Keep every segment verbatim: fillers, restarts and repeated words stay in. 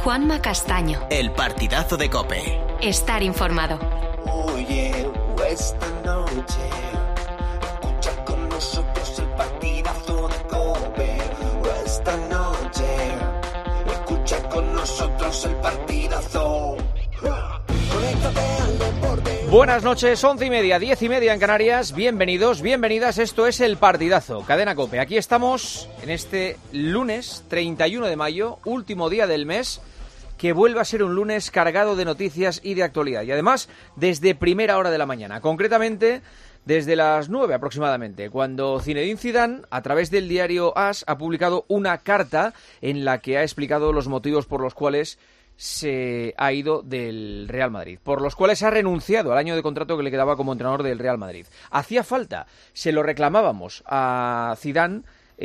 Juanma Castaño. El partidazo de COPE. Estar informado. Oye, esta noche escucha con nosotros el partidazo de COPE. Esta noche escucha con nosotros el partidazo. Conéctate al deporte. Buenas noches, once y media, diez y media en Canarias. Bienvenidos, bienvenidas. Esto es el partidazo, Cadena COPE. Aquí estamos en este lunes treinta y uno de mayo, último día del mes, que vuelve a ser un lunes cargado de noticias y de actualidad. Y además, desde primera hora de la mañana, concretamente desde las nueve aproximadamente, cuando Zinedine Zidane, a través del diario AS, ha publicado una carta en la que ha explicado los motivos por los cuales se ha ido del Real Madrid, por los cuales ha renunciado al año de contrato que le quedaba como entrenador del Real Madrid. Hacía falta, se lo reclamábamos a Zidane,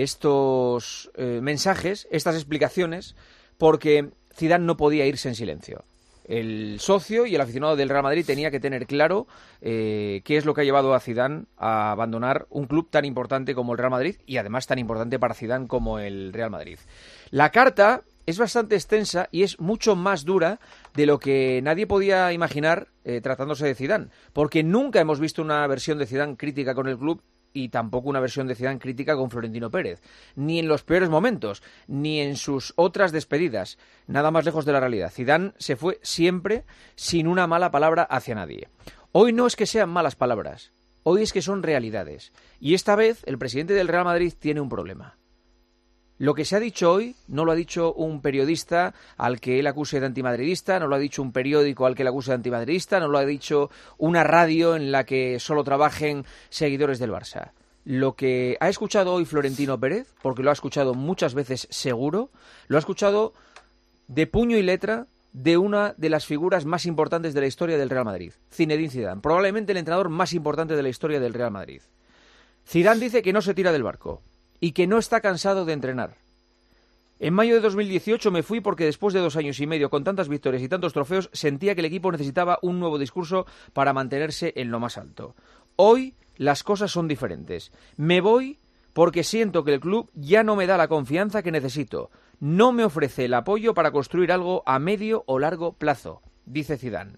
estos eh, mensajes, estas explicaciones, porque Zidane no podía irse en silencio. El socio y el aficionado del Real Madrid tenía que tener claro eh, qué es lo que ha llevado a Zidane a abandonar un club tan importante como el Real Madrid y además tan importante para Zidane como el Real Madrid. La carta es bastante extensa y es mucho más dura de lo que nadie podía imaginar eh, tratándose de Zidane, porque nunca hemos visto una versión de Zidane crítica con el club y tampoco una versión de Zidane crítica con Florentino Pérez, ni en los peores momentos, ni en sus otras despedidas, nada más lejos de la realidad. Zidane se fue siempre sin una mala palabra hacia nadie. Hoy no es que sean malas palabras, hoy es que son realidades, y esta vez el presidente del Real Madrid tiene un problema. Lo que se ha dicho hoy no lo ha dicho un periodista al que él acuse de antimadridista, no lo ha dicho un periódico al que él acuse de antimadridista, no lo ha dicho una radio en la que solo trabajen seguidores del Barça. Lo que ha escuchado hoy Florentino Pérez, porque lo ha escuchado muchas veces seguro, lo ha escuchado de puño y letra de una de las figuras más importantes de la historia del Real Madrid, Zinedine Zidane, probablemente el entrenador más importante de la historia del Real Madrid. Zidane dice que no se tira del barco y que no está cansado de entrenar. En mayo de dos mil dieciocho me fui porque después de dos años y medio con tantas victorias y tantos trofeos sentía que el equipo necesitaba un nuevo discurso para mantenerse en lo más alto. Hoy las cosas son diferentes. Me voy porque siento que el club ya no me da la confianza que necesito. No me ofrece el apoyo para construir algo a medio o largo plazo, dice Zidane.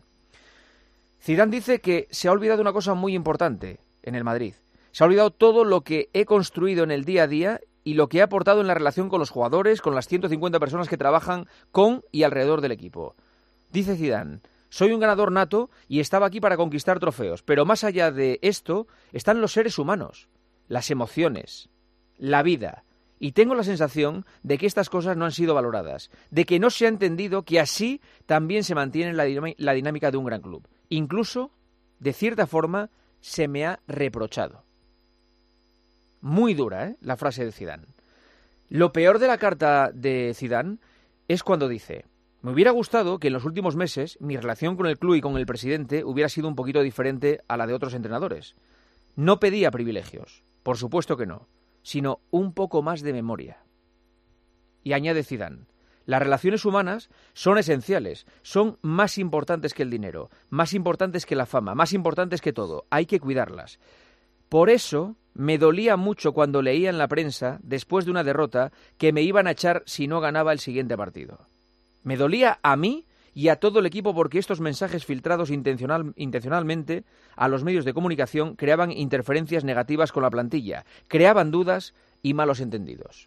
Zidane dice que se ha olvidado una cosa muy importante en el Madrid. Se ha olvidado todo lo que he construido en el día a día y lo que he aportado en la relación con los jugadores, con las ciento cincuenta personas que trabajan con y alrededor del equipo. Dice Zidane, soy un ganador nato y estaba aquí para conquistar trofeos, pero más allá de esto están los seres humanos, las emociones, la vida. Y tengo la sensación de que estas cosas no han sido valoradas, de que no se ha entendido que así también se mantiene la, dinam- la dinámica de un gran club. Incluso, de cierta forma, se me ha reprochado. Muy dura, ¿eh?, la frase de Zidane. Lo peor de la carta de Zidane es cuando dice: me hubiera gustado que en los últimos meses mi relación con el club y con el presidente hubiera sido un poquito diferente a la de otros entrenadores. No pedía privilegios, por supuesto que no, sino un poco más de memoria. Y añade Zidane: las relaciones humanas son esenciales, son más importantes que el dinero, más importantes que la fama, más importantes que todo. Hay que cuidarlas. Por eso me dolía mucho cuando leía en la prensa, después de una derrota, que me iban a echar si no ganaba el siguiente partido. Me dolía a mí y a todo el equipo porque estos mensajes filtrados intencional, intencionalmente a los medios de comunicación creaban interferencias negativas con la plantilla, creaban dudas y malos entendidos.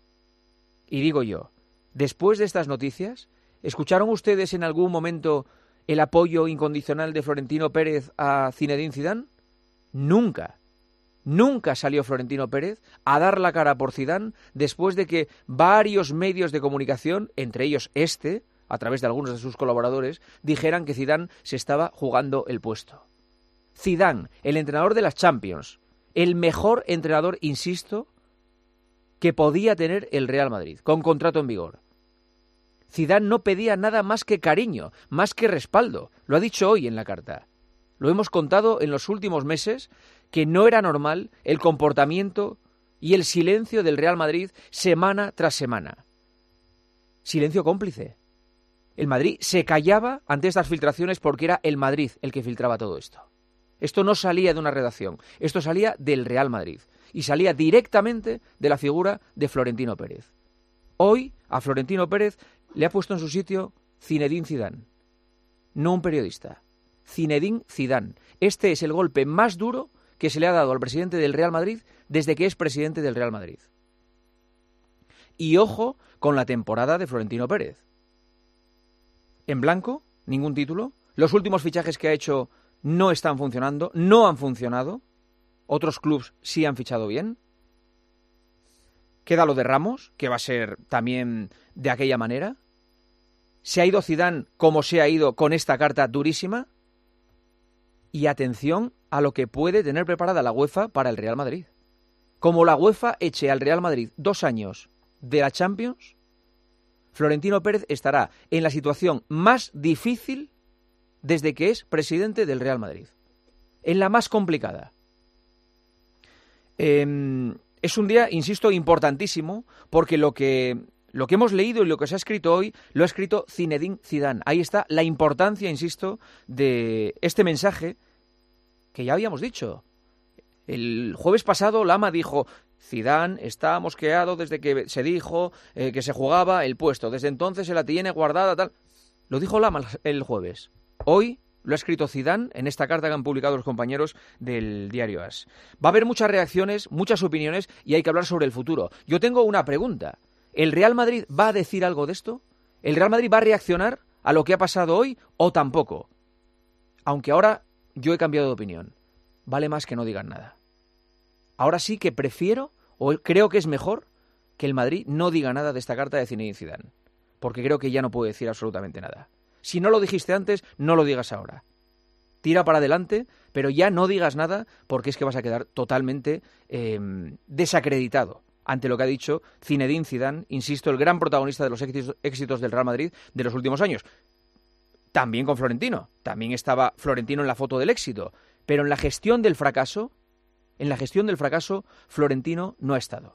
Y digo yo, después de estas noticias, ¿escucharon ustedes en algún momento el apoyo incondicional de Florentino Pérez a Zinedine Zidane? Nunca. Nunca salió Florentino Pérez a dar la cara por Zidane después de que varios medios de comunicación, entre ellos este, a través de algunos de sus colaboradores, dijeran que Zidane se estaba jugando el puesto. Zidane, el entrenador de las Champions, el mejor entrenador, insisto, que podía tener el Real Madrid, con contrato en vigor. Zidane no pedía nada más que cariño, más que respaldo. Lo ha dicho hoy en la carta. Lo hemos contado en los últimos meses, que no era normal el comportamiento y el silencio del Real Madrid semana tras semana. Silencio cómplice. El Madrid se callaba ante estas filtraciones porque era el Madrid el que filtraba todo esto. Esto no salía de una redacción, esto salía del Real Madrid y salía directamente de la figura de Florentino Pérez. Hoy a Florentino Pérez le ha puesto en su sitio Zinedine Zidane, no un periodista. Zinedine Zidane. Este es el golpe más duro que se le ha dado al presidente del Real Madrid desde que es presidente del Real Madrid. Y ojo con la temporada de Florentino Pérez. En blanco, ningún título. Los últimos fichajes que ha hecho no están funcionando, no han funcionado. Otros clubes sí han fichado bien. Queda lo de Ramos, que va a ser también de aquella manera. Se ha ido Zidane como se ha ido con esta carta durísima. Y atención a lo que puede tener preparada la UEFA para el Real Madrid. Como la UEFA eche al Real Madrid dos años de la Champions, Florentino Pérez estará en la situación más difícil desde que es presidente del Real Madrid. En la más complicada. Eh, es un día, insisto, importantísimo, porque lo que, lo que hemos leído y lo que se ha escrito hoy, lo ha escrito Zinedine Zidane. Ahí está la importancia, insisto, de este mensaje que ya habíamos dicho. El jueves pasado Lama dijo: Zidane está mosqueado desde que se dijo eh, que se jugaba el puesto. Desde entonces se la tiene guardada, tal. Lo dijo Lama el jueves. Hoy lo ha escrito Zidane en esta carta que han publicado los compañeros del diario AS. Va a haber muchas reacciones, muchas opiniones y hay que hablar sobre el futuro. Yo tengo una pregunta. ¿El Real Madrid va a decir algo de esto? ¿El Real Madrid va a reaccionar a lo que ha pasado hoy o tampoco? Aunque ahora yo he cambiado de opinión. Vale más que no digan nada. Ahora sí que prefiero, o creo que es mejor, que el Madrid no diga nada de esta carta de Zinedine Zidane. Porque creo que ya no puede decir absolutamente nada. Si no lo dijiste antes, no lo digas ahora. Tira para adelante, pero ya no digas nada porque es que vas a quedar totalmente eh, desacreditado ante lo que ha dicho Zinedine Zidane, insisto, el gran protagonista de los éxitos del Real Madrid de los últimos años. También con Florentino. También estaba Florentino en la foto del éxito. Pero en la gestión del fracaso, en la gestión del fracaso, Florentino no ha estado.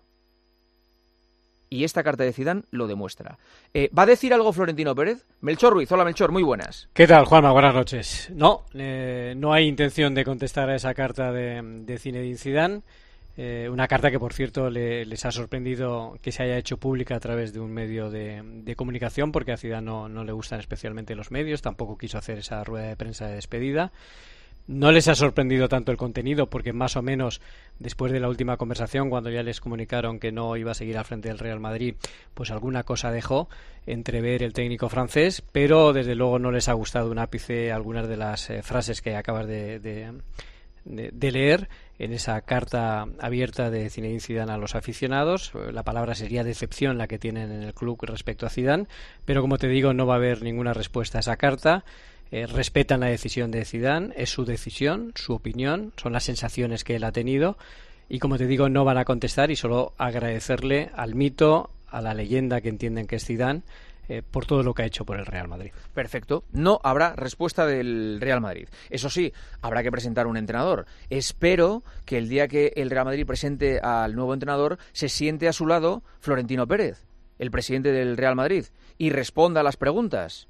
Y esta carta de Zidane lo demuestra. Eh, ¿Va a decir algo Florentino Pérez? Melchor Ruiz, hola Melchor, muy buenas. ¿Qué tal, Juanma? Buenas noches. No, eh, no hay intención de contestar a esa carta de, de Zinedine Zidane. Eh, una carta que, por cierto, le, les ha sorprendido que se haya hecho pública a través de un medio de, de comunicación, porque a Zidane no, no le gustan especialmente los medios, tampoco quiso hacer esa rueda de prensa de despedida. No les ha sorprendido tanto el contenido porque más o menos después de la última conversación, cuando ya les comunicaron que no iba a seguir al frente del Real Madrid, pues alguna cosa dejó entrever el técnico francés, pero desde luego no les ha gustado un ápice algunas de las eh, frases que acabas de, de, de, de leer en esa carta abierta de Zinedine Zidane a los aficionados. La palabra sería decepción la que tienen en el club respecto a Zidane, pero como te digo, no va a haber ninguna respuesta a esa carta. Eh, respetan la decisión de Zidane, es su decisión, su opinión, son las sensaciones que él ha tenido y, como te digo, no van a contestar y solo agradecerle al mito, a la leyenda que entienden que es Zidane, eh, por todo lo que ha hecho por el Real Madrid. Perfecto, no habrá respuesta del Real Madrid. Eso sí, habrá que presentar un entrenador. Espero que el día que el Real Madrid presente al nuevo entrenador se siente a su lado Florentino Pérez, el presidente del Real Madrid, y responda a las preguntas.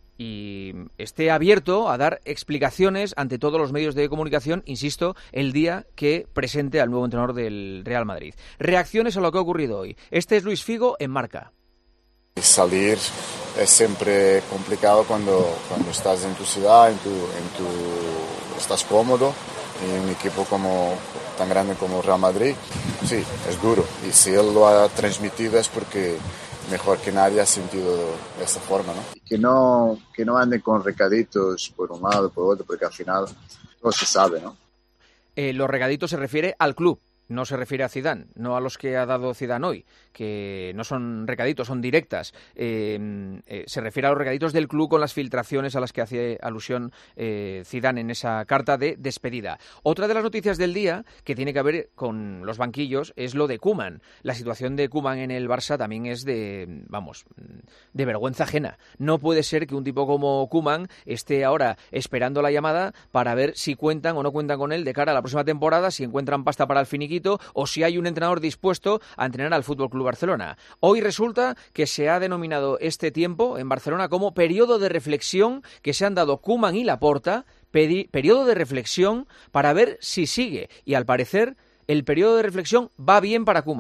Y esté abierto a dar explicaciones ante todos los medios de comunicación, insisto, el día que presente al nuevo entrenador del Real Madrid. Reacciones a lo que ha ocurrido hoy. Este es Luis Figo en Marca. Salir es siempre complicado cuando, cuando estás en tu ciudad, en tu, en tu, estás cómodo, y un equipo como, tan grande como Real Madrid, sí, es duro. Y si él lo ha transmitido es porque mejor que nadie ha sentido de esta forma, ¿no? Que no, que no anden con recaditos por un lado, por otro, porque al final todo se sabe, ¿no? Eh, los recaditos se refiere al club. No se refiere a Zidane, no a los que ha dado Zidane hoy, que no son recaditos, son directas. Eh, eh, se refiere a los recaditos del club con las filtraciones a las que hace alusión eh, Zidane en esa carta de despedida. Otra de las noticias del día que tiene que ver con los banquillos es lo de Koeman. La situación de Koeman en el Barça también es de, vamos, de vergüenza ajena. No puede ser que un tipo como Koeman esté ahora esperando la llamada para ver si cuentan o no cuentan con él de cara a la próxima temporada, si encuentran pasta para el finiquito o si hay un entrenador dispuesto a entrenar al F C Barcelona. Hoy resulta que se ha denominado este tiempo en Barcelona como periodo de reflexión que se han dado Koeman y Laporta, pedi- periodo de reflexión para ver si sigue. Y al parecer el periodo de reflexión va bien para Koeman.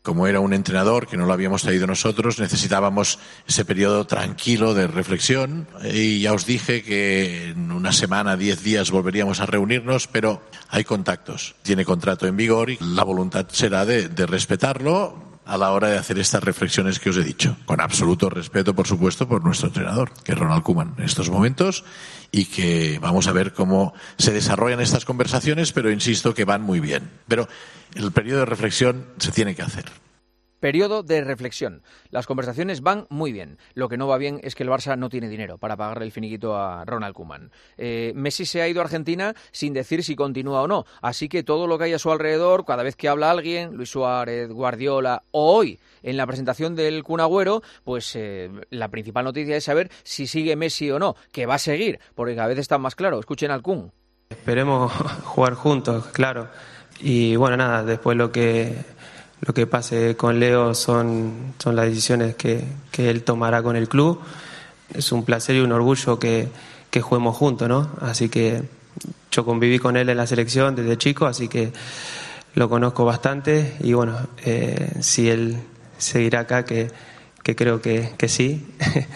como era un entrenador que no lo habíamos traído nosotros, necesitábamos ese periodo tranquilo de reflexión y ya os dije que en una semana, diez días volveríamos a reunirnos, pero hay contactos. Tiene contrato en vigor y la voluntad será de, de respetarlo a la hora de hacer estas reflexiones que os he dicho. Con absoluto respeto, por supuesto, por nuestro entrenador, que es Ronald Koeman, en estos momentos, y que vamos a ver cómo se desarrollan estas conversaciones, pero insisto que van muy bien. Pero el periodo de reflexión se tiene que hacer. Periodo de reflexión. Las conversaciones van muy bien. Lo que no va bien es que el Barça no tiene dinero para pagarle el finiquito a Ronald Koeman. Eh, Messi se ha ido a Argentina sin decir si continúa o no. Así que todo lo que hay a su alrededor, cada vez que habla alguien, Luis Suárez, Guardiola, o hoy en la presentación del Kun Agüero, pues eh, la principal noticia es saber si sigue Messi o no, que va a seguir, porque cada vez está más claro. Escuchen al Kun. Esperemos jugar juntos, claro. Y bueno, nada, después lo que... Lo que pase con Leo son, son las decisiones que, que él tomará con el club. Es un placer y un orgullo que, que juguemos juntos, ¿no? Así que yo conviví con él en la selección desde chico, así que lo conozco bastante. Y bueno, eh, si él seguirá acá, que, que creo que, que sí,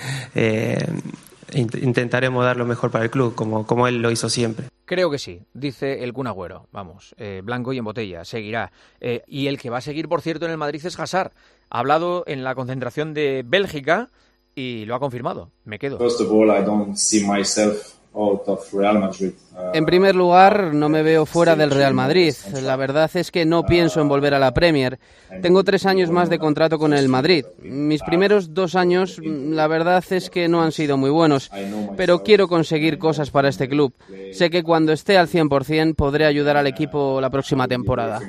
eh, intentaremos dar lo mejor para el club, como, como él lo hizo siempre. Creo que sí, dice el Kun Agüero, vamos, eh, blanco y en botella, seguirá. Eh, y el que va a seguir, por cierto, en el Madrid es Hazard. Ha hablado en la concentración de Bélgica y lo ha confirmado. Me quedo. First of all, I don't see myself out of Real Madrid. Uh, en primer lugar, no me veo fuera del Real Madrid. La verdad es que no pienso en volver a la Premier. Tengo tres años más de contrato con el Madrid. Mis primeros dos años, la verdad es que no han sido muy buenos, pero quiero conseguir cosas para este club. Sé que cuando esté al cien por ciento podré ayudar al equipo la próxima temporada.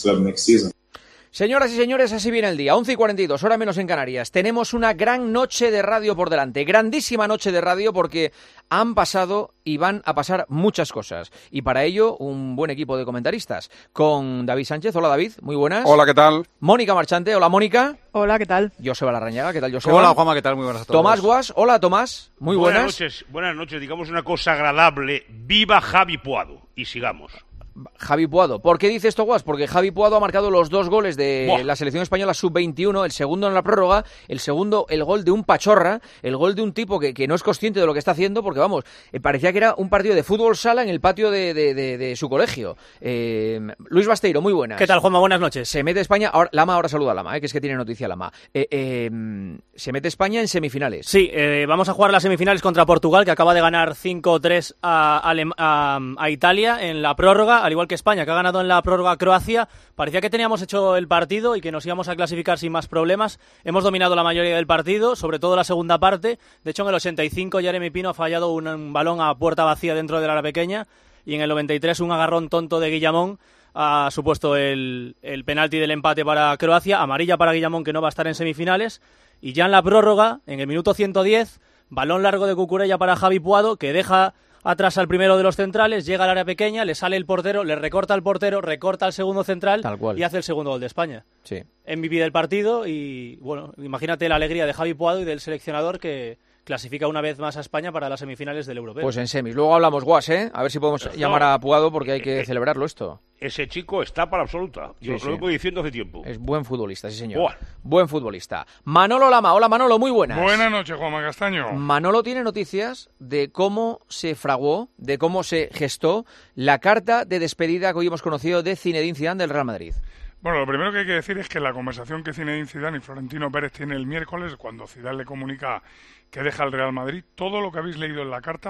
Señoras y señores, así viene el día, once y cuarenta y dos, hora menos en Canarias. Tenemos una gran noche de radio por delante, grandísima noche de radio porque han pasado y van a pasar muchas cosas. Y para ello, un buen equipo de comentaristas, con David Sánchez. Hola, David, muy buenas. Hola, ¿qué tal? Mónica Marchante. Hola, Mónica. Hola, ¿qué tal? Joseba Larrañaga. ¿Qué tal, Joseba? Hola, Juanma, ¿qué tal? Muy buenas a todos. Tomás Guas. Hola, Tomás. Muy buenas. Buenas noches, buenas noches. Digamos una cosa agradable. Viva Javi Puado. Y sigamos. Javi Puado. ¿Por qué dice esto, Guas? Porque Javi Puado ha marcado los dos goles de Buah. la selección española sub veintiuno, el segundo en la prórroga, el segundo el gol de un pachorra, el gol de un tipo que, que no es consciente de lo que está haciendo, porque vamos, eh, parecía que era un partido de fútbol sala en el patio de, de, de, de su colegio. Eh, Luis Basteiro, muy buenas. ¿Qué tal, Juanma? Buenas noches. Se mete España, ahora, Lama ahora saluda a Lama, eh, que es que tiene noticia Lama. Eh, eh, se mete España en semifinales. Sí, eh, vamos a jugar las semifinales contra Portugal, que acaba de ganar cinco tres a, a, a Italia en la prórroga, al igual que España, que ha ganado en la prórroga Croacia. Parecía que teníamos hecho el partido y que nos íbamos a clasificar sin más problemas. Hemos dominado la mayoría del partido, sobre todo la segunda parte. De hecho, en el ochenta y cinco Jeremy Pino ha fallado un, un balón a puerta vacía dentro del área pequeña y en el noventa y tres un agarrón tonto de Guillamón ha supuesto el, el penalti del empate para Croacia, amarilla para Guillamón, que no va a estar en semifinales. Y ya en la prórroga, en el minuto ciento diez, balón largo de Cucurella para Javi Puado, que deja atrás al primero de los centrales, llega al área pequeña, le sale el portero, le recorta al portero, recorta al segundo central y hace el segundo gol de España. Sí. M V P del partido y, bueno, imagínate la alegría de Javi Puado y del seleccionador que clasifica una vez más a España para las semifinales del Europeo. Pues en semis. Luego hablamos, Guas, ¿eh? A ver si podemos Pero llamar no, a Puado porque hay que eh, celebrarlo esto. Ese chico está para absoluta. Yo sí, lo vengo sí. diciendo hace tiempo. Es buen futbolista, sí señor. Buah. Buen futbolista. Manolo Lama. Hola Manolo, muy buenas. Buenas noches, Juanma Castaño. Manolo tiene noticias de cómo se fraguó, de cómo se gestó la carta de despedida que hoy hemos conocido de Zinedine Zidane del Real Madrid. Bueno, lo primero que hay que decir es que la conversación que Zinedine Zidane y Florentino Pérez tienen el miércoles, cuando Zidane le comunica que deja el Real Madrid, todo lo que habéis leído en la carta,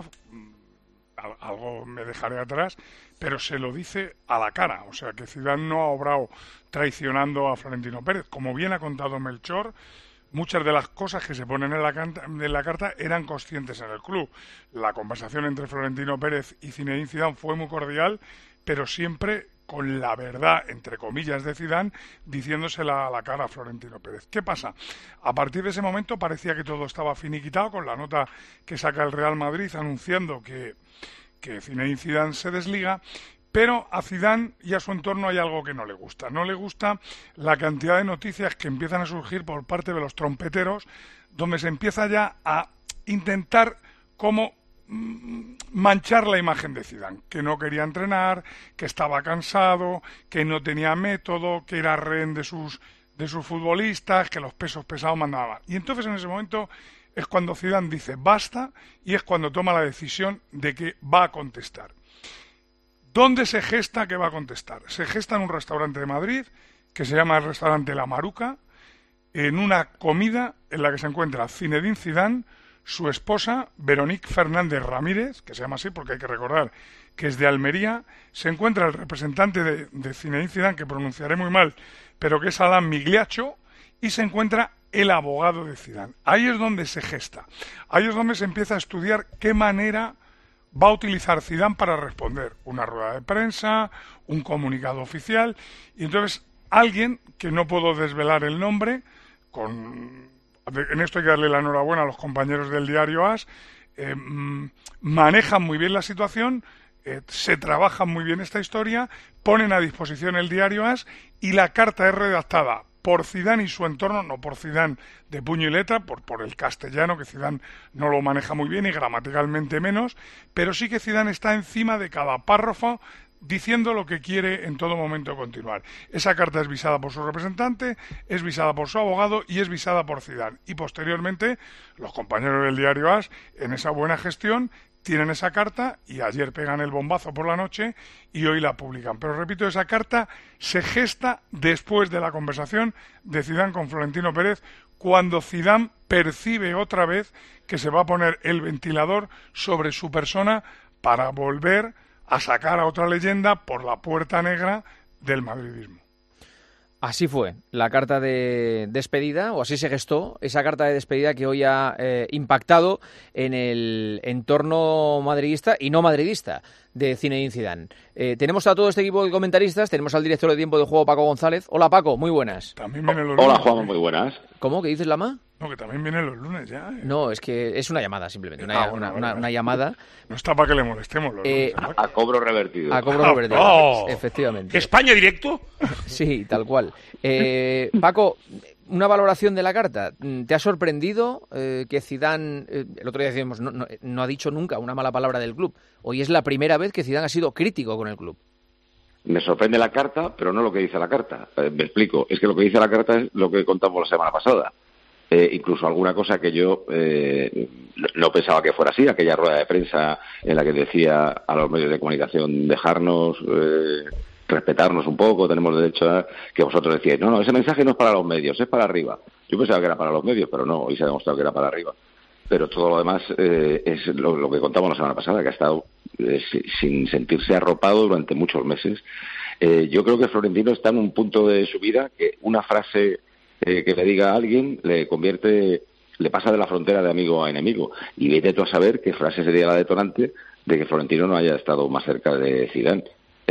algo me dejaré atrás, pero se lo dice a la cara. O sea, que Zidane no ha obrado traicionando a Florentino Pérez. Como bien ha contado Melchor, muchas de las cosas que se ponen en la, canta, en la carta eran conscientes en el club. La conversación entre Florentino Pérez y Zinedine Zidane fue muy cordial, pero siempre con la verdad, entre comillas, de Zidane, diciéndosela a la cara a Florentino Pérez. ¿Qué pasa? A partir de ese momento parecía que todo estaba finiquitado, con la nota que saca el Real Madrid anunciando que, que Zinedine Zidane se desliga, pero a Zidane y a su entorno hay algo que no le gusta. No le gusta la cantidad de noticias que empiezan a surgir por parte de los trompeteros, donde se empieza ya a intentar como manchar la imagen de Zidane, que no quería entrenar, que estaba cansado, que no tenía método, que era rehén de sus de sus futbolistas, que los pesos pesados mandaban. Y entonces en ese momento es cuando Zidane dice basta y es cuando toma la decisión de que va a contestar. ¿Dónde se gesta que va a contestar? Se gesta en un restaurante de Madrid que se llama el restaurante La Maruca, en una comida en la que se encuentra Zinedine Zidane, su esposa Veronique Fernández Ramírez, que se llama así porque hay que recordar que es de Almería, se encuentra el representante de, de Zinedine Zidane, que pronunciaré muy mal, pero que es Alain Migliaccio, y se encuentra el abogado de Zidane. Ahí es donde se gesta, ahí es donde se empieza a estudiar qué manera va a utilizar Zidane para responder. Una rueda de prensa, un comunicado oficial, y entonces alguien, que no puedo desvelar el nombre, con, en esto hay que darle la enhorabuena a los compañeros del diario A S, eh, manejan muy bien la situación, eh, se trabaja muy bien esta historia, ponen a disposición el diario A S y la carta es redactada por Zidane y su entorno, no por Zidane de puño y letra, por, por el castellano, que Zidane no lo maneja muy bien y gramaticalmente menos, pero sí que Zidane está encima de cada párrafo diciendo lo que quiere en todo momento continuar. Esa carta es visada por su representante, es visada por su abogado y es visada por Zidane. Y posteriormente, los compañeros del diario A S, en esa buena gestión, tienen esa carta y ayer pegan el bombazo por la noche y hoy la publican. Pero repito, esa carta se gesta después de la conversación de Zidane con Florentino Pérez, cuando Zidane percibe otra vez que se va a poner el ventilador sobre su persona para volver a sacar a otra leyenda por la puerta negra del madridismo. Así fue la carta de despedida, o así se gestó esa carta de despedida que hoy ha eh, impactado en el entorno madridista y no madridista de Zinedine Zidane. Eh, tenemos a todo este equipo de comentaristas, tenemos al director de Tiempo de Juego, Paco González. Hola, Paco, muy buenas. También vienen los Hola, lunes, Juan, muy buenas. ¿Cómo? ¿Qué dices, Lama? No, que también vienen los lunes ya. ¿eh? No, es que es una llamada simplemente, una, Ah, bueno, una, vale, una, vale. una llamada. No está para que le molestemos los Eh, lunes. A cobro revertido. A cobro Ah, revertido, oh. efectivamente. ¿España directo? Sí, tal cual. Eh, Paco, una valoración de la carta. ¿Te ha sorprendido eh, que Zidane, eh, el otro día decíamos, no, no, no ha dicho nunca una mala palabra del club? Hoy es la primera vez que Zidane ha sido crítico con el club. Me sorprende la carta, pero no lo que dice la carta. Eh, me explico. Es que lo que dice la carta es lo que contamos la semana pasada. Eh, incluso alguna cosa que yo eh, no pensaba que fuera así, aquella rueda de prensa en la que decía a los medios de comunicación dejarnos, eh, respetarnos un poco, tenemos derecho a que vosotros decíais, no, no, ese mensaje no es para los medios, es para arriba. Yo pensaba que era para los medios, pero no, hoy se ha demostrado que era para arriba. Pero todo lo demás eh, es lo, lo que contamos la semana pasada, que ha estado eh, sin sentirse arropado durante muchos meses. Eh, yo creo que Florentino está en un punto de su vida que una frase eh, que le diga a alguien le convierte, le pasa de la frontera de amigo a enemigo. Y vete tú a saber qué frase sería la detonante de que Florentino no haya estado más cerca de Zidane.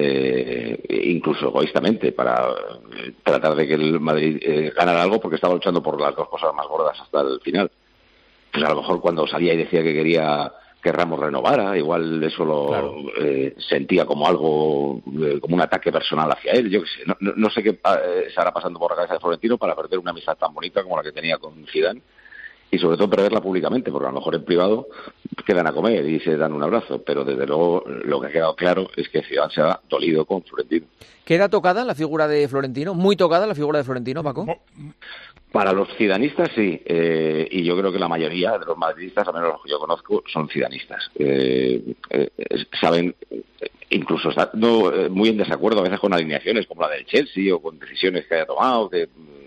Eh, incluso egoístamente, para eh, tratar de que el Madrid eh, ganara algo, porque estaba luchando por las dos cosas más gordas hasta el final. Pues a lo mejor cuando salía y decía que quería que Ramos renovara, igual eso lo claro. eh, sentía como algo, eh, como un ataque personal hacia él. Yo qué sé, no, no, no sé qué eh, estará pasando por la cabeza de Florentino para perder una amistad tan bonita como la que tenía con Zidane, y sobre todo perderla públicamente, porque a lo mejor en privado quedan a comer y se dan un abrazo, pero desde luego lo que ha quedado claro es que Zidane se ha dolido con Florentino. ¿Queda tocada la figura de Florentino? ¿Muy tocada la figura de Florentino, Paco? Para los zidanistas sí, eh, y yo creo que la mayoría de los madridistas, al menos los que yo conozco, son zidanistas. Eh, eh, saben, incluso están no, eh, muy en desacuerdo a veces con alineaciones como la del Chelsea o con decisiones que haya tomado, que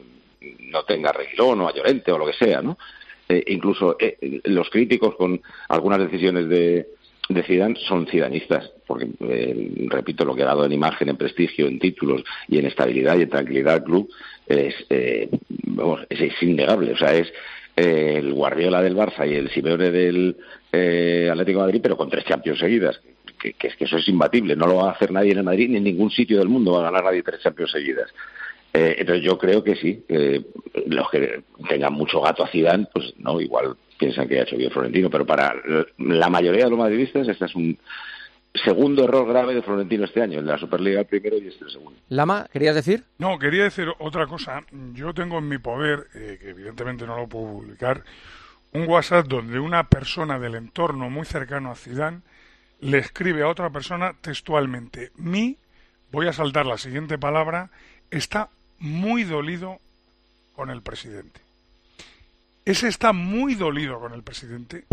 no tenga a Reguilón o a Llorente o lo que sea, ¿no? Eh, incluso eh, los críticos con algunas decisiones de, de Zidane son zidanistas, porque, eh, repito, lo que ha dado en imagen, en prestigio, en títulos y en estabilidad y en tranquilidad al club es, eh, vamos, es, es innegable. O sea, es eh, el Guardiola del Barça y el Simeone del eh, Atlético de Madrid, pero con tres Champions seguidas, que, que es que eso es imbatible. No lo va a hacer nadie en el Madrid ni en ningún sitio del mundo va a ganar nadie tres Champions seguidas. Eh, entonces yo creo que sí, eh, los que tengan mucho gato a Zidane, pues no, igual piensan que ha hecho bien Florentino, pero para la mayoría de los madridistas este es un segundo error grave de Florentino este año, el de la Superliga el primero y este el segundo. Lama, ¿querías decir? No, quería decir otra cosa. Yo tengo en mi poder, eh, que evidentemente no lo puedo publicar, un WhatsApp donde una persona del entorno muy cercano a Zidane le escribe a otra persona textualmente: mi, voy a saltar la siguiente palabra, está muy dolido con el presidente. Ese está muy dolido con el presidente,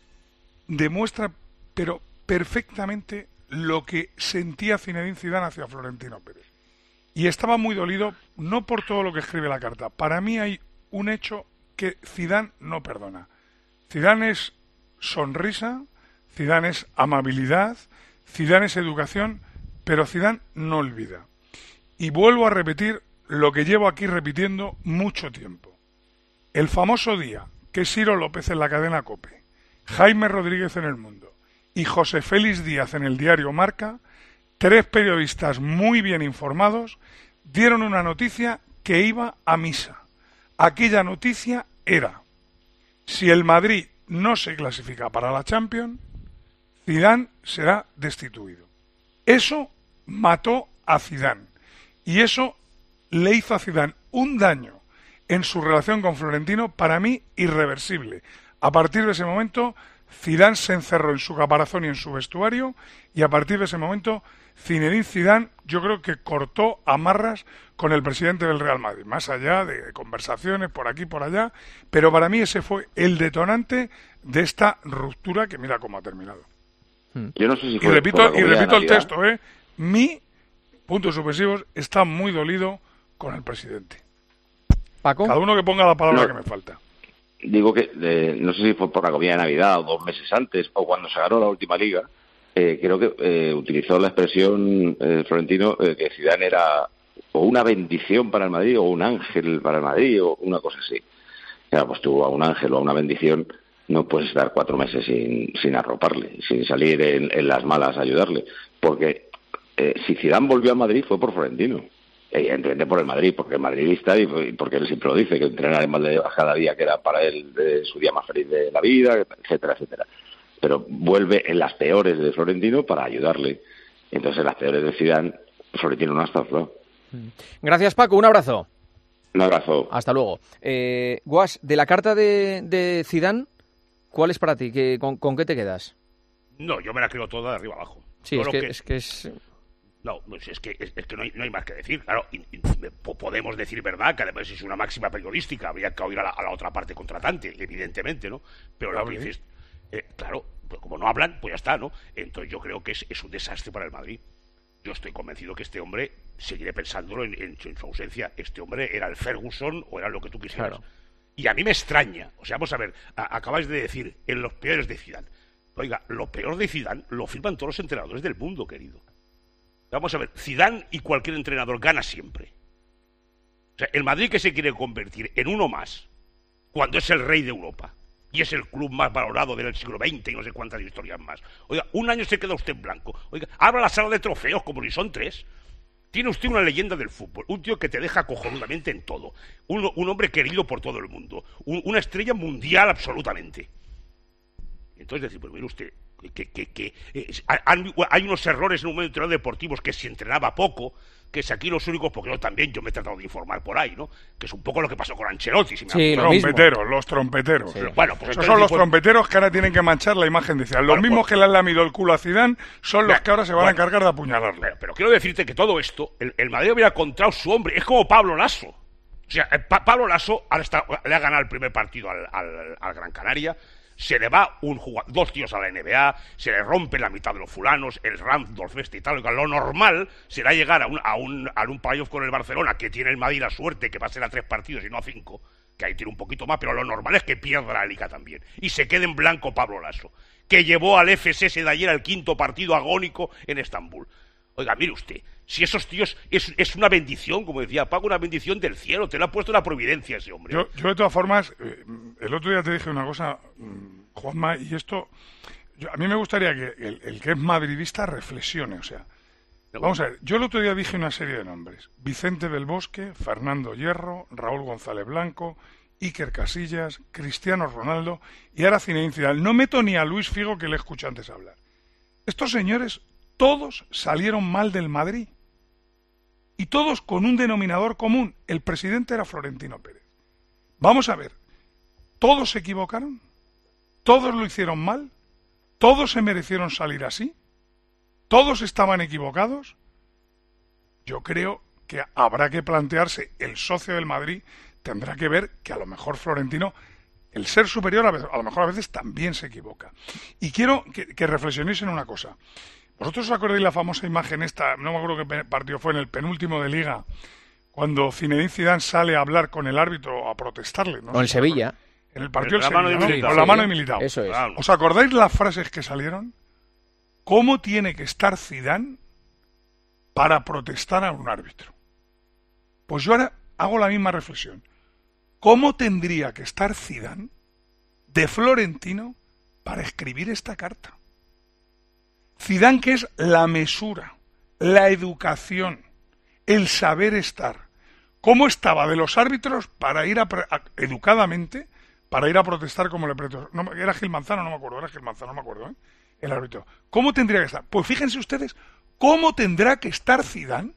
demuestra, pero perfectamente, lo que sentía Zinedine Zidane hacia Florentino Pérez. Y estaba muy dolido, no por todo lo que escribe la carta. Para mí hay un hecho que Zidane no perdona. Zidane es sonrisa, Zidane es amabilidad, Zidane es educación, pero Zidane no olvida. Y vuelvo a repetir lo que llevo aquí repitiendo mucho tiempo. El famoso día que Ciro López en la cadena COPE, Jaime Rodríguez en El Mundo y José Félix Díaz en el diario Marca, tres periodistas muy bien informados, dieron una noticia que iba a misa. Aquella noticia era: si el Madrid no se clasifica para la Champions, Zidane será destituido. Eso mató a Zidane y eso le hizo a Zidane un daño en su relación con Florentino, para mí irreversible. A partir de ese momento, Zidane se encerró en su caparazón y en su vestuario, y a partir de ese momento Zinedine Zidane yo creo que cortó amarras con el presidente del Real Madrid, más allá de conversaciones por aquí y por allá, pero para mí ese fue el detonante de esta ruptura que mira cómo ha terminado. Yo no sé si fue y repito, por y repito el Navidad. texto, ¿eh? Mi, puntos suspensivos, está muy dolido con el presidente. Paco. Cada uno que ponga la palabra No. que me falta. Digo que, eh, no sé si fue por la comida de Navidad o dos meses antes, o cuando se ganó la última liga, eh, creo que eh, utilizó la expresión eh, Florentino eh, que Zidane era o una bendición para el Madrid o un ángel para el Madrid o una cosa así. Claro, pues tú a un ángel o a una bendición no puedes estar cuatro meses sin, sin arroparle, sin salir en, en las malas a ayudarle, porque eh, si Zidane volvió a Madrid fue por Florentino. Evidentemente por el Madrid, porque el madridista y porque él siempre lo dice, que entrenar en Valdebebas cada día que era para él eh, su día más feliz de la vida, etcétera, etcétera. Pero vuelve en las peores de Florentino para ayudarle. Entonces en las peores de Zidane, Florentino no ha estado claro. Gracias, Paco. Un abrazo. Un abrazo. Hasta luego. Eh, Guas, de la carta de, de Zidane, ¿cuál es para ti? ¿Qué, con, ¿Con qué te quedas? No, yo me la creo toda de arriba abajo. Sí, Todo es lo que, es que es... No, pues es que, es, es que no, hay, no hay más que decir. Claro, y, y, podemos decir verdad, que además es una máxima periodística, habría que oír a la, a la otra parte contratante, evidentemente, ¿no? Pero lo que dices, eh, claro, pues como no hablan, pues ya está, ¿no? Entonces yo creo que es, es un desastre para el Madrid. Yo estoy convencido que este hombre, seguiré pensándolo en, en, en su ausencia, este hombre era el Ferguson o era lo que tú quisieras. Claro. Y a mí me extraña, o sea, vamos a ver, a, acabáis de decir, en los peores de Zidane. Oiga, lo peor de Zidane lo firman todos los entrenadores del mundo, querido. Vamos a ver, Zidane y cualquier entrenador gana siempre. O sea, el Madrid que se quiere convertir en uno más, cuando es el rey de Europa, y es el club más valorado del siglo veinte y no sé cuántas historias más. Oiga, un año se queda usted en blanco. Oiga, abra la sala de trofeos como si son tres. Tiene usted una leyenda del fútbol, un tío que te deja cojonudamente en todo, un, un hombre querido por todo el mundo, un, una estrella mundial absolutamente. Entonces decir, pues mire usted, que, que, que eh, hay, hay unos errores en un momento determinado deportivos, que se entrenaba poco, que es aquí los únicos, porque yo también yo me he tratado de informar por ahí, ¿no? Que es un poco lo que pasó con Ancelotti. Si me sí, los trompeteros, los trompeteros. Sí. Bueno, pues esos son los pues... trompeteros que ahora tienen que manchar la imagen de Zidane. Los bueno, mismos pues... que le han lamido el culo a Zidane son los que ahora se van bueno, a encargar de apuñalarle. Pero, pero quiero decirte que todo esto, el, el Madrid hubiera encontrado su hombre. Es como Pablo Lasso. O sea, pa Pablo Lasso ahora está, le ha ganado el primer partido al, al, al Gran Canaria. Se le va un jugador, dos tíos a la N B A, se le rompe la mitad de los fulanos, el Randolph este y tal. Lo normal será llegar a un, a un, a un playoff con el Barcelona, que tiene el Madrid la suerte que va a ser a tres partidos y no a cinco, que ahí tiene un poquito más, pero lo normal es que pierda la Liga también. Y se quede en blanco Pablo Lasso, que llevó al F S S de ayer al quinto partido agónico en Estambul. Oiga, mire usted, si esos tíos es, es una bendición, como decía Paco, una bendición del cielo, te lo ha puesto la providencia ese hombre. Yo, yo de todas formas, eh, el otro día te dije una cosa, Juanma, y esto, yo, a mí me gustaría que el, el que es madridista reflexione, o sea, no, vamos a ver, yo el otro día dije una serie de nombres, Vicente del Bosque, Fernando Hierro, Raúl González Blanco, Iker Casillas, Cristiano Ronaldo, y ahora Zinedine Zidane. No meto ni a Luis Figo, que le escuché antes hablar. Estos señores todos salieron mal del Madrid. Y todos con un denominador común. El presidente era Florentino Pérez. Vamos a ver. ¿Todos se equivocaron? ¿Todos lo hicieron mal? ¿Todos se merecieron salir así? ¿Todos estaban equivocados? Yo creo que habrá que plantearse el socio del Madrid tendrá que ver que a lo mejor Florentino, el ser superior, a, veces, a lo mejor a veces también se equivoca. Y quiero que, que reflexionéis en una cosa. ¿Vosotros os acordáis la famosa imagen esta, no me acuerdo qué partido fue, en el penúltimo de Liga, cuando Zinedine Zidane sale a hablar con el árbitro, a protestarle? ¿No? O en Sevilla. En el partido del la mano Sevilla, de ¿no? Con la mano de Militao. Eso es. ¿Os acordáis las frases que salieron? ¿Cómo tiene que estar Zidane para protestar a un árbitro? Pues yo ahora hago la misma reflexión. ¿Cómo tendría que estar Zidane de Florentino para escribir esta carta? Zidane, que es la mesura, la educación, el saber estar. ¿Cómo estaba de los árbitros para ir a, a, educadamente para ir a protestar como le pretó? No, era Gil Manzano, no me acuerdo, era Gil Manzano, no me acuerdo, ¿eh? El árbitro. ¿Cómo tendría que estar? Pues fíjense ustedes cómo tendrá que estar Zidane,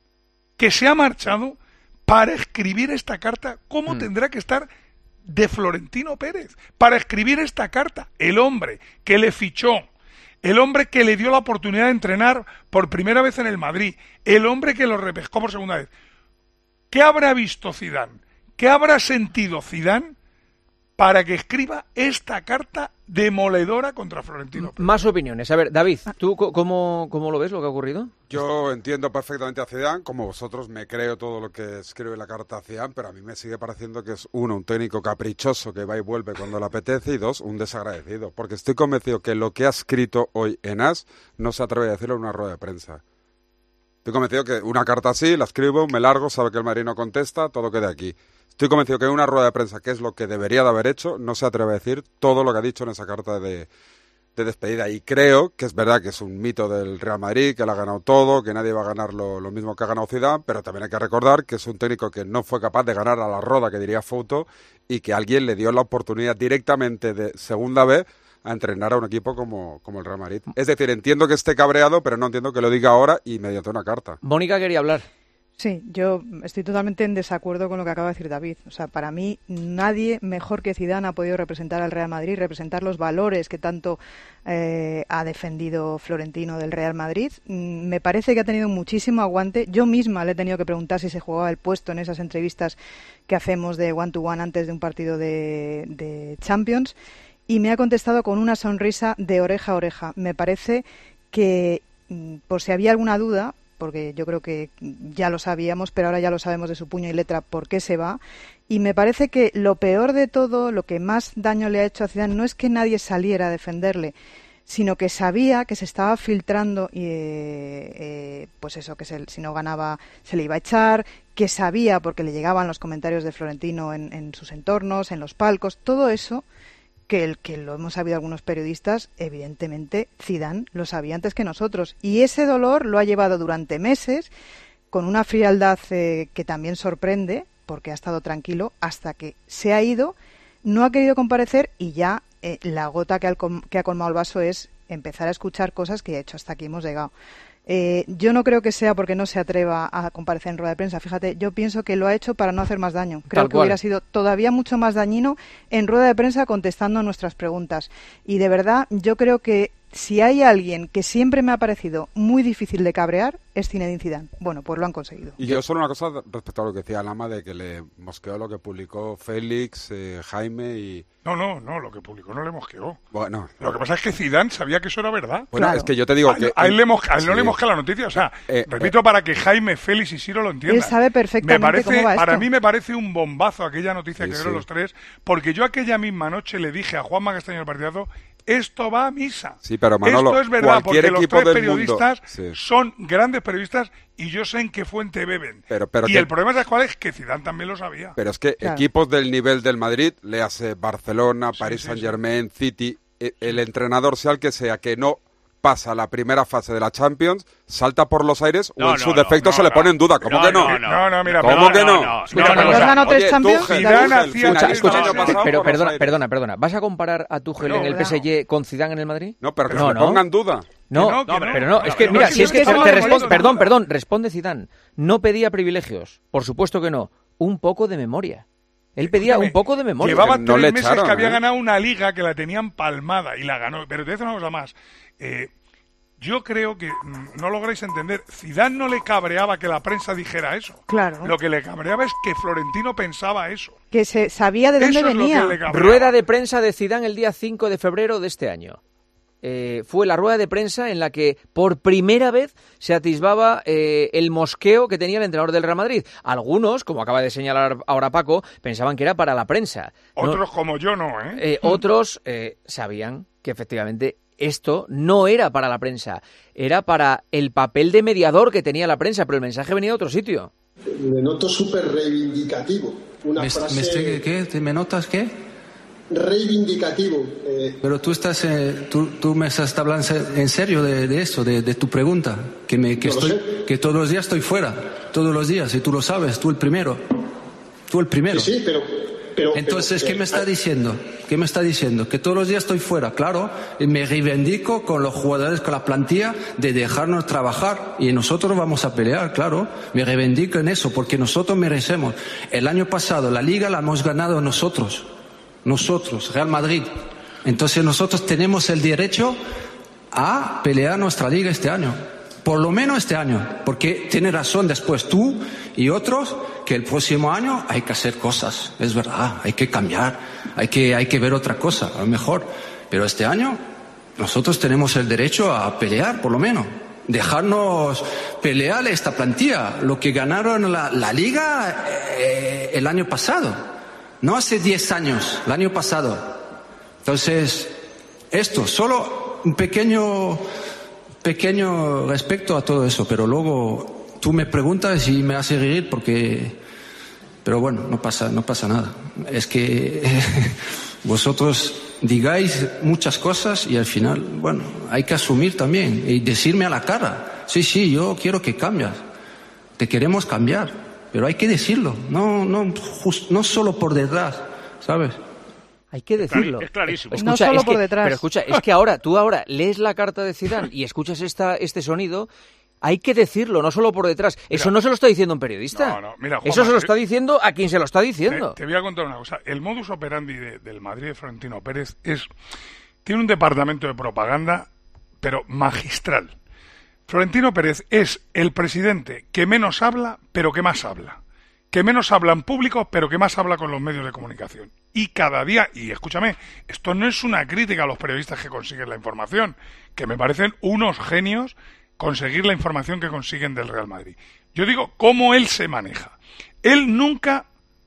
que se ha marchado para escribir esta carta. ¿Cómo mm. tendrá que estar de Florentino Pérez para escribir esta carta? El hombre que le fichó, el hombre que le dio la oportunidad de entrenar por primera vez en el Madrid, el hombre que lo repescó por segunda vez. ¿Qué habrá visto Zidane? ¿Qué habrá sentido Zidane para que escriba esta carta demoledora contra Florentino Pérez? Más opiniones. A ver, David, ¿tú cómo, cómo lo ves lo que ha ocurrido? Yo entiendo perfectamente a Zidane, como vosotros me creo todo lo que escribe la carta a Zidane, pero a mí me sigue pareciendo que es, uno, un técnico caprichoso que va y vuelve cuando le apetece, y dos, un desagradecido, porque estoy convencido que lo que ha escrito hoy en As no se atreve a decirlo en una rueda de prensa. Estoy convencido que una carta así, la escribo, me largo, sabe que el Madrid no contesta, todo queda aquí. Estoy convencido que en una rueda de prensa, que es lo que debería de haber hecho, no se atreve a decir todo lo que ha dicho en esa carta de, de despedida. Y creo que es verdad que es un mito del Real Madrid, que él ha ganado todo, que nadie va a ganar lo, lo mismo que ha ganado Zidane, pero también hay que recordar que es un técnico que no fue capaz de ganar a la Roda, que diría Fouto, y que alguien le dio la oportunidad directamente de segunda vez a entrenar a un equipo como, como el Real Madrid. Es decir, entiendo que esté cabreado, pero no entiendo que lo diga ahora y mediante una carta. Mónica quería hablar. Sí, yo estoy totalmente en desacuerdo con lo que acaba de decir David. O sea, para mí nadie mejor que Zidane ha podido representar al Real Madrid, representar los valores que tanto eh, ha defendido Florentino del Real Madrid. Mm, me parece que ha tenido muchísimo aguante. Yo misma le he tenido que preguntar si se jugaba el puesto en esas entrevistas que hacemos de one to one antes de un partido de, de Champions, y me ha contestado con una sonrisa de oreja a oreja. Me parece que, por si había alguna duda, porque yo creo que ya lo sabíamos, pero ahora ya lo sabemos de su puño y letra por qué se va, y me parece que lo peor de todo, lo que más daño le ha hecho a Zidane, no es que nadie saliera a defenderle, sino que sabía que se estaba filtrando, y, eh, eh, pues eso, que se, si no ganaba se le iba a echar, que sabía, porque le llegaban los comentarios de Florentino en, en sus entornos, en los palcos, todo eso, que el que lo hemos sabido algunos periodistas, evidentemente Zidane lo sabía antes que nosotros, y ese dolor lo ha llevado durante meses con una frialdad eh, que también sorprende, porque ha estado tranquilo hasta que se ha ido, no ha querido comparecer, y ya eh, la gota que, al, que ha colmado el vaso es empezar a escuchar cosas que ha hecho. Hasta aquí hemos llegado. Eh, yo no creo que sea porque no se atreva a comparecer en rueda de prensa. Fíjate, yo pienso que lo ha hecho para no hacer más daño. Creo Tal que cual. Hubiera sido todavía mucho más dañino en rueda de prensa contestando nuestras preguntas. Y de verdad, yo creo que si hay alguien que siempre me ha parecido muy difícil de cabrear, es Zinedine Zidane. Bueno, pues lo han conseguido. Y yo solo una cosa respecto a lo que decía Lama, de que le mosqueó lo que publicó Félix, eh, Jaime y... No, no, no, lo que publicó no le mosqueó. Bueno, lo que pasa es que Zidane sabía que eso era verdad. Bueno, claro. Es que yo te digo a, que... A él, le mosca, a él sí. no le mosquea la noticia, o sea, eh, repito, eh, para que Jaime, Félix y Ciro lo entiendan. Él sabe perfectamente me parece, cómo va Para esto. mí me parece un bombazo aquella noticia sí, que sí. dieron los tres, porque yo aquella misma noche le dije a Juanma Castaño del partidazo, esto va a misa. Sí, pero Manolo, esto es verdad, porque los tres periodistas mundo, sí. son grandes periodistas y yo sé en qué fuente beben. Pero, pero y que, el problema es cuál es que Zidane también lo sabía. Pero es que claro. equipos del nivel del Madrid, le hace Barcelona, sí, Paris sí, Saint-Germain, sí. City, el, el entrenador sea el que sea, que no pasa la primera fase de la Champions, salta por los aires no, o en no, su no, defecto no, se no, le pone en duda. ¿Cómo no, que no? no, No, no, mira, ¿Cómo no, que no? no, no, Escucha, cuando has ganado tres Champions, Zidane hacía Escucha, el escucha, año pasado pero por perdona, los aires. perdona, perdona. ¿Vas a comparar a Tuchel No, en el no. P S G con Zidane en el Madrid? No, pero que No, se le no. ponga en duda. No, no, no, que no. pero no, es que No, mira, no, si es que no, te, no, te no, responde, no, perdón, no. perdón, responde Zidane. No pedía privilegios, por supuesto que no. Un poco de memoria. Él pedía Escúchame, un poco de memoria. Llevaba Que tres no le meses echaron, que había ¿eh? ganado una liga que la tenían palmada y la ganó. Pero te voy a decir una cosa más. Eh, Yo creo que mm, no lográis entender. Zidane no le cabreaba que la prensa dijera eso. Claro. Lo que le cabreaba es que Florentino pensaba eso. Que se sabía de dónde Eso es lo venía. que le cabreaba. Rueda de prensa de Zidane el día cinco de febrero de este año. Eh, fue la rueda de prensa en la que por primera vez se atisbaba eh, el mosqueo que tenía el entrenador del Real Madrid. Algunos, como acaba de señalar ahora Paco, pensaban que era para la prensa. Otros No, como yo no, ¿eh? eh, otros eh, sabían que efectivamente esto no era para la prensa, era para el papel de mediador que tenía la prensa, pero el mensaje venía de otro sitio. Me noto súper reivindicativo. Una ¿Me, frase... me estoy- ¿qué? ¿Te- ¿Me notas qué? Reivindicativo. Eh, Pero tú estás, eh, tú, tú me estás hablando en serio de, de eso, de, de tu pregunta, que me, que No lo estoy, que todos los días estoy fuera, todos los días, y tú lo sabes, tú el primero, tú el primero. Sí, sí, pero, pero Entonces, pero, ¿qué me está eh, diciendo? ¿Qué me está diciendo? Que todos los días estoy fuera, claro, y me reivindico con los jugadores, con la plantilla, de dejarnos trabajar, y nosotros vamos a pelear, claro, me reivindico en eso, porque nosotros merecemos. El año pasado la Liga la hemos ganado nosotros, nosotros, Real Madrid. Entonces nosotros tenemos el derecho a pelear nuestra Liga este año, por lo menos este año, porque tiene razón después tú y otros que el próximo año hay que hacer cosas, es verdad, hay que cambiar, hay que, hay que ver otra cosa, a lo mejor, pero este año nosotros tenemos el derecho a pelear, por lo menos, dejarnos pelear esta plantilla, lo que ganaron la, la Liga eh, el año pasado, no hace diez años, el año pasado. Entonces, esto, solo un pequeño, pequeño respecto a todo eso, pero luego tú me preguntas y me haces reír porque, pero bueno, no pasa, no pasa nada. Es que vosotros digáis muchas cosas y al final, bueno, hay que asumir también y decirme a la cara, sí, sí, yo quiero que cambies, te queremos cambiar, pero hay que decirlo, no, no, just, no solo por detrás, ¿sabes? Hay que decirlo. Es clarísimo. Escucha, No solo es por que- detrás. Pero escucha, es que ahora, tú ahora lees la carta de Zidane y escuchas esta, este sonido, hay que decirlo, no solo por detrás. Eso Mira, no se lo está diciendo un periodista. No, no, mira, Juanma, Eso se lo te- está diciendo a quien se lo está diciendo. Te, te voy a contar una cosa. El modus operandi de- del Madrid de Florentino Pérez es... Tiene un departamento de propaganda, pero magistral. Florentino Pérez es el presidente que menos habla, pero que más habla. Que menos habla en público, pero que más habla con los medios de comunicación. Y cada día, y escúchame, esto no es una crítica a los periodistas que consiguen la información, que me parecen unos genios conseguir la información que consiguen del Real Madrid. Yo digo cómo él se maneja. Él nunca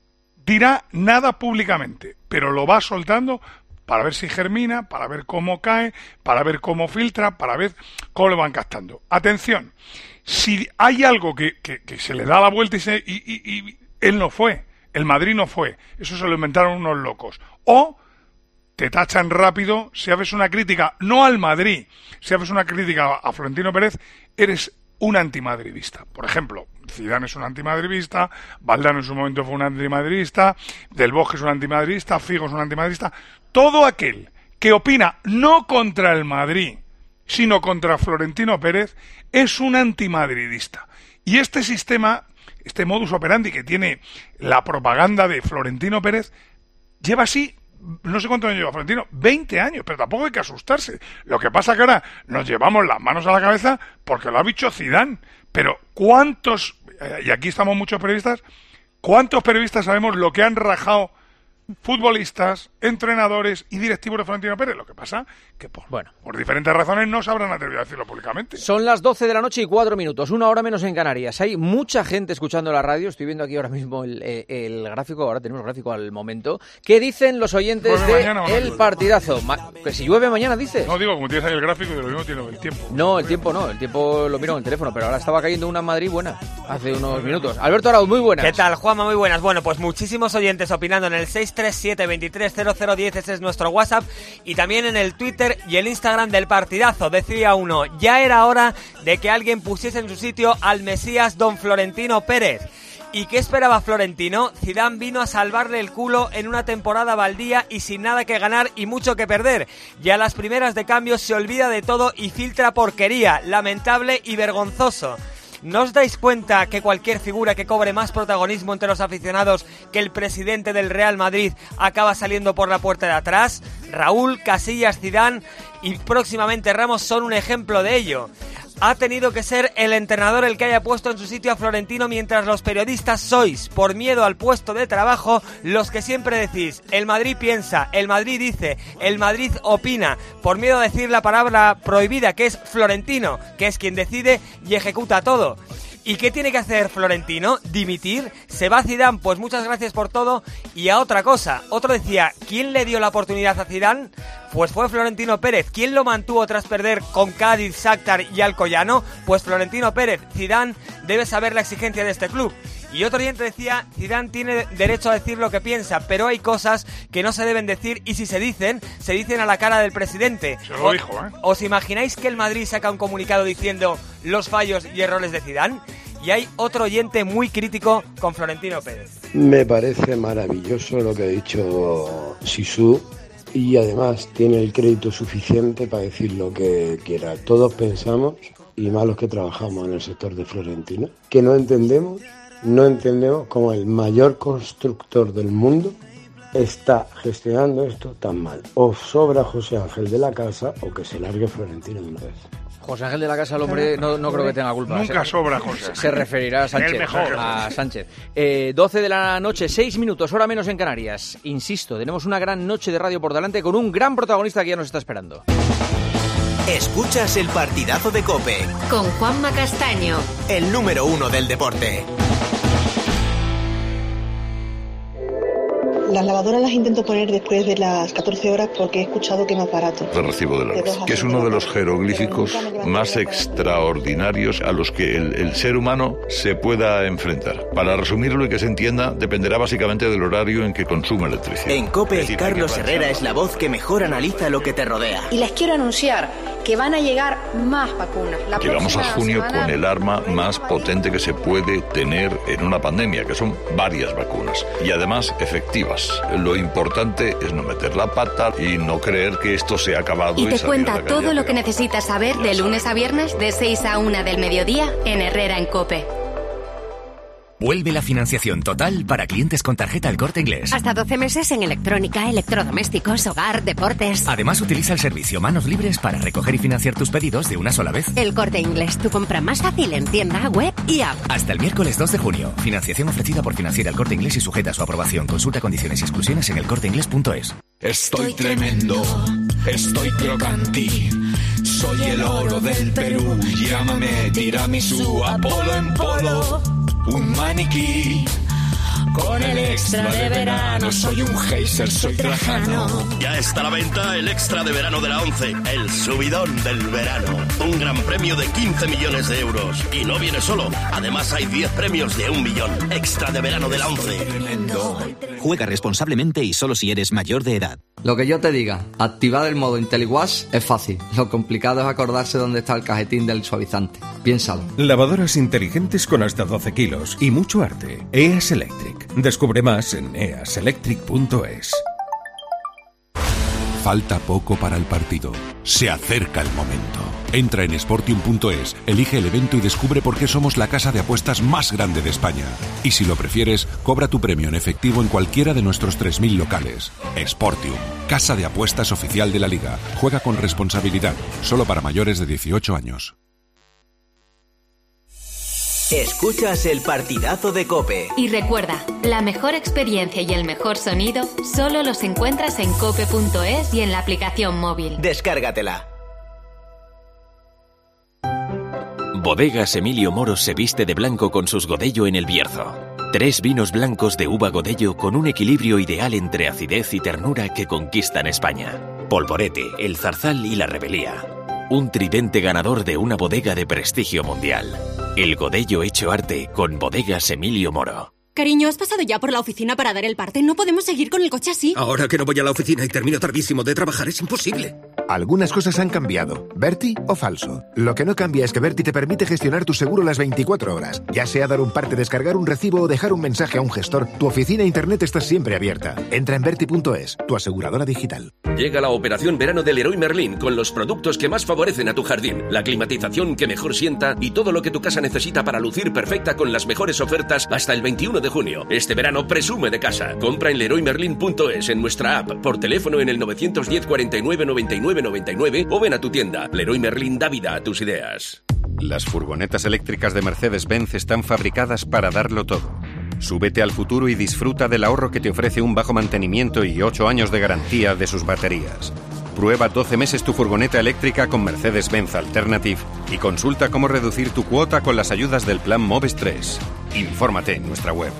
dirá nada públicamente, pero lo va soltando para ver si germina, para ver cómo cae, para ver cómo filtra, para ver cómo lo van captando. Atención, si hay algo que, que, que se le da la vuelta y, se, y, y, y él no fue, el Madrid no fue, eso se lo inventaron unos locos. O te tachan rápido si haces una crítica, no al Madrid, si haces una crítica a Florentino Pérez, eres un antimadridista. Por ejemplo, Zidane es un antimadridista, Valdano en su momento fue un antimadridista, Del Bosque es un antimadridista, Figo es un antimadridista. Todo aquel que opina no contra el Madrid, sino contra Florentino Pérez, es un antimadridista. Y este sistema, este modus operandi que tiene la propaganda de Florentino Pérez, lleva así, no sé cuánto años lleva Florentino, veinte años, pero tampoco hay que asustarse. Lo que pasa que ahora nos llevamos las manos a la cabeza porque lo ha dicho Zidane. Pero ¿cuántos, y aquí estamos muchos periodistas, cuántos periodistas sabemos lo que han rajado futbolistas, entrenadores y directivos de Florentino Pérez? Lo que pasa que por, bueno. por diferentes razones no se habrán atrevido a decirlo públicamente. Son las doce de la noche y cuatro minutos, una hora menos en Canarias. Hay mucha gente escuchando la radio, estoy viendo aquí ahora mismo el, el, el gráfico, ahora tenemos el gráfico al momento. ¿Qué dicen los oyentes ¿Llueve de mañana o no El llueve? Partidazo? Ma- que si llueve mañana, dices. No digo, como tienes ahí el gráfico, de lo mismo tiene el tiempo. No, el tiempo no, el tiempo lo miro en el teléfono, pero ahora estaba cayendo una en Madrid buena, hace unos minutos. Alberto Arauz, muy buenas. ¿Qué tal, Juanma? Muy buenas. Bueno, pues muchísimos oyentes opinando en el seis tres siete, veintitrés cero cero diez, ese es nuestro WhatsApp, y también en el Twitter y el Instagram del Partidazo. Decía uno, ya era hora de que alguien pusiese en su sitio al Mesías don Florentino Pérez. ¿Y qué esperaba Florentino? Zidane vino a salvarle el culo en una temporada baldía y sin nada que ganar y mucho que perder. Ya a las primeras de cambio se olvida de todo y filtra porquería, lamentable y vergonzoso. ¿No os dais cuenta que cualquier figura que cobre más protagonismo entre los aficionados que el presidente del Real Madrid acaba saliendo por la puerta de atrás? Raúl, Casillas, Zidane y próximamente Ramos son un ejemplo de ello. Ha tenido que ser el entrenador el que haya puesto en su sitio a Florentino, mientras los periodistas sois, por miedo al puesto de trabajo, los que siempre decís: el Madrid piensa, el Madrid dice, el Madrid opina, por miedo a decir la palabra prohibida, que es Florentino, que es quien decide y ejecuta todo. ¿Y qué tiene que hacer Florentino? ¿Dimitir? ¿Se va Zidane? Pues muchas gracias por todo. Y a otra cosa, otro decía, ¿quién le dio la oportunidad a Zidane? Pues fue Florentino Pérez. ¿Quién lo mantuvo tras perder con Cádiz, Shakhtar y Alcoyano? Pues Florentino Pérez. Zidane debe saber la exigencia de este club. Y otro oyente decía, Zidane tiene derecho a decir lo que piensa, pero hay cosas que no se deben decir, y si se dicen, se dicen a la cara del presidente. Se lo dijo, ¿eh? ¿Os imagináis que el Madrid saca un comunicado diciendo los fallos y errores de Zidane? Y hay otro oyente muy crítico con Florentino Pérez. Me parece maravilloso lo que ha dicho Sisu, y además tiene el crédito suficiente para decir lo que quiera. Todos pensamos, y más los que trabajamos en el sector de Florentino, que no entendemos No entendemos cómo el mayor constructor del mundo está gestionando esto tan mal. O sobra José Ángel de la Casa o que se largue Florentino de una vez. José Ángel de la Casa, el hombre, no, no creo que tenga culpa. Nunca se, sobra José. Se referirá a Sánchez. El mejor. A Sánchez. Eh, doce de la noche, seis minutos, hora menos en Canarias. Insisto, tenemos una gran noche de radio por delante con un gran protagonista que ya nos está esperando. Escuchas el partidazo de COPE. Con Juanma Castaño. El número uno del deporte. Las lavadoras las intento poner después de las catorce horas porque he escuchado que es más barato. El recibo de la luz, que es uno de los jeroglíficos más extraordinarios a los que el, el ser humano se pueda enfrentar. Para resumirlo y que se entienda, dependerá básicamente del horario en que consume electricidad. En COPE, decir, Carlos Herrera es la voz que mejor analiza lo que te rodea. Y les quiero anunciar que van a llegar más vacunas. La Llegamos a junio semana... con el arma más potente que se puede tener en una pandemia, que son varias vacunas. Y además efectivas. Lo importante es no meter la pata y no creer que esto se ha acabado. Y te y cuenta todo lo que necesitas saber de lunes a viernes de seis a una del mediodía en Herrera en COPE. Vuelve la financiación total para clientes con tarjeta El Corte Inglés. Hasta doce meses en electrónica, electrodomésticos, hogar, deportes. Además, utiliza el servicio Manos Libres para recoger y financiar tus pedidos de una sola vez. El Corte Inglés, tu compra más fácil en tienda, web y app. Hasta el miércoles dos de junio. Financiación ofrecida por Financiera El Corte Inglés y sujeta a su aprobación. Consulta condiciones y exclusiones en el corte inglés punto es. Estoy tremendo, estoy crocanti. Soy el oro del Perú. Llámame tiramisú, Apolo en polo. Un maniquí con el extra de verano. Soy un geyser, soy Trajano. Ya está a la venta el extra de verano de la ONCE, el subidón del verano. Un gran premio de quince millones de euros. Y no viene solo, además hay diez premios de un millón. Extra de verano de la ONCE. Juega responsablemente y solo si eres mayor de edad. Lo que yo te diga, activar el modo IntelliWash es fácil. Lo complicado es acordarse dónde está el cajetín del suavizante. Piénsalo. Lavadoras inteligentes con hasta doce kilos y mucho arte. E A S Electric. Descubre más en e a s electric punto es. Falta poco para el partido. Se acerca el momento. Entra en sportium punto es, elige el evento y descubre por qué somos la casa de apuestas más grande de España. Y si lo prefieres, cobra tu premio en efectivo en cualquiera de nuestros tres mil locales. Sportium, casa de apuestas oficial de la Liga. Juega con responsabilidad, solo para mayores de dieciocho años. Escuchas el partidazo de COPE. Y recuerda, la mejor experiencia y el mejor sonido solo los encuentras en cope punto es y en la aplicación móvil. Descárgatela. Bodegas Emilio Moro se viste de blanco con sus Godello en el Bierzo. Tres vinos blancos de uva Godello con un equilibrio ideal entre acidez y ternura que conquistan España. Polvorete, el Zarzal y la Rebelía. Un tridente ganador de una bodega de prestigio mundial. El Godello hecho arte con Bodegas Emilio Moro. Cariño, ¿has pasado ya por la oficina para dar el parte? No podemos seguir con el coche así. Ahora que no voy a la oficina y termino tardísimo de trabajar, es imposible. Algunas cosas han cambiado. ¿Berti o falso? Lo que no cambia es que Berti te permite gestionar tu seguro las veinticuatro horas. Ya sea dar un parte, descargar un recibo o dejar un mensaje a un gestor, tu oficina e internet está siempre abierta. Entra en berti punto es, tu aseguradora digital. Llega la operación verano del Leroy Merlin con los productos que más favorecen a tu jardín, la climatización que mejor sienta y todo lo que tu casa necesita para lucir perfecta con las mejores ofertas hasta el veintiuno de junio. Este verano presume de casa. Compra en leroy merlin punto es, en nuestra app, por teléfono en el nueve uno cero, cuarenta y nueve, noventa y nueve, noventa y nueve o ven a tu tienda. Leroy Merlin da vida a tus ideas. Las furgonetas eléctricas de Mercedes-Benz están fabricadas para darlo todo. Súbete al futuro y disfruta del ahorro que te ofrece un bajo mantenimiento y ocho años de garantía de sus baterías. Prueba doce meses tu furgoneta eléctrica con Mercedes-Benz Alternative y consulta cómo reducir tu cuota con las ayudas del plan Moves tres. Infórmate en nuestra web.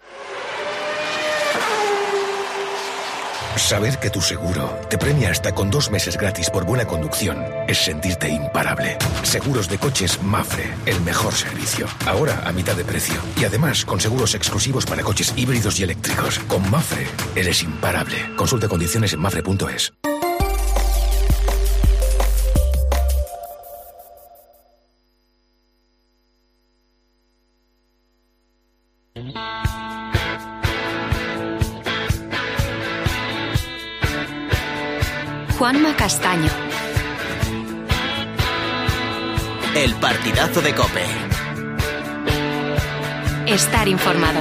Saber que tu seguro te premia hasta con dos meses gratis por buena conducción es sentirte imparable. Seguros de coches Mafre, el mejor servicio. Ahora a mitad de precio. Y además con seguros exclusivos para coches híbridos y eléctricos. Con Mafre eres imparable. Consulta condiciones en mafre punto es. Juanma Castaño. El partidazo de COPE. Estar informado.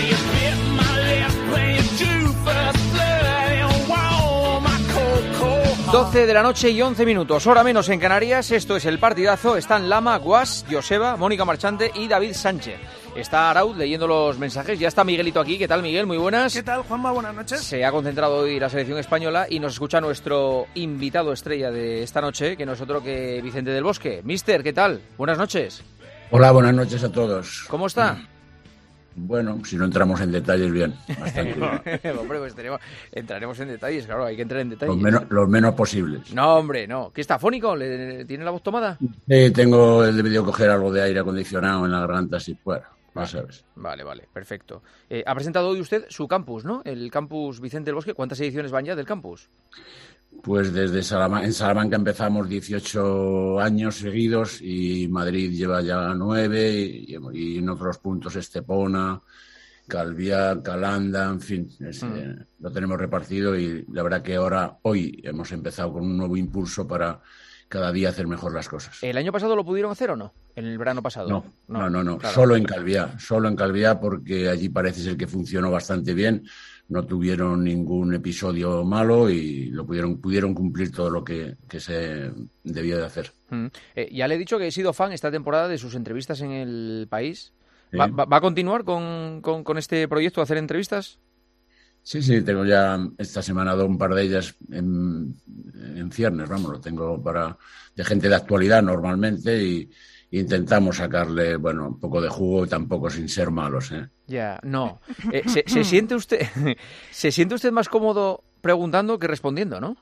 doce de la noche y once minutos, hora menos en Canarias. Esto es El Partidazo. Están Lama, Guas, Joseba, Mónica Marchante y David Sánchez. Está Arauz leyendo los mensajes. Ya está Miguelito aquí. ¿Qué tal, Miguel? Muy buenas. ¿Qué tal, Juanma? Buenas noches. Se ha concentrado hoy la selección española y nos escucha nuestro invitado estrella de esta noche, que no es otro que Vicente del Bosque. Mister, ¿qué tal? Buenas noches. Hola, buenas noches a todos. ¿Cómo está? Bueno, si no entramos en detalles, bien. Bastante bien. Hombre, pues tenemos, entraremos en detalles, claro, hay que entrar en detalles. Los menos, los menos posibles. No, hombre, no. ¿Qué está, afónico? ¿Le, ¿Tiene la voz tomada? Sí, tengo el debido coger algo de aire acondicionado en la garganta, así fuera. Vale, sabes. Vale, vale, perfecto. Eh, ha presentado hoy usted su campus, ¿no? El campus Vicente del Bosque. ¿Cuántas ediciones van ya del campus? Pues desde Salamanca, en Salamanca empezamos dieciocho años seguidos y Madrid lleva ya nueve y, y en otros puntos Estepona, Calviá, Calanda, en fin, es, mm. eh, lo tenemos repartido y la verdad que ahora, hoy hemos empezado con un nuevo impulso para cada día hacer mejor las cosas. ¿El año pasado lo pudieron hacer o no? ¿En el verano pasado? No, no, no, no, no. Claro. Solo en Calviá, solo en Calviá porque allí parece ser que funcionó bastante bien. No tuvieron ningún episodio malo y lo pudieron pudieron cumplir todo lo que, que se debía de hacer. Mm. Eh, ya le he dicho que he sido fan esta temporada de sus entrevistas en El País. ¿Va, sí. va, va a continuar con, con, con este proyecto, hacer entrevistas? Sí, sí, tengo ya esta semana dos, un par de ellas en, en ciernes, vamos, lo tengo para de gente de actualidad normalmente y intentamos sacarle, bueno, un poco de jugo, tampoco sin ser malos, ¿eh? Ya, no. Eh, ¿se, se siente usted se siente usted más cómodo preguntando que respondiendo, no?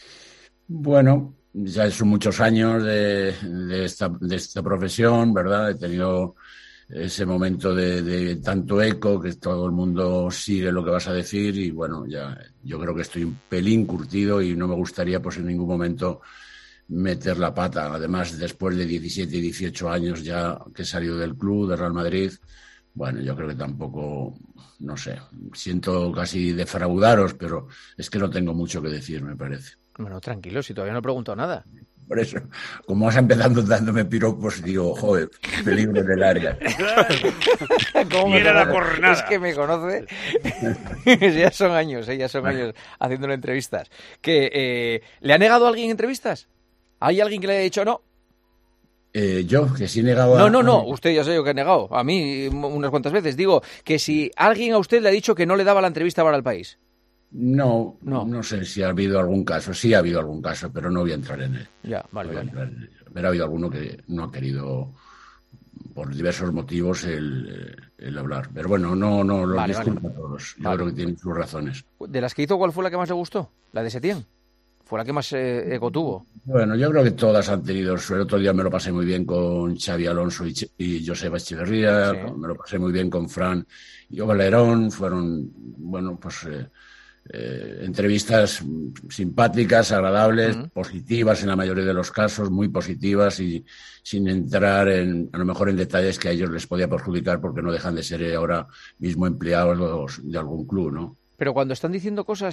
Bueno, ya son muchos años de, de, esta, de esta profesión, ¿verdad? He tenido ese momento de, de tanto eco, que todo el mundo sigue lo que vas a decir y, bueno, ya yo creo que estoy un pelín curtido y no me gustaría, pues, en ningún momento meter la pata. Además, después de diecisiete y dieciocho años ya que he salido del club, de Real Madrid, bueno, yo creo que tampoco, no sé, siento casi defraudaros, pero es que no tengo mucho que decir, me parece. Bueno, tranquilo, si todavía no he preguntado nada. Por eso, como vas empezando dándome piropos, digo, joder, peligro en el área. ¿Cómo me la es que me conoce. Ya son años, ¿eh? ya son años haciéndole entrevistas. Que, eh, ¿le ha negado a alguien entrevistas? ¿Hay alguien que le haya dicho no? Eh, yo, que sí he negado a... No, no, no, usted ya sé yo que ha negado. A mí unas cuantas veces. Digo, que si alguien a usted le ha dicho que no le daba la entrevista para El País. No, no, no sé si ha habido algún caso. Sí ha habido algún caso, pero no voy a entrar en él. Ya, vale, no vale. Pero ha habido alguno que no ha querido, por diversos motivos, el, el hablar. Pero bueno, no, no los vale, disculpo vale. a todos. Yo vale. creo que tienen sus razones. ¿De las que hizo, cuál fue la que más le gustó? ¿La de Setién? ¿Fue la que más eh, eco tuvo? Bueno, yo creo que todas han tenido. El otro día me lo pasé muy bien con Xavi Alonso y, Ch- y Joseba Echeverría. Sí. Me lo pasé muy bien con Fran y Valerón. Fueron, bueno, pues... Eh, Eh, entrevistas simpáticas, agradables, uh-huh. positivas en la mayoría de los casos, muy positivas y sin entrar en, a lo mejor en detalles que a ellos les podía perjudicar porque no dejan de ser ahora mismo empleados de algún club, ¿no? Pero cuando están diciendo cosas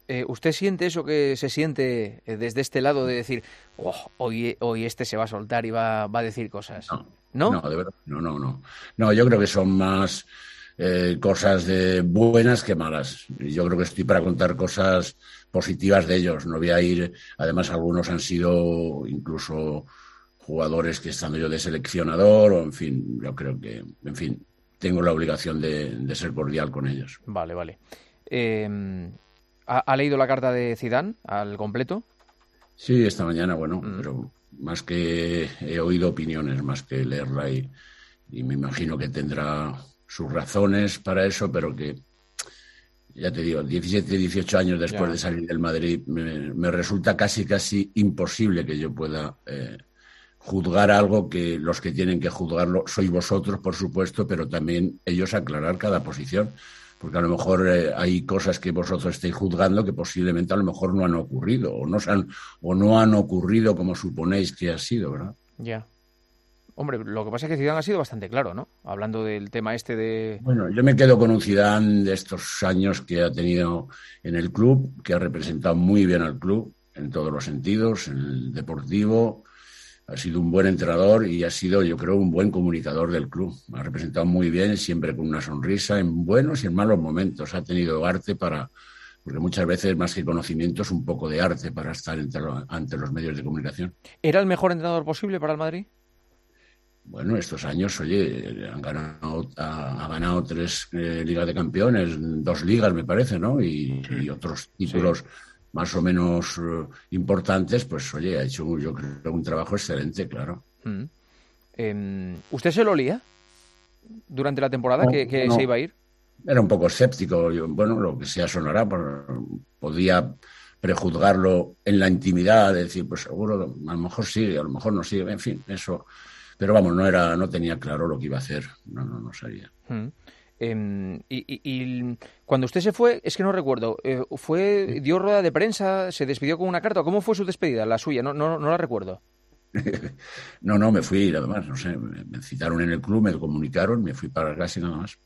Eh, ¿Usted siente eso que se siente desde este lado de decir, oh, hoy, hoy este se va a soltar y va, va a decir cosas? No, ¿no? No, de verdad, no, no, no. No, yo creo que son más eh, cosas de buenas que malas. Yo creo que estoy para contar cosas positivas de ellos. No voy a ir, además algunos han sido incluso jugadores que estando yo de seleccionador, o en fin, yo creo que, en fin, tengo la obligación de, de ser cordial con ellos. Vale, vale. Eh... ¿Ha leído la carta de Zidane al completo? Sí, esta mañana, bueno, mm. pero más que he oído opiniones, más que leerla y, y me imagino que tendrá sus razones para eso, pero que, ya te digo, diecisiete, dieciocho años después ya. de salir del Madrid, me, me resulta casi, casi imposible que yo pueda eh, juzgar algo que los que tienen que juzgarlo sois vosotros, por supuesto, pero también ellos aclarar cada posición. Porque a lo mejor eh, hay cosas que vosotros estáis juzgando que posiblemente a lo mejor no han ocurrido o no, han, o no han ocurrido como suponéis que ha sido, ¿verdad? Ya. Hombre, lo que pasa es que Zidane ha sido bastante claro, ¿no? Hablando del tema este de... Bueno, yo me quedo con un Zidane de estos años que ha tenido en el club, que ha representado muy bien al club en todos los sentidos, en el deportivo. Ha sido un buen entrenador y ha sido, yo creo, un buen comunicador del club. Ha representado muy bien, siempre con una sonrisa, en buenos y en malos momentos. Ha tenido arte para, porque muchas veces más que conocimiento es un poco de arte para estar entre, ante los medios de comunicación. ¿Era el mejor entrenador posible para el Madrid? Bueno, estos años, oye, han ganado, ha, ha ganado tres eh, Ligas de Campeones, dos ligas me parece, ¿no? Y, y otros títulos... Sí. más o menos uh, importantes, pues oye, ha hecho yo creo un trabajo excelente, claro. Mm. Eh, ¿Usted se lo olía durante la temporada no, que, que no. se iba a ir? Era un poco escéptico, yo, bueno, lo que sea sonará, por, podía prejuzgarlo en la intimidad, de decir, pues seguro, a lo mejor sí, a lo mejor no sí, en fin, eso, pero vamos, no era, no tenía claro lo que iba a hacer, no, no, no sabía. Mm. Eh, y, y, y cuando usted se fue, es que no recuerdo, eh, fue dio rueda de prensa, se despidió con una carta, ¿cómo fue su despedida, la suya? No, no, no la recuerdo. no, no, me fui, además, no sé, me citaron en el club, me comunicaron, me fui para casa y nada más.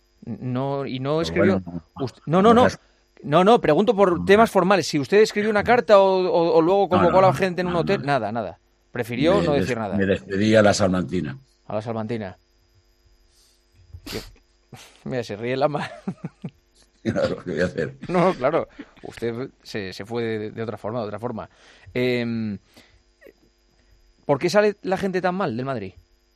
No, y no escribió... Bueno, usted... No, no, no, no, no, pregunto por temas formales, si usted escribió una carta o, o, o luego convocó no, no, a la gente en un no, hotel, no. nada, nada. Prefirió me no decir des... nada. Me despedí a la Salmantina. A la Salmantina. Mira, se ríe la mar. Claro, ¿qué voy a hacer? No, claro. Usted se, se fue de, de otra forma, de otra forma. Eh, ¿Por qué sale la gente tan mal del Madrid?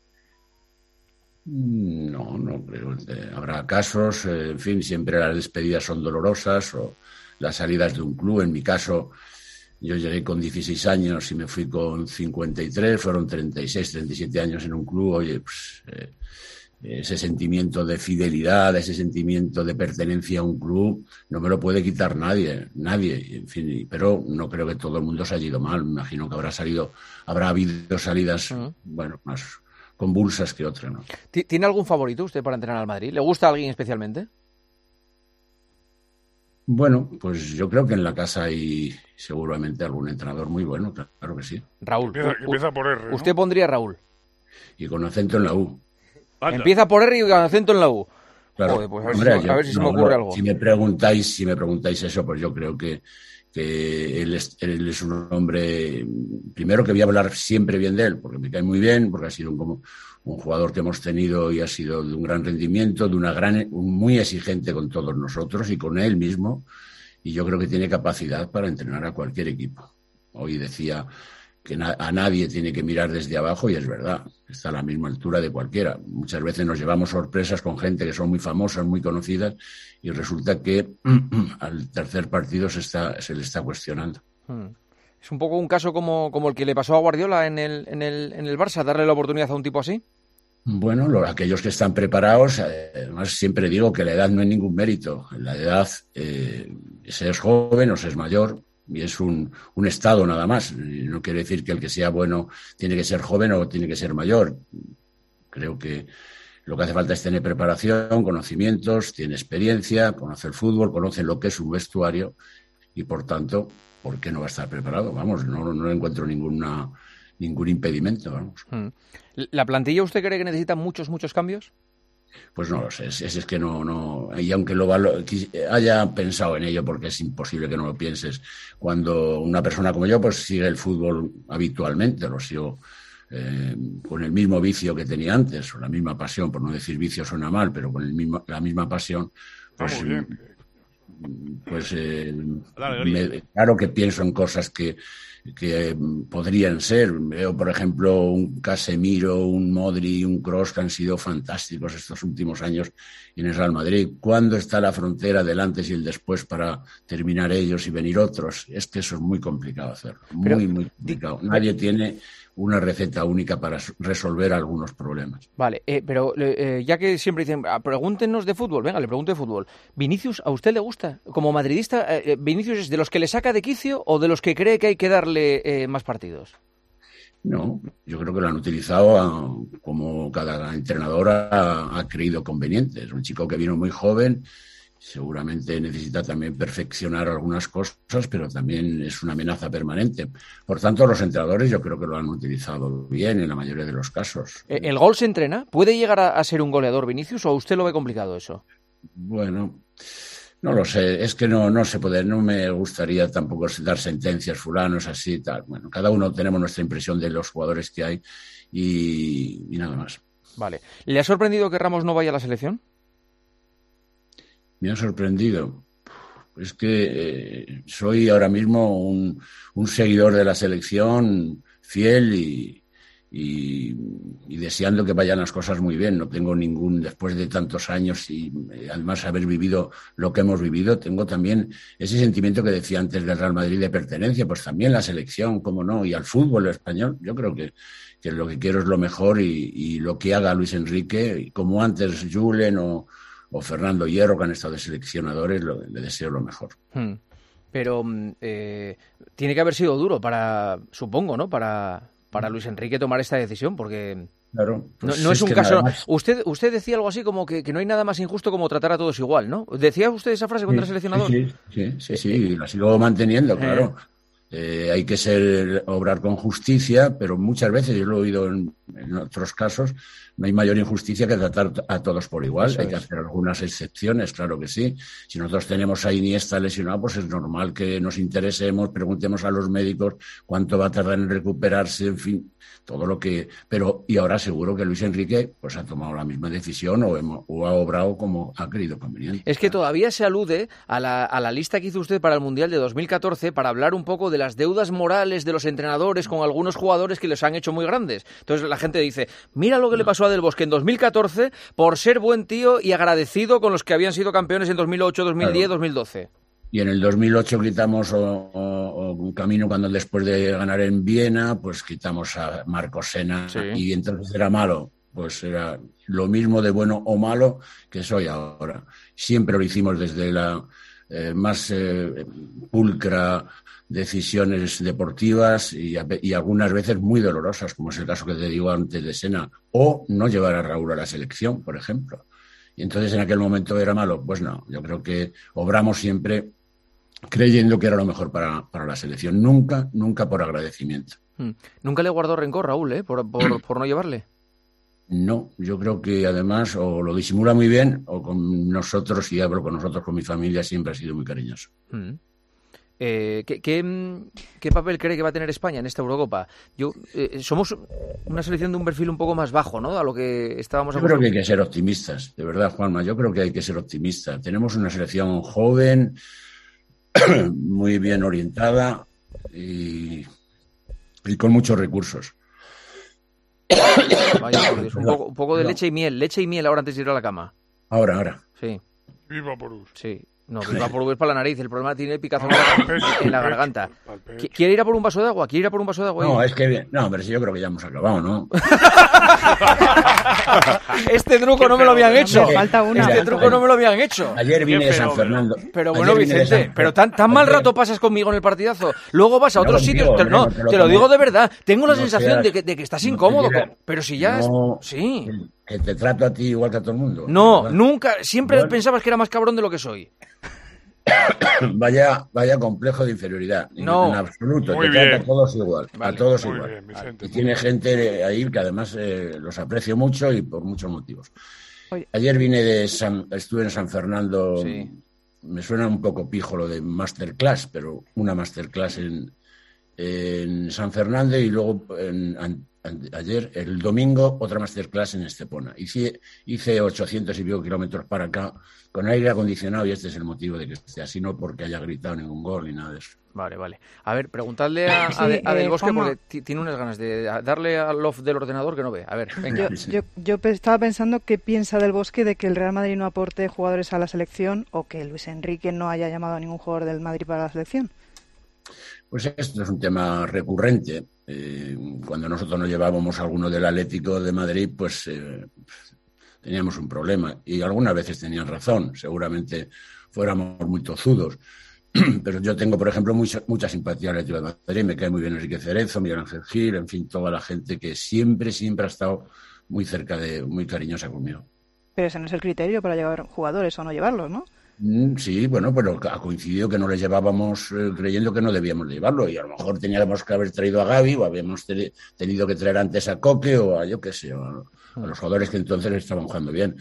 No, no creo. Habrá casos, eh, en fin, siempre las despedidas son dolorosas o las salidas de un club. En mi caso, yo llegué con dieciséis años y me fui con cincuenta y tres, fueron treinta y seis, treinta y siete años en un club. Oye, pues... Eh, ese sentimiento de fidelidad, ese sentimiento de pertenencia a un club, no me lo puede quitar nadie, nadie, en fin, pero no creo que todo el mundo se haya ido mal, me imagino que habrá salido, habrá habido salidas, uh-huh. bueno, más convulsas que otras, ¿no? ¿Tiene algún favorito usted para entrenar al Madrid? ¿Le gusta a alguien especialmente? Bueno, pues yo creo que en la casa hay seguramente algún entrenador muy bueno, claro que sí. Raúl. Empieza, empieza por R, ¿no? ¿Usted pondría a Raúl? Y con acento en la U. Anda. Empieza por R y con acento en la U. Claro. Joder, pues a ver, Hombre, si, yo, a ver si no, se me ocurre no, algo. Si me preguntáis, si me preguntáis eso, pues yo creo que, que él, es, él es un hombre, primero que voy a hablar siempre bien de él, porque me cae muy bien, porque ha sido un, como, un jugador que hemos tenido y ha sido de un gran rendimiento, de una gran, un, muy exigente con todos nosotros y con él mismo, y yo creo que tiene capacidad para entrenar a cualquier equipo. Hoy decía que na- a nadie tiene que mirar desde abajo y es verdad, está a la misma altura de cualquiera. Muchas veces nos llevamos sorpresas con gente que son muy famosas, muy conocidas y resulta que al tercer partido se, está, se le está cuestionando. Hmm. Es un poco un caso como, como el que le pasó a Guardiola en el, en el, en el Barça, darle la oportunidad a un tipo así. Bueno, lo, aquellos que están preparados, eh, además siempre digo que la edad no es ningún mérito. La edad, eh, se es joven o se es mayor, y es un, un estado nada más. Y no quiere decir que el que sea bueno tiene que ser joven o tiene que ser mayor. Creo que lo que hace falta es tener preparación, conocimientos, tiene experiencia, conoce el fútbol, conoce lo que es un vestuario y, por tanto, ¿por qué no va a estar preparado? Vamos, no, no encuentro ninguna, ningún impedimento. Vamos. ¿La plantilla usted cree que necesita muchos, muchos cambios? Pues no lo sé, es, es que no, no, y aunque lo valo, haya pensado en ello, porque es imposible que no lo pienses, cuando una persona como yo pues sigue el fútbol habitualmente, lo sigo eh, con el mismo vicio que tenía antes, o la misma pasión, por no decir vicio suena mal, pero con el mismo, la misma pasión, pues, pues eh, me, claro que pienso en cosas que que podrían ser. Veo, por ejemplo, un Casemiro, un Modri, un Kroos que han sido fantásticos estos últimos años en el Real Madrid. ¿Cuándo está la frontera del antes y el después para terminar ellos y venir otros? Es que eso es muy complicado hacerlo, muy, Pero, muy complicado. Nadie tiene una receta única para resolver algunos problemas. Vale, eh, pero eh, ya que siempre dicen, pregúntenos de fútbol, venga, le pregunto de fútbol. ¿Vinicius a usted le gusta? Como madridista, eh, ¿Vinicius es de los que le saca de quicio o de los que cree que hay que darle eh, más partidos? No, yo creo que lo han utilizado a, como cada entrenador ha, ha creído conveniente. Es un chico que vino muy joven, seguramente necesita también perfeccionar algunas cosas, pero también es una amenaza permanente. Por tanto, los entrenadores yo creo que lo han utilizado bien en la mayoría de los casos. ¿El gol se entrena? ¿Puede llegar a, a ser un goleador Vinicius o a usted lo ve complicado eso? Bueno, no lo sé. Es que no, no se puede, no me gustaría tampoco dar sentencias fulanos así tal. Bueno, cada uno tenemos nuestra impresión de los jugadores que hay y, y nada más. Vale. ¿Le ha sorprendido que Ramos no vaya a la selección? Me ha sorprendido. Es que eh, soy ahora mismo un, un seguidor de la selección fiel y, y, y deseando que vayan las cosas muy bien. No tengo ningún, después de tantos años y eh, además haber vivido lo que hemos vivido, tengo también ese sentimiento que decía antes del Real Madrid de pertenencia, pues también la selección, cómo no, y al fútbol español. Yo creo que, que lo que quiero es lo mejor y, y lo que haga Luis Enrique, y como antes Julen o o Fernando Hierro, que han estado de seleccionadores, lo, le deseo lo mejor. Hmm. Pero eh, tiene que haber sido duro para, supongo, ¿no? Para, para Luis Enrique tomar esta decisión, porque claro, pues no, no es, es un caso... Más... Usted usted decía algo así como que, que no hay nada más injusto como tratar a todos igual, ¿no? ¿Decía usted esa frase contra sí, el seleccionador? Sí, sí, sí, sí, sí, la sigo manteniendo, claro. Eh. Eh, hay que ser obrar con justicia, pero muchas veces, yo lo he oído en, en otros casos, no hay mayor injusticia que tratar a todos por igual. Eso hay es. que hacer algunas excepciones, claro que sí. Si nosotros tenemos a Iniesta lesionado, pues es normal que nos interesemos, preguntemos a los médicos cuánto va a tardar en recuperarse, en fin, todo lo que... Pero, y ahora seguro que Luis Enrique pues ha tomado la misma decisión o, hemos, o ha obrado como ha creído conveniente. Es que todavía se alude a la, a la lista que hizo usted para el Mundial de dos mil catorce para hablar un poco de las deudas morales de los entrenadores con algunos jugadores que les han hecho muy grandes. Entonces la gente dice, mira lo que le pasó a Del Bosque en dos mil catorce por ser buen tío y agradecido con los que habían sido campeones en dos mil ocho, dos mil diez, claro. dos mil doce. Y en el dos mil ocho quitamos o, o, o un camino cuando después de ganar en Viena, pues quitamos a Marcos Sena sí. Y entonces era malo. Pues era lo mismo de bueno o malo que soy ahora. Siempre lo hicimos desde la eh, más eh, pulcra decisiones deportivas y, y algunas veces muy dolorosas, como es el caso que te digo antes de Sena, o no llevar a Raúl a la selección, por ejemplo. Y entonces en aquel momento era malo. Pues no, yo creo que obramos siempre creyendo que era lo mejor para, para la selección. Nunca, nunca por agradecimiento. Hmm. Nunca le guardó rencor, Raúl, ¿eh? por, por, por no llevarle. No, yo creo que además o lo disimula muy bien o con nosotros, y hablo con nosotros, con mi familia, siempre ha sido muy cariñoso. Hmm. Eh, ¿qué, qué, ¿Qué papel cree que va a tener España en esta Eurocopa? Yo, eh, somos una selección de un perfil un poco más bajo, ¿no? A lo que estábamos Yo creo que hay que ser optimistas, de verdad, Juanma. Yo creo que hay que ser optimistas. Tenemos una selección joven, muy bien orientada y, y con muchos recursos. Vaya, por Dios, un poco, un poco de leche y miel, leche y miel ahora antes de ir a la cama. Ahora, ahora. Sí. Viva Porús. Sí. No, Viva Porús es para la nariz. El problema tiene picazón en la garganta. ¿Quiere ir a por un vaso de agua? ¿Quiere ir a por un vaso de agua? No, es que bien. No, pero sí, yo creo que ya hemos acabado, ¿no? Este truco no me lo habían hecho. Falta una. Este truco no me lo habían hecho. Ayer vine de San Fernando. Pero bueno, Vicente, pero tan, tan mal rato pasas conmigo en el partidazo. Luego vas a otros sitios. No, te lo digo de verdad. Tengo la sensación de que, de que estás incómodo. Pero si ya... Sí. Que te trato a ti igual que a todo el mundo. No, nunca. Siempre bueno. pensabas que era más cabrón de lo que soy. Vaya, vaya complejo de inferioridad. No. En absoluto. Muy te bien. trata a todos igual. Vale. A todos Muy igual. Bien, Vicente, y tiene gente ahí que además eh, los aprecio mucho y por muchos motivos. Ayer vine de San, estuve en San Fernando. Sí. Me suena un poco pijo lo de masterclass, pero una masterclass en, en San Fernando y luego en, an, an, ayer, el domingo, otra masterclass en Estepona. Hice, hice ochocientos y pico kilómetros para acá con aire acondicionado y este es el motivo de que esté así, no porque haya gritado ningún gol ni nada de eso. Vale, vale. A ver, preguntadle a, sí, a, de, a eh, Del Bosque Juanma, porque tiene unas ganas de darle al off del ordenador que no ve. A ver, venga. Yo, yo, yo estaba pensando qué piensa Del Bosque de que el Real Madrid no aporte jugadores a la selección o que Luis Enrique no haya llamado a ningún jugador del Madrid para la selección. Pues esto es un tema recurrente. Eh, cuando nosotros nos llevábamos a alguno del Atlético de Madrid, pues eh, teníamos un problema. Y algunas veces tenían razón. Seguramente fuéramos muy tozudos. Pero yo tengo, por ejemplo, mucha, mucha simpatía al Atlético de Madrid. Me cae muy bien Enrique Cerezo, Miguel Ángel Gil, en fin, toda la gente que siempre, siempre ha estado muy cerca de, muy cariñosa conmigo. Pero ese no es el criterio para llevar jugadores o no llevarlos, ¿no? Sí, bueno, pero ha coincidido que no les llevábamos eh, creyendo que no debíamos de llevarlo y a lo mejor teníamos que haber traído a Gavi o habíamos te- tenido que traer antes a Coque o a yo qué sé, a, a los jugadores que entonces estaban jugando bien.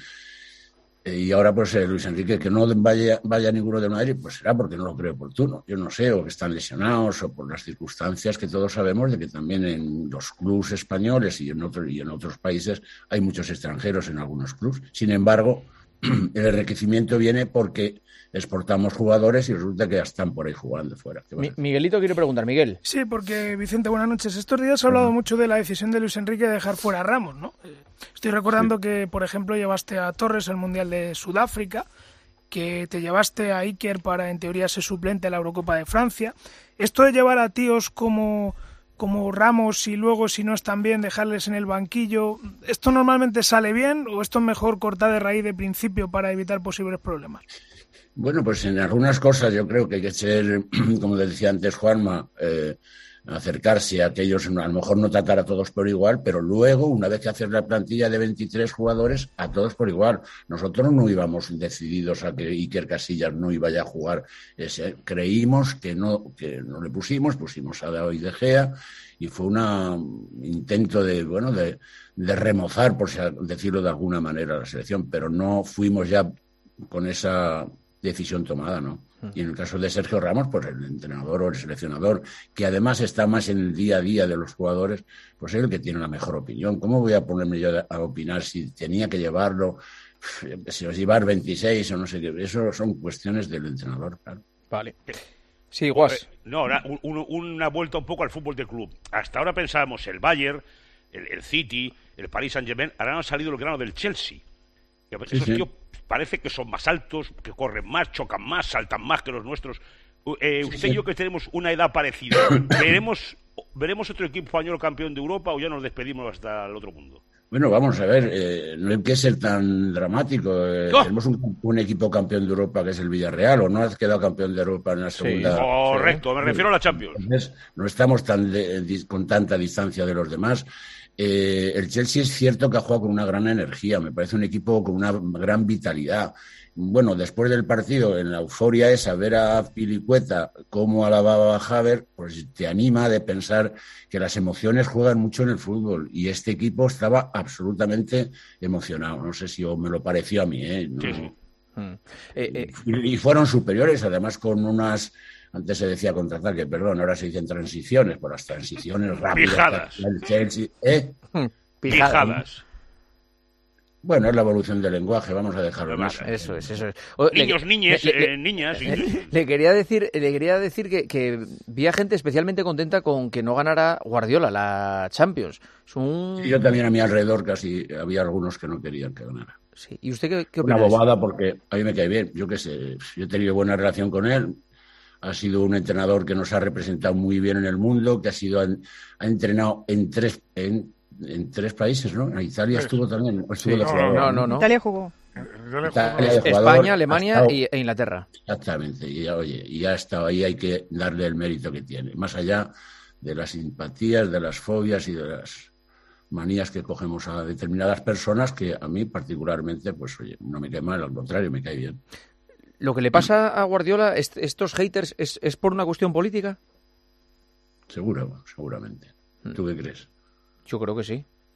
Eh, y ahora pues eh, Luis Enrique, que no vaya, vaya ninguno de Madrid, pues será porque no lo creo oportuno. Yo no sé, o que están lesionados o por las circunstancias que todos sabemos de que también en los clubes españoles y en, otro, y en otros países hay muchos extranjeros en algunos clubes. Sin embargo, el enriquecimiento viene porque exportamos jugadores y resulta que ya están por ahí jugando fuera. Mi, Miguelito quiere preguntar, Miguel. Sí, porque Vicente, buenas noches. Estos días se ha hablado uh-huh. mucho de la decisión de Luis Enrique de dejar fuera a Ramos, ¿no? Estoy recordando sí. que, por ejemplo, llevaste a Torres al Mundial de Sudáfrica, que te llevaste a Iker para, en teoría, ser suplente a la Eurocopa de Francia. Esto de llevar a tíos como... como Ramos y luego si no están bien dejarles en el banquillo, ¿esto normalmente sale bien o esto es mejor cortar de raíz de principio para evitar posibles problemas? Bueno, pues en algunas cosas yo creo que hay que ser, como decía antes Juanma, eh, acercarse a aquellos, a lo mejor no tratar a todos por igual, pero luego, una vez que haces la plantilla de veintitrés jugadores, a todos por igual. Nosotros no íbamos decididos a que Iker Casillas no iba ya a jugar ese. Creímos que no, que no le pusimos, pusimos a David De Gea y fue un intento de, bueno, de, de remozar, por decirlo de alguna manera, la selección, pero no fuimos ya con esa decisión tomada, ¿no? Y en el caso de Sergio Ramos, pues el entrenador o el seleccionador, que además está más en el día a día de los jugadores, pues es el que tiene la mejor opinión. ¿Cómo voy a ponerme yo a opinar si tenía que llevarlo, si os llevar veintiséis o no sé qué? Eso son cuestiones del entrenador, claro. Vale. Sí, Guas. No, una, un, una vuelta un poco al fútbol de club. Hasta ahora pensábamos el Bayern, el, el City, el Paris Saint-Germain, ahora han salido lo que era del Chelsea. Que sí, esos sí. tíos parece que son más altos, que corren más, chocan más, saltan más que los nuestros. Eh, usted sí, sí. y yo que tenemos una edad parecida, ¿veremos, ¿veremos otro equipo español campeón de Europa o ya nos despedimos hasta el otro mundo? Bueno, vamos a ver, eh, no hay que ser tan dramático. Eh, ¡Oh! Tenemos un, un equipo campeón de Europa que es el Villarreal, o no has quedado campeón de Europa en la segunda. Sí, correcto, me refiero a la Champions. Entonces, no estamos tan de, con tanta distancia de los demás. Eh, el Chelsea es cierto que ha jugado con una gran energía, me parece un equipo con una gran vitalidad. Bueno, después del partido, en la euforia esa, ver a Pilicueta cómo alababa a Havertz, pues te anima de pensar que las emociones juegan mucho en el fútbol y este equipo estaba absolutamente emocionado. No sé si me lo pareció a mí, ¿eh? No, sí, sí. Hmm. Eh, eh. Y, y fueron superiores, además con unas... Antes se decía contratar, que perdón, ahora se dicen transiciones, por las transiciones rápidas. Pijadas. El Chelsea, ¿eh? Pijadas. Bueno, es la evolución del lenguaje, vamos a dejarlo más. Eso es, eso es. O, Niños, le, niñas, le, eh, niñas. Le, le quería decir, le quería decir que, que vi a gente especialmente contenta con que no ganara Guardiola la Champions. Es un... sí, yo también a mi alrededor casi había algunos que no querían que ganara. Sí. ¿Y usted qué, qué opina? Una bobada porque a mí me cae bien. Yo qué sé, yo he tenido buena relación con él. Ha sido un entrenador que nos ha representado muy bien en el mundo, que ha sido ha entrenado en tres en, en tres países, ¿no? En Italia estuvo también. Estuvo sí, de jugador, no, no, no. Italia jugó. Italia de jugador, España, Alemania estado, e Inglaterra. Exactamente. Y oye, y ya ha estado ahí, hay que darle el mérito que tiene. Más allá de las simpatías, de las fobias y de las manías que cogemos a determinadas personas, que a mí particularmente, pues oye, no me cae mal, al contrario, me cae bien. ¿Lo que le pasa a Guardiola, est- estos haters, es, es por una cuestión política? Seguro, seguramente. ¿Tú qué crees? Yo creo que sí.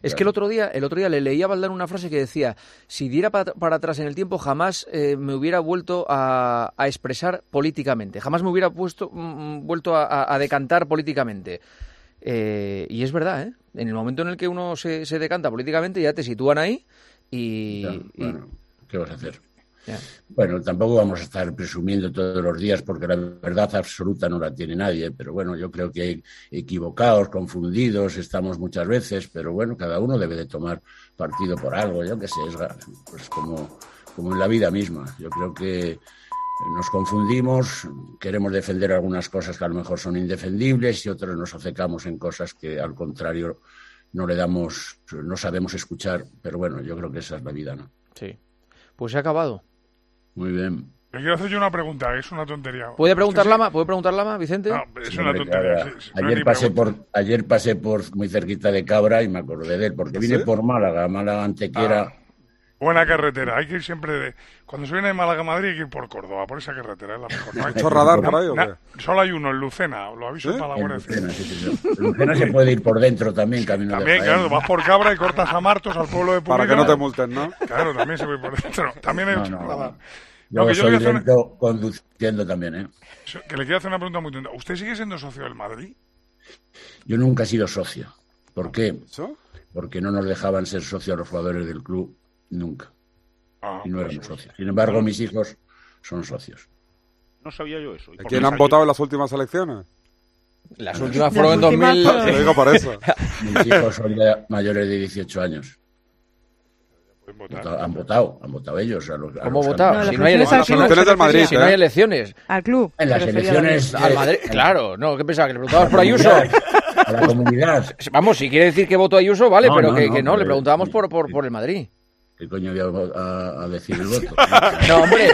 Es que el otro día, el otro día le leía a Valdano una frase que decía: si diera para, para atrás en el tiempo, jamás eh, me hubiera vuelto a, a expresar políticamente, jamás me hubiera puesto, mm, vuelto a, a decantar políticamente. Eh, y es verdad, ¿eh? En el momento en el que uno se, se decanta políticamente, ya te sitúan ahí y... Ya, bueno, ¿qué vas a hacer? Ya. Bueno, tampoco vamos a estar presumiendo todos los días porque la verdad absoluta no la tiene nadie, pero bueno, yo creo que equivocados, confundidos estamos muchas veces, pero bueno, cada uno debe de tomar partido por algo, yo qué sé, es pues como, como en la vida misma. Yo creo que nos confundimos, queremos defender algunas cosas que a lo mejor son indefendibles y otras nos obcecamos en cosas que al contrario no le damos, no sabemos escuchar, pero bueno, yo creo que esa es la vida, ¿no? Sí. Pues se ha acabado. Muy bien. Le quiero hacer yo una pregunta, es una tontería. ¿Puede preguntar Lama? ¿Puede preguntar Lama, Vicente? No, es Sí, una hombre, tontería. Cabra. Sí, sí, no ayer, ni pasé pregunta. por, ayer pasé por muy cerquita de Cabra y me acordé de él, porque vine ¿Sí? por Málaga, Málaga Antequera. Ah, buena carretera, hay que ir siempre de... Cuando se viene de Málaga a Madrid hay que ir por Córdoba, por esa carretera, es la mejor. No hay- ¿Mucho radar por Na- ahí o na- qué? Solo hay uno, en Lucena, lo aviso ¿Sí? para la En Guardia Civil. Lucena, sí, sí, sí. En Lucena se puede ir por dentro también, camino También, de Jaén. claro, vas por Cabra y cortas a Martos, al pueblo de Pulido. Para que no te multen, ¿no? Claro, también se puede ir por dentro. También hay No, otro no, radar. no. No, Yo que yo soy le quiero hacer una- lento conduciendo también, ¿eh? que le quiero hacer una pregunta muy tonta. ¿Usted sigue siendo socio del Madrid? Yo nunca he sido socio. ¿Por qué? ¿Eso? Porque no nos dejaban ser socios los jugadores del club nunca. Ah, Y no pues, éramos socios. Sin embargo, mis hijos son socios. No sabía yo eso. ¿Y por ¿Quién qué han salió? votado en las últimas elecciones? Las últimas fueron en dos mil... Te lo digo por eso. Mis hijos son ya mayores de dieciocho años. Vota- Han votado, han votado ellos. A los, a ¿Cómo los votar? candidatos. Si no hay elecciones, si no- elecciones del Madrid, si no hay ¿eh? elecciones. Al club. En las Me refería a elecciones Al de- Madrid, claro, no, ¿qué pensaba? ¿Que le preguntabas por Ayuso? a la comunidad. Vamos, si quiere decir que votó Ayuso, vale, No, pero no, que, no, que no, le pero- preguntábamos por, por, por el Madrid. ¿Qué coño voy a, a- a decir el voto? No, hombre,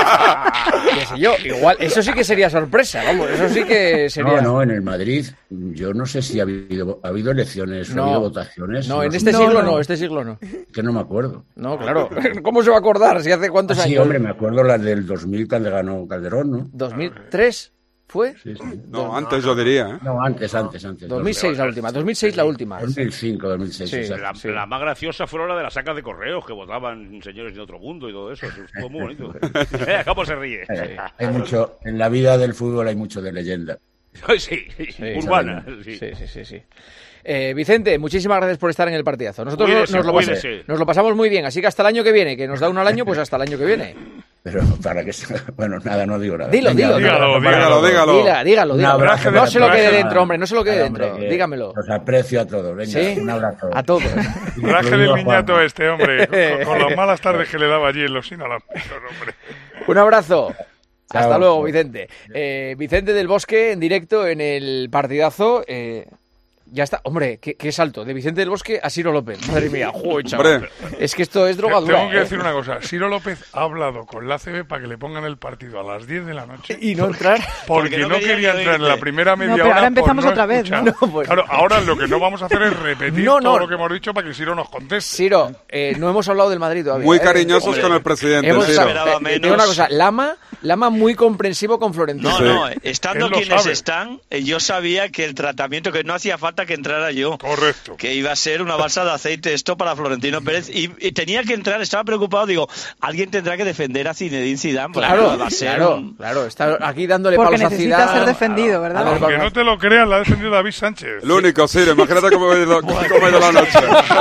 qué sé yo, igual, eso sí que sería sorpresa, vamos, eso sí que sería... No, no, en el Madrid, yo no sé si ha habido, ha habido elecciones o No. ha habido votaciones. No, en sé. este siglo no, este siglo no. Que no me acuerdo. No, claro, ¿cómo se va a acordar si hace cuántos Ah, sí, años? hombre, me acuerdo las del dos mil cuando ganó Calderón, ¿no? ¿dos mil tres fue? Sí, sí. No, antes yo diría, ¿eh? No, antes, antes, antes. dos mil seis la última, dos mil seis la última. dos mil cinco, dos mil seis, Sí, exacto. La, Sí. la más graciosa fueron la de las sacas de correos que votaban señores de otro mundo y todo eso. Eso estuvo muy bonito. Eh, ¿Cómo se ríe? Eh, Hay mucho, en la vida del fútbol hay mucho de leyenda. Sí, Sí, urbana. Sí. Sí, sí, sí, sí. Eh, Vicente, muchísimas gracias por estar en el partidazo. Nosotros Cuídese, nos, lo pas- cuídese. nos lo pasamos muy bien, así que hasta el año que viene, que nos da uno al año, pues hasta el año que viene. Pero para que sea- bueno, nada, no digo nada. Dilo, Venga, dilo, dígalo, para- dígalo, dígalo. Diga, dígalo, Un dígalo. abrazo No de se lo quede abrazo. dentro, hombre, no se lo quede Hombre, dentro. que Dígamelo. Los aprecio a todos. Venga, ¿Sí? un abrazo. A todos. Raje del Incluido a niñato Juanma. este, hombre, con, con las malas tardes que le daba allí en los inalámbricos, hombre. Un abrazo. Chao. Hasta luego, Vicente. Eh, Vicente del Bosque en directo en el partidazo. Eh, ya está. Hombre, qué, qué salto. De Vicente del Bosque a Ciro López. Madre mía, joder, chaval. Hombre. Es que esto es drogadura. Tengo que ¿eh? decir una cosa. Ciro López ha hablado con la A C B para que le pongan el partido a las diez de la noche. Y no entrar. Porque, Porque no, no quería quería entrar en la oírte. primera media No, pero hora. ahora por empezamos no otra vez, escuchar. ¿no? No, pues- Claro, ahora lo que no vamos a hacer es repetir No, no. todo lo que hemos dicho para que Ciro nos conteste. Ciro, eh, no hemos hablado del Madrid todavía. Muy ¿eh? cariñosos Hombre, con el presidente, Hemos, Ciro. esperaba eh, menos. digo una cosa, Lama, Lama muy comprensivo con Florentino. No, Sí. no, estando Él lo quienes sabe. están, eh, yo sabía que el tratamiento, que no hacía falta que entrara yo. Correcto. Que iba a ser una balsa de aceite esto para Florentino Pérez. Y, y tenía que entrar, estaba preocupado, digo, alguien tendrá que defender a Zinedine Zidane. porque Claro, va a ser claro, un- claro. Está aquí dándole Porque palos a necesita Zidane. ser defendido, ¿verdad? A ver, Aunque no te lo creas, la ha defendido David Sánchez. El único, Ciro. Imagínate cómo ha ido, cómo ha ido la noche.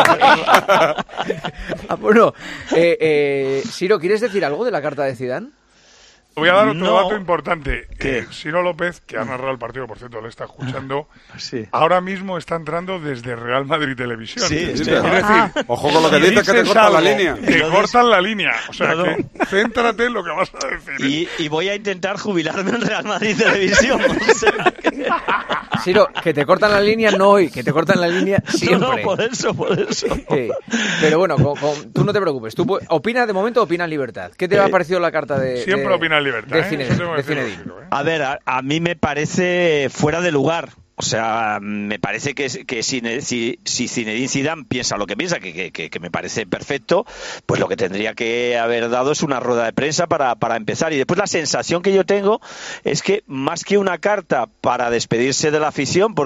Ah, bueno, eh, eh, Ciro, ¿quieres decir algo de la carta de Zidane? Voy a dar otro No. dato importante. ¿Qué? Eh, Ciro López, que ha narrado el partido, por cierto, le está escuchando, Sí. ahora mismo está entrando desde Real Madrid Televisión. Sí, es sí. decir, Ah. Ojo con lo que si dices, que te dices corta la algo, línea. Te Lo cortan la línea. O sea, No, no. que céntrate en lo que vas a decir. Y, y voy a intentar jubilarme en Real Madrid Televisión. O sea que- Ciro, que te cortan la línea no hoy, que te cortan la línea siempre. No, no, por eso, por eso. Sí. Pero bueno, con- con- tú no te preocupes. Tú pu- opina de momento, opina en libertad. ¿Qué te ha Eh, parecido la carta de Siempre de- opina en libertad, de ¿eh? Zinedine? Eso tengo que de decirlo, Zinedine? Ciro, ¿eh? A ver, a, a mí me parece fuera de lugar. O sea, me parece que, que si, si, si Zinedine Zidane piensa lo que piensa, que, que- que, que me parece perfecto, pues lo que tendría que haber dado es una rueda de prensa para, para empezar. Y después la sensación que yo tengo es que más que una carta para despedirse de la afición, porque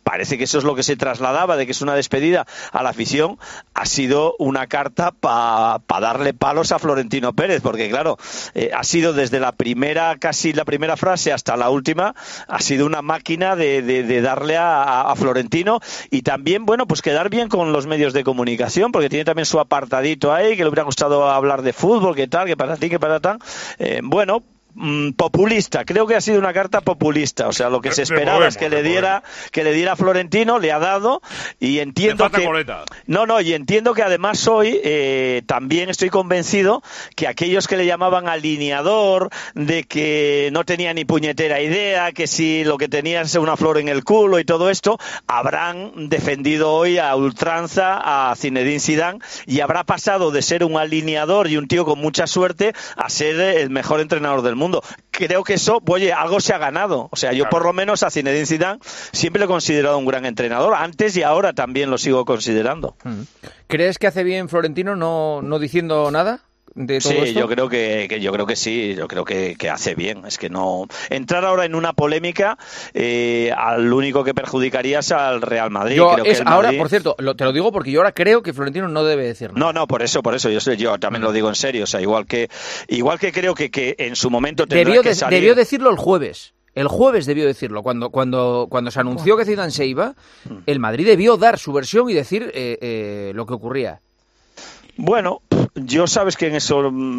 parece que eso es lo que se trasladaba, de que es una despedida a la afición, ha sido una carta para pa darle palos a Florentino Pérez, porque claro, eh, ha sido desde la primera, casi la primera frase hasta la última, ha sido una máquina de, de, de darle a, a Florentino, y también, bueno, pues quedar bien con los medios de comunicación, porque tiene también su apartadito ahí, que le hubiera gustado hablar de fútbol, que tal, que para ti, que para tan, eh, bueno, populista, creo que ha sido una carta populista, o sea, lo que se esperaba Podemos, es que le diera que le diera a Florentino, le ha dado, y entiendo que coleta. no, no, y entiendo que además hoy eh, también estoy convencido que aquellos que le llamaban alineador, de que no tenía ni puñetera idea, que si lo que tenía es una flor en el culo y todo esto, habrán defendido hoy a ultranza a Zinedine Zidane, y habrá pasado de ser un alineador y un tío con mucha suerte a ser el mejor entrenador del mundo. Creo que eso, oye, algo se ha ganado. O sea, yo claro. por lo menos a Zinedine Zidane siempre lo he considerado un gran entrenador. Antes y ahora también lo sigo considerando. ¿Crees que hace bien Florentino no, no diciendo nada de todo sí, esto? yo creo que, que yo creo que sí, yo creo que, que hace bien. Es que no entrar ahora en una polémica, eh, al único que perjudicaría es al Real Madrid. Yo creo es que el Madrid... ahora, por cierto, lo, te lo digo porque yo ahora creo que Florentino no debe decir nada. No, no, por eso, por eso. Yo sé, yo también lo digo en serio. O sea, igual que, igual que creo que, que en su momento tendrá debió que de, salir... Debió decirlo el jueves. El jueves debió decirlo. Cuando, cuando, cuando se anunció que Zidane se iba, el Madrid debió dar su versión y decir eh, eh, lo que ocurría. Bueno, yo sabes que en eso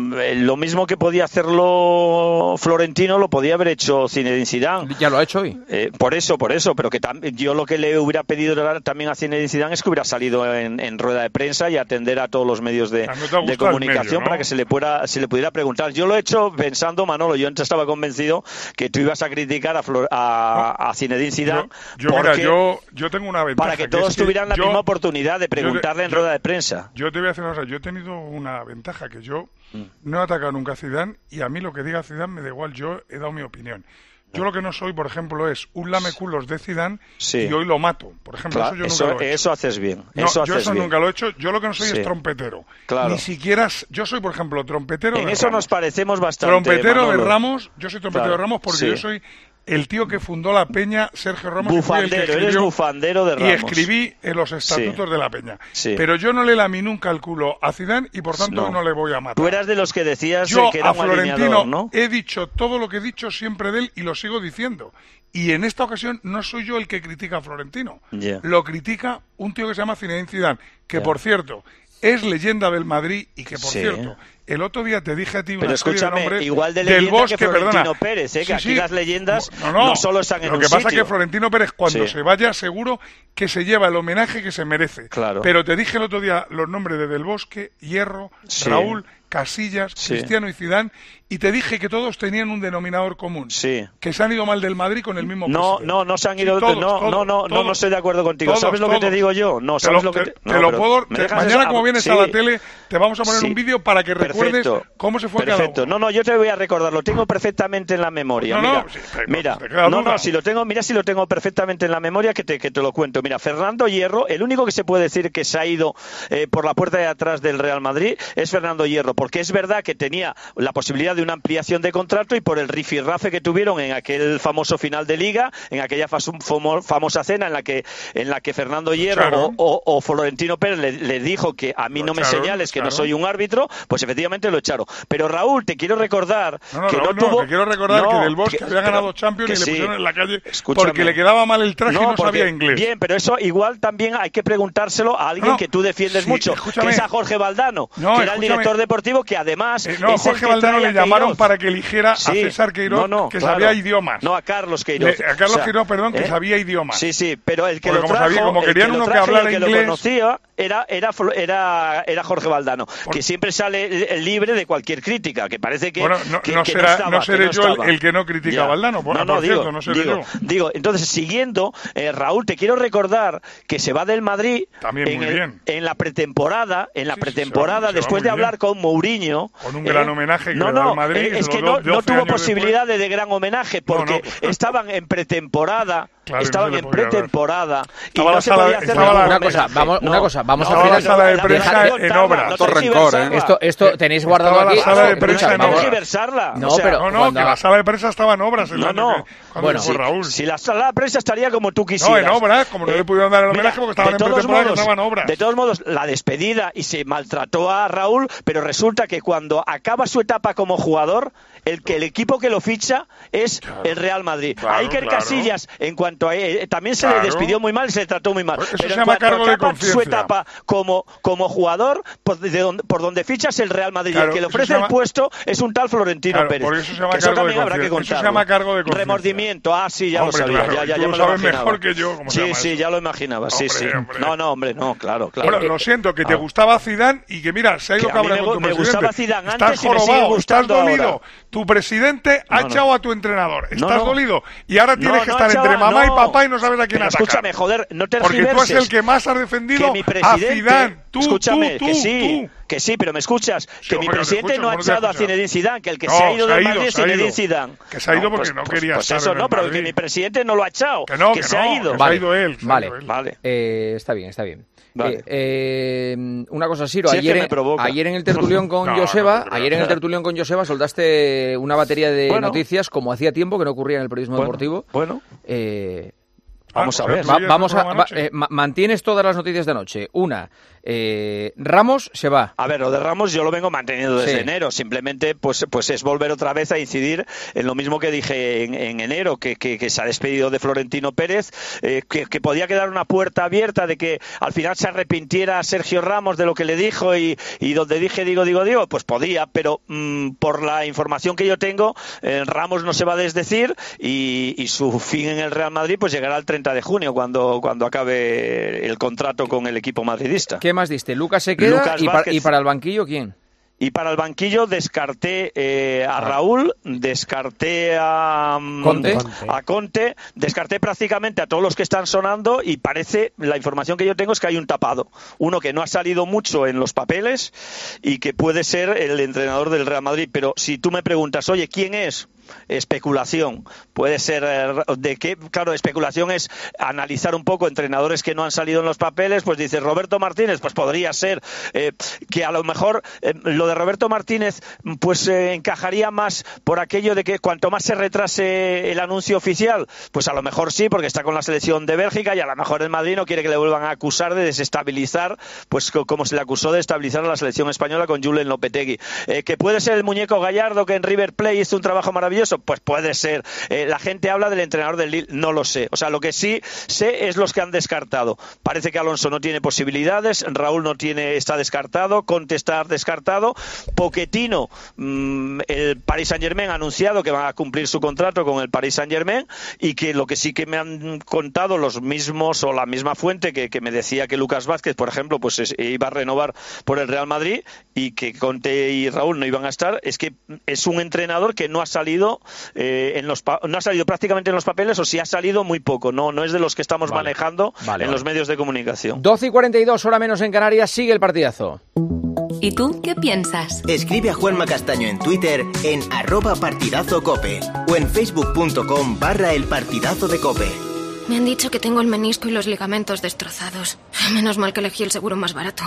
lo mismo que podía hacerlo Florentino lo podía haber hecho Zinedine Zidane. Ya lo ha hecho hoy. Eh, por eso, por eso, pero que tam- yo lo que le hubiera pedido también a Zinedine Zidane es que hubiera salido en, en rueda de prensa y atender a todos los medios de, de comunicación medio, ¿no? para que se le pueda se le pudiera preguntar. Yo lo he hecho pensando, Manolo, yo antes estaba convencido que tú ibas a criticar a, Flor- a, a Zinedine Zidane yo, yo, mira, yo, yo tengo una ventaja para que todos que tuvieran la yo, misma oportunidad de preguntarle yo, en yo, rueda de prensa. Yo te voy a hacer una cosa. Yo he tenido una ventaja, que yo no he atacado nunca a Zidane, y a mí lo que diga Zidane me da igual, yo he dado mi opinión. Yo lo que no soy, por ejemplo, es un lameculos de Zidane sí. y hoy lo mato. Por ejemplo, claro, eso yo eso, nunca lo he hecho. Eso haces bien. No, eso yo haces eso bien. nunca lo he hecho. Yo lo que no soy sí. es trompetero. Claro. Ni siquiera... Yo soy, por ejemplo, trompetero en de eso Ramos. nos parecemos bastante, Trompetero Manolo. de Ramos. Yo soy trompetero claro. de Ramos porque sí. yo soy... el tío que fundó la Peña, Sergio Ramos, bufandero, que escribió, eres bufandero de Ramos. Y escribí en los estatutos sí. de la Peña. Sí. Pero yo no le lamí nunca el culo a Zidane y por tanto no, no le voy a matar. Tú eras de los que decías yo que era a un Florentino alineador, ¿no? he dicho todo lo que he dicho siempre de él y lo sigo diciendo. Y en esta ocasión no soy yo el que critica a Florentino. Yeah. Lo critica un tío que se llama Zinedine Zidane, que yeah. por cierto es leyenda del Madrid y que por sí. cierto... El otro día te dije a ti una Pero serie escúchame, de nombres igual de del Bosque, que Florentino perdona. Pérez, ¿eh? Sí, que aquí sí. las leyendas no, no, no solo están en Lo un que pasa es sitio. que Florentino Pérez, cuando sí. se vaya, seguro que se lleva el homenaje que se merece. Claro. Pero te dije el otro día los nombres de Del Bosque, Hierro, sí. Raúl, Casillas, sí. Cristiano y Zidane, y te dije que todos tenían un denominador común. Sí. Que se han ido mal del Madrid con el mismo No, presidente. no, no se han ido... Sí, todos, no, todos, no, no, todos, no, no estoy de acuerdo contigo. todos, ¿Sabes lo todos. que te digo yo? No, ¿sabes te lo, lo que te, te... No, te lo puedo... Te, mañana, eso? como vienes sí. a la tele, te vamos a poner sí. un vídeo para que recuerdes Perfecto. cómo se fue Perfecto. cada uno. No, no, yo te voy a recordar, lo tengo perfectamente en la memoria. No, mira, no, sí, pero, mira, te queda no, duda. no, si lo tengo, mira si lo tengo perfectamente en la memoria que te, que te lo cuento. Mira, Fernando Hierro, el único que se puede decir que se ha ido eh, por la puerta de atrás del Real Madrid es Fernando Hierro, porque es verdad que tenía la posibilidad de una ampliación de contrato y por el rifirrafe que tuvieron en aquel famoso final de Liga, en aquella famosa cena en la que en la que Fernando Hierro claro. o, o, o Florentino Pérez le, le dijo que a mí lo no me echaron, señales que claro. no soy un árbitro, pues efectivamente lo echaron. Pero Raúl, te quiero recordar no, no, que Raúl, no tuvo... No, te quiero recordar no, que Del Bosque que, había ganado pero, Champions y le sí. pusieron en la calle Escúchame. porque le quedaba mal el traje no, y no porque, sabía inglés. Bien, pero eso igual también hay que preguntárselo a alguien no, que tú defiendes sí, mucho, escúchame. que es a Jorge Valdano, no, que era el director deportivo que además... Eh, no, es Jorge el que Valdano le llamaron Queiroz. para que eligiera sí. a César Queiroz, no, no, que claro. sabía idiomas. No, a Carlos Queiroz. Le, a Carlos o sea, Queiroz, perdón, que ¿eh? sabía idiomas. Sí, sí, pero el que Porque lo como trajo, sabía, como el querían que uno lo que trajo y hablara el que inglés... lo conocía era, era, era, era Jorge Valdano, Por... que siempre sale libre de cualquier crítica, que parece que bueno, no, que, no, que será, no, estaba, no seré que no yo estaba. el, el que no critica ya. a Valdano, por, no, no, por digo, cierto, no seré digo, yo. Digo, entonces, siguiendo, eh, Raúl, te quiero recordar que se va del Madrid También en, muy el, bien. en la pretemporada, en la sí, pretemporada, sí, se va, se va después de hablar bien. con Mourinho... Con un eh, gran homenaje que no, le da no, al Madrid. eh, es que no, no, no tuvo posibilidad de, de gran homenaje, porque no, no. estaban en pretemporada... Claro, estaban no en pretemporada y estaba no se podía hacer la, una cosa, vamos, no, una cosa, vamos no, a la sala de prensa en obra. Todo rencor, ¿eh? Esto, esto, te, tenéis guardado estaba aquí. la sala de prensa en obras. No, o sea, pero no, no, cuando... que la sala de prensa estaba en obras. No, no. Que, bueno, si, Raúl. Si la sala de prensa estaría como tú quisieras. No, en obras, como no eh, le pudieron dar el homenaje porque estaban en pretemporada, que estaban en obras. De todos modos, la despedida y se maltrató a Raúl, pero resulta que cuando acaba su etapa como jugador, el que el equipo que lo ficha es claro, el Real Madrid. Claro, a Iker claro. Casillas, en cuanto a eh, también se claro. le despidió muy mal, se le trató muy mal. Pues eso pero se en llama cuanto cargo acaba de su etapa como, como jugador, por, de donde, por donde fichas el Real Madrid, claro, el que le ofrece llama... el puesto es un tal Florentino claro, Pérez. Por eso se llama que eso cargo también de habrá que contarlo. Eso se llama cargo de conciencia. Remordimiento, ah, sí, ya hombre, lo sabía, claro, ya, ya, tú ya lo me lo sabes imaginaba. mejor que yo, ¿cómo se sí, llama sí, eso? ya lo imaginaba, sí, hombre, sí. Hombre. No, no, hombre, no, claro, claro. Bueno, lo siento, que te ah. gustaba Zidane y que mira, se ha ido cabra con tu me presidente. Gustaba Zidane estás antes jorobado, y me sigue estás dolido. Ahora. Tu presidente ha no, echado no. a tu entrenador. Estás no, no. dolido. Y ahora tienes no, que no estar echaba, entre mamá no. y papá y no sabes a quién Pero atacar. escúchame, joder, no te Porque tú eres el que más has defendido a Zidane. Tú, escúchame, tú, que tú, sí, tú. que sí, pero me escuchas, Sí, que mi presidente escucho, no ha no te echado a escucho. Zinedine Zidane, que el que No, se ha ido se ha del ido, Madrid es se ha Zinedine ido. Zidane. Que se ha ido no, porque pues, no pues, quería pues estar eso en no, el pero Madrid. que mi presidente no lo ha echado, que no, que, que se no, ha ido. que se ha ido él. Se Vale, ha ido él. vale. Eh, está bien, está bien. Vale. Eh, eh, una cosa, Siro, Si ayer, es que en, ayer en el tertulión con no, Joseba, no, no, ayer en el tertulión con Joseba soltaste una batería de bueno. noticias como hacía tiempo que no ocurría en el periodismo bueno, deportivo. Bueno. Eh, Vamos a ver. Va, vamos a, va, eh, mantienes todas las noticias de anoche. Una, eh, Ramos se va. A ver, lo de Ramos yo lo vengo manteniendo desde sí. enero. Simplemente pues, pues es volver otra vez a incidir en lo mismo que dije en, en enero, que, que, que se ha despedido de Florentino Pérez, eh, que, que podía quedar una puerta abierta de que al final se arrepintiera Sergio Ramos de lo que le dijo y, y donde dije digo, digo, digo, pues podía, pero mmm, por la información que yo tengo, eh, Ramos no se va a desdecir y, y su fin en el Real Madrid pues llegará al treinta de junio cuando, cuando acabe el contrato con el equipo madridista. ¿Qué más diste? Lucas se queda Lucas y, Vázquez, para, y para el banquillo, ¿quién? Y para el banquillo descarté eh, a Raúl, descarté a Conte. a Conte, descarté prácticamente a todos los que están sonando y parece, la información que yo tengo es que hay un tapado. Uno que no ha salido mucho en los papeles y que puede ser el entrenador del Real Madrid. Pero si tú me preguntas, oye, ¿quién es? Especulación. Puede ser de qué, claro, especulación es analizar un poco entrenadores que no han salido en los papeles, pues dice Roberto Martínez, pues podría ser eh, que a lo mejor eh, lo de Roberto Martínez pues eh, encajaría más por aquello de que cuanto más se retrase el anuncio oficial, pues a lo mejor sí, porque está con la selección de Bélgica y a lo mejor el Madrid no quiere que le vuelvan a acusar de desestabilizar, pues como se le acusó de estabilizar a la selección española con Julen Lopetegui. Eh, que puede ser el muñeco Gallardo que en River Plate hizo un trabajo maravilloso, pues puede ser. Eh, la gente habla del entrenador del Lille, no lo sé. O sea, lo que sí sé es los que han descartado. Parece que Alonso no tiene posibilidades, Raúl no tiene, está descartado, Conte está descartado, Pochettino, mmm, el Paris Saint-Germain ha anunciado que van a cumplir su contrato con el Paris Saint-Germain y que lo que sí que me han contado los mismos o la misma fuente que, que me decía que Lucas Vázquez, por ejemplo, pues es, iba a renovar por el Real Madrid y que Conte y Raúl no iban a estar, es que es un entrenador que no ha salido Eh, en los pa- no ha salido prácticamente en los papeles o si ha salido muy poco, no, no es de los que estamos vale. manejando vale, en vale. los medios de comunicación. doce y cuarenta y dos, hora menos en Canarias, sigue el partidazo. ¿Y tú qué piensas? Escribe a Juanma Castaño en Twitter en arroba partidazo cope o en facebook.com barra el partidazo de cope. Me han dicho que tengo el menisco y los ligamentos destrozados. Menos mal que elegí el seguro más barato.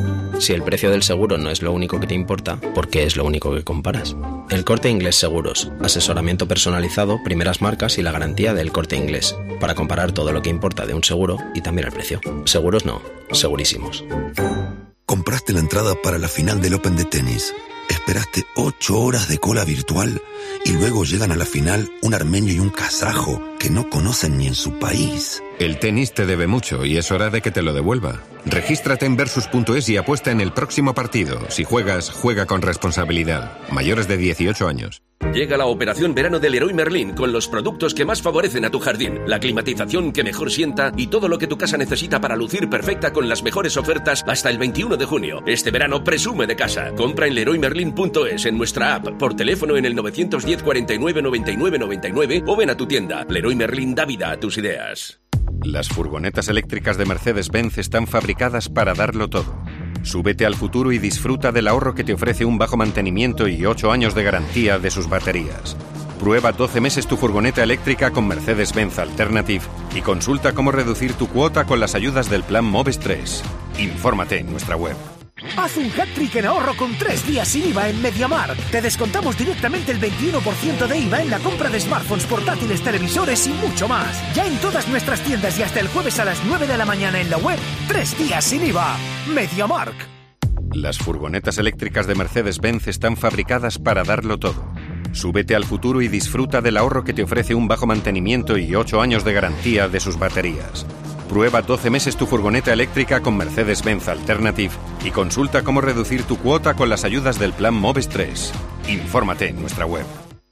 Si el precio del seguro no es lo único que te importa, ¿por qué es lo único que comparas? El Corte Inglés Seguros. Asesoramiento personalizado, primeras marcas y la garantía del Corte Inglés. Para comparar todo lo que importa de un seguro y también el precio. Seguros no, segurísimos. Compraste la entrada para la final del Open de tenis. Esperaste ocho horas de cola virtual y luego llegan a la final un armenio y un kazajo que no conocen ni en su país. El tenis te debe mucho y es hora de que te lo devuelva. Regístrate en Versus punto es y apuesta en el próximo partido. Si juegas, juega con responsabilidad. Mayores de dieciocho años. Llega la operación verano del Leroy Merlin con los productos que más favorecen a tu jardín, la climatización que mejor sienta y todo lo que tu casa necesita para lucir perfecta con las mejores ofertas hasta el veintiuno de junio. Este verano presume de casa. Compra en leroy merlin punto es, en nuestra app, por teléfono en el novecientos diez cuarenta y nueve noventa y nueve noventa y nueve o ven a tu tienda. Leroy Merlin da vida a tus ideas. Las furgonetas eléctricas de Mercedes-Benz están fabricadas para darlo todo. Súbete al futuro y disfruta del ahorro que te ofrece un bajo mantenimiento y ocho años de garantía de sus baterías. Prueba doce meses tu furgoneta eléctrica con Mercedes-Benz Alternative y consulta cómo reducir tu cuota con las ayudas del plan Moves tres. Infórmate en nuestra web. Haz un hat-trick en ahorro con tres días sin I V A en MediaMarkt. Te descontamos directamente el veintiuno por ciento de I V A en la compra de smartphones, portátiles, televisores y mucho más. Ya en todas nuestras tiendas y hasta el jueves a las nueve de la mañana en la web. Tres días sin I V A. MediaMarkt. Las furgonetas eléctricas de Mercedes-Benz están fabricadas para darlo todo. Súbete al futuro y disfruta del ahorro que te ofrece un bajo mantenimiento y ocho años de garantía de sus baterías. Prueba doce meses tu furgoneta eléctrica con Mercedes-Benz Alternative y consulta cómo reducir tu cuota con las ayudas del plan Moves tres. Infórmate en nuestra web.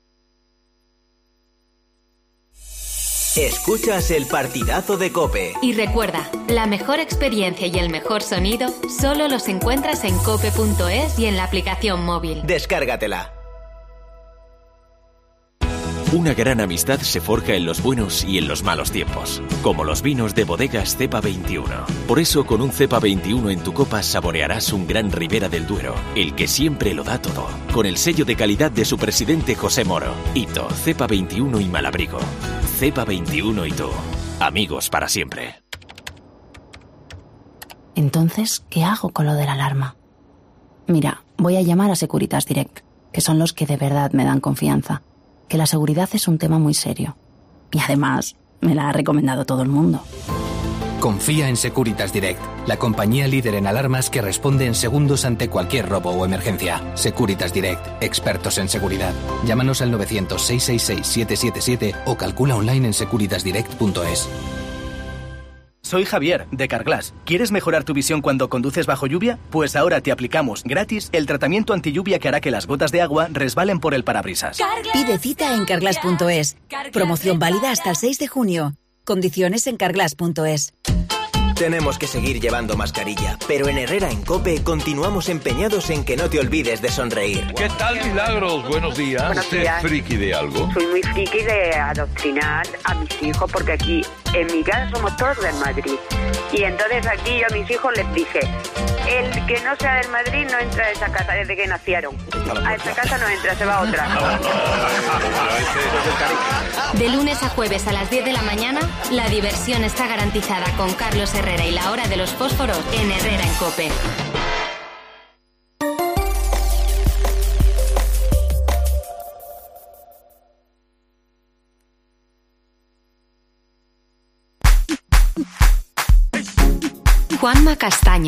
Escuchas el partidazo de COPE. Y recuerda, la mejor experiencia y el mejor sonido solo los encuentras en cope punto es y en la aplicación móvil. Descárgatela. Una gran amistad se forja en los buenos y en los malos tiempos, como los vinos de bodegas Cepa veintiuno. Por eso, con un Cepa veintiuno en tu copa saborearás un gran Ribera del Duero, el que siempre lo da todo, con el sello de calidad de su presidente José Moro. Hito, Cepa veintiuno y Malabrigo. Cepa veintiuno y tú, amigos para siempre. Entonces, ¿qué hago con lo de la alarma? Mira, voy a llamar a Securitas Direct, que son los que de verdad me dan confianza. Que la seguridad es un tema muy serio. Y además, me la ha recomendado todo el mundo. Confía en Securitas Direct, la compañía líder en alarmas que responde en segundos ante cualquier robo o emergencia. Securitas Direct, expertos en seguridad. Llámanos al novecientos, seiscientos sesenta y seis, setecientos setenta y siete o calcula online en securitas direct punto es. Soy Javier, de Carglass. ¿Quieres mejorar tu visión cuando conduces bajo lluvia? Pues ahora te aplicamos gratis el tratamiento antilluvia que hará que las gotas de agua resbalen por el parabrisas. Pide cita en carglass punto es. Promoción válida hasta el seis de junio. Condiciones en carglass punto es. Tenemos que seguir llevando mascarilla, pero en Herrera en COPE continuamos empeñados en que no te olvides de sonreír. ¿Qué tal, Milagros? Buenos días. Buenos días. ¿Usted es friki de algo? Soy muy friki de adoctrinar a mis hijos, porque aquí en mi casa somos todos del Madrid. Y entonces aquí yo a mis hijos les dije, el que no sea del Madrid no entra a esa casa desde que nacieron. A esa casa no entra, se va a otra. De lunes a jueves a las diez de la mañana, la diversión está garantizada con Carlos Herrera y la hora de los fósforos en Herrera en COPE. Juanma Castaño.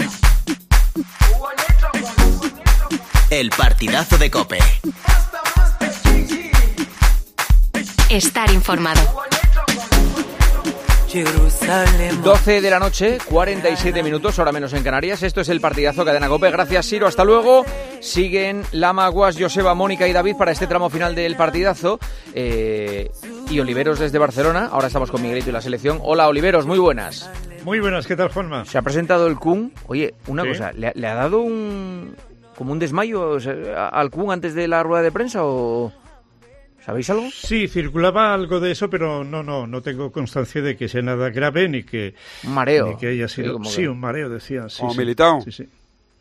El partidazo de COPE. Estar informado. doce de la noche, cuarenta y siete minutos, hora menos en Canarias. Esto es el partidazo Cadena COPE. Gracias, Siro. Hasta luego. Siguen Lama, Guas, Joseba, Mónica y David para este tramo final del partidazo. Eh, y Oliveros desde Barcelona. Ahora estamos con Miguelito y la selección. Hola, Oliveros, muy buenas. Muy buenas, ¿qué tal, Juanma? Se ha presentado el Kun. Oye, una ¿Sí? cosa, ¿le, ¿le ha dado un como un desmayo o sea, al Kun antes de la rueda de prensa o...? ¿Sabéis algo? Sí, circulaba algo de eso, pero no, no, no tengo constancia de que sea nada grave ni que... Un mareo. Ni que haya sido... Sí, sí que... un mareo, decía. Sí, ¿Como sí, Militao? Sí, sí.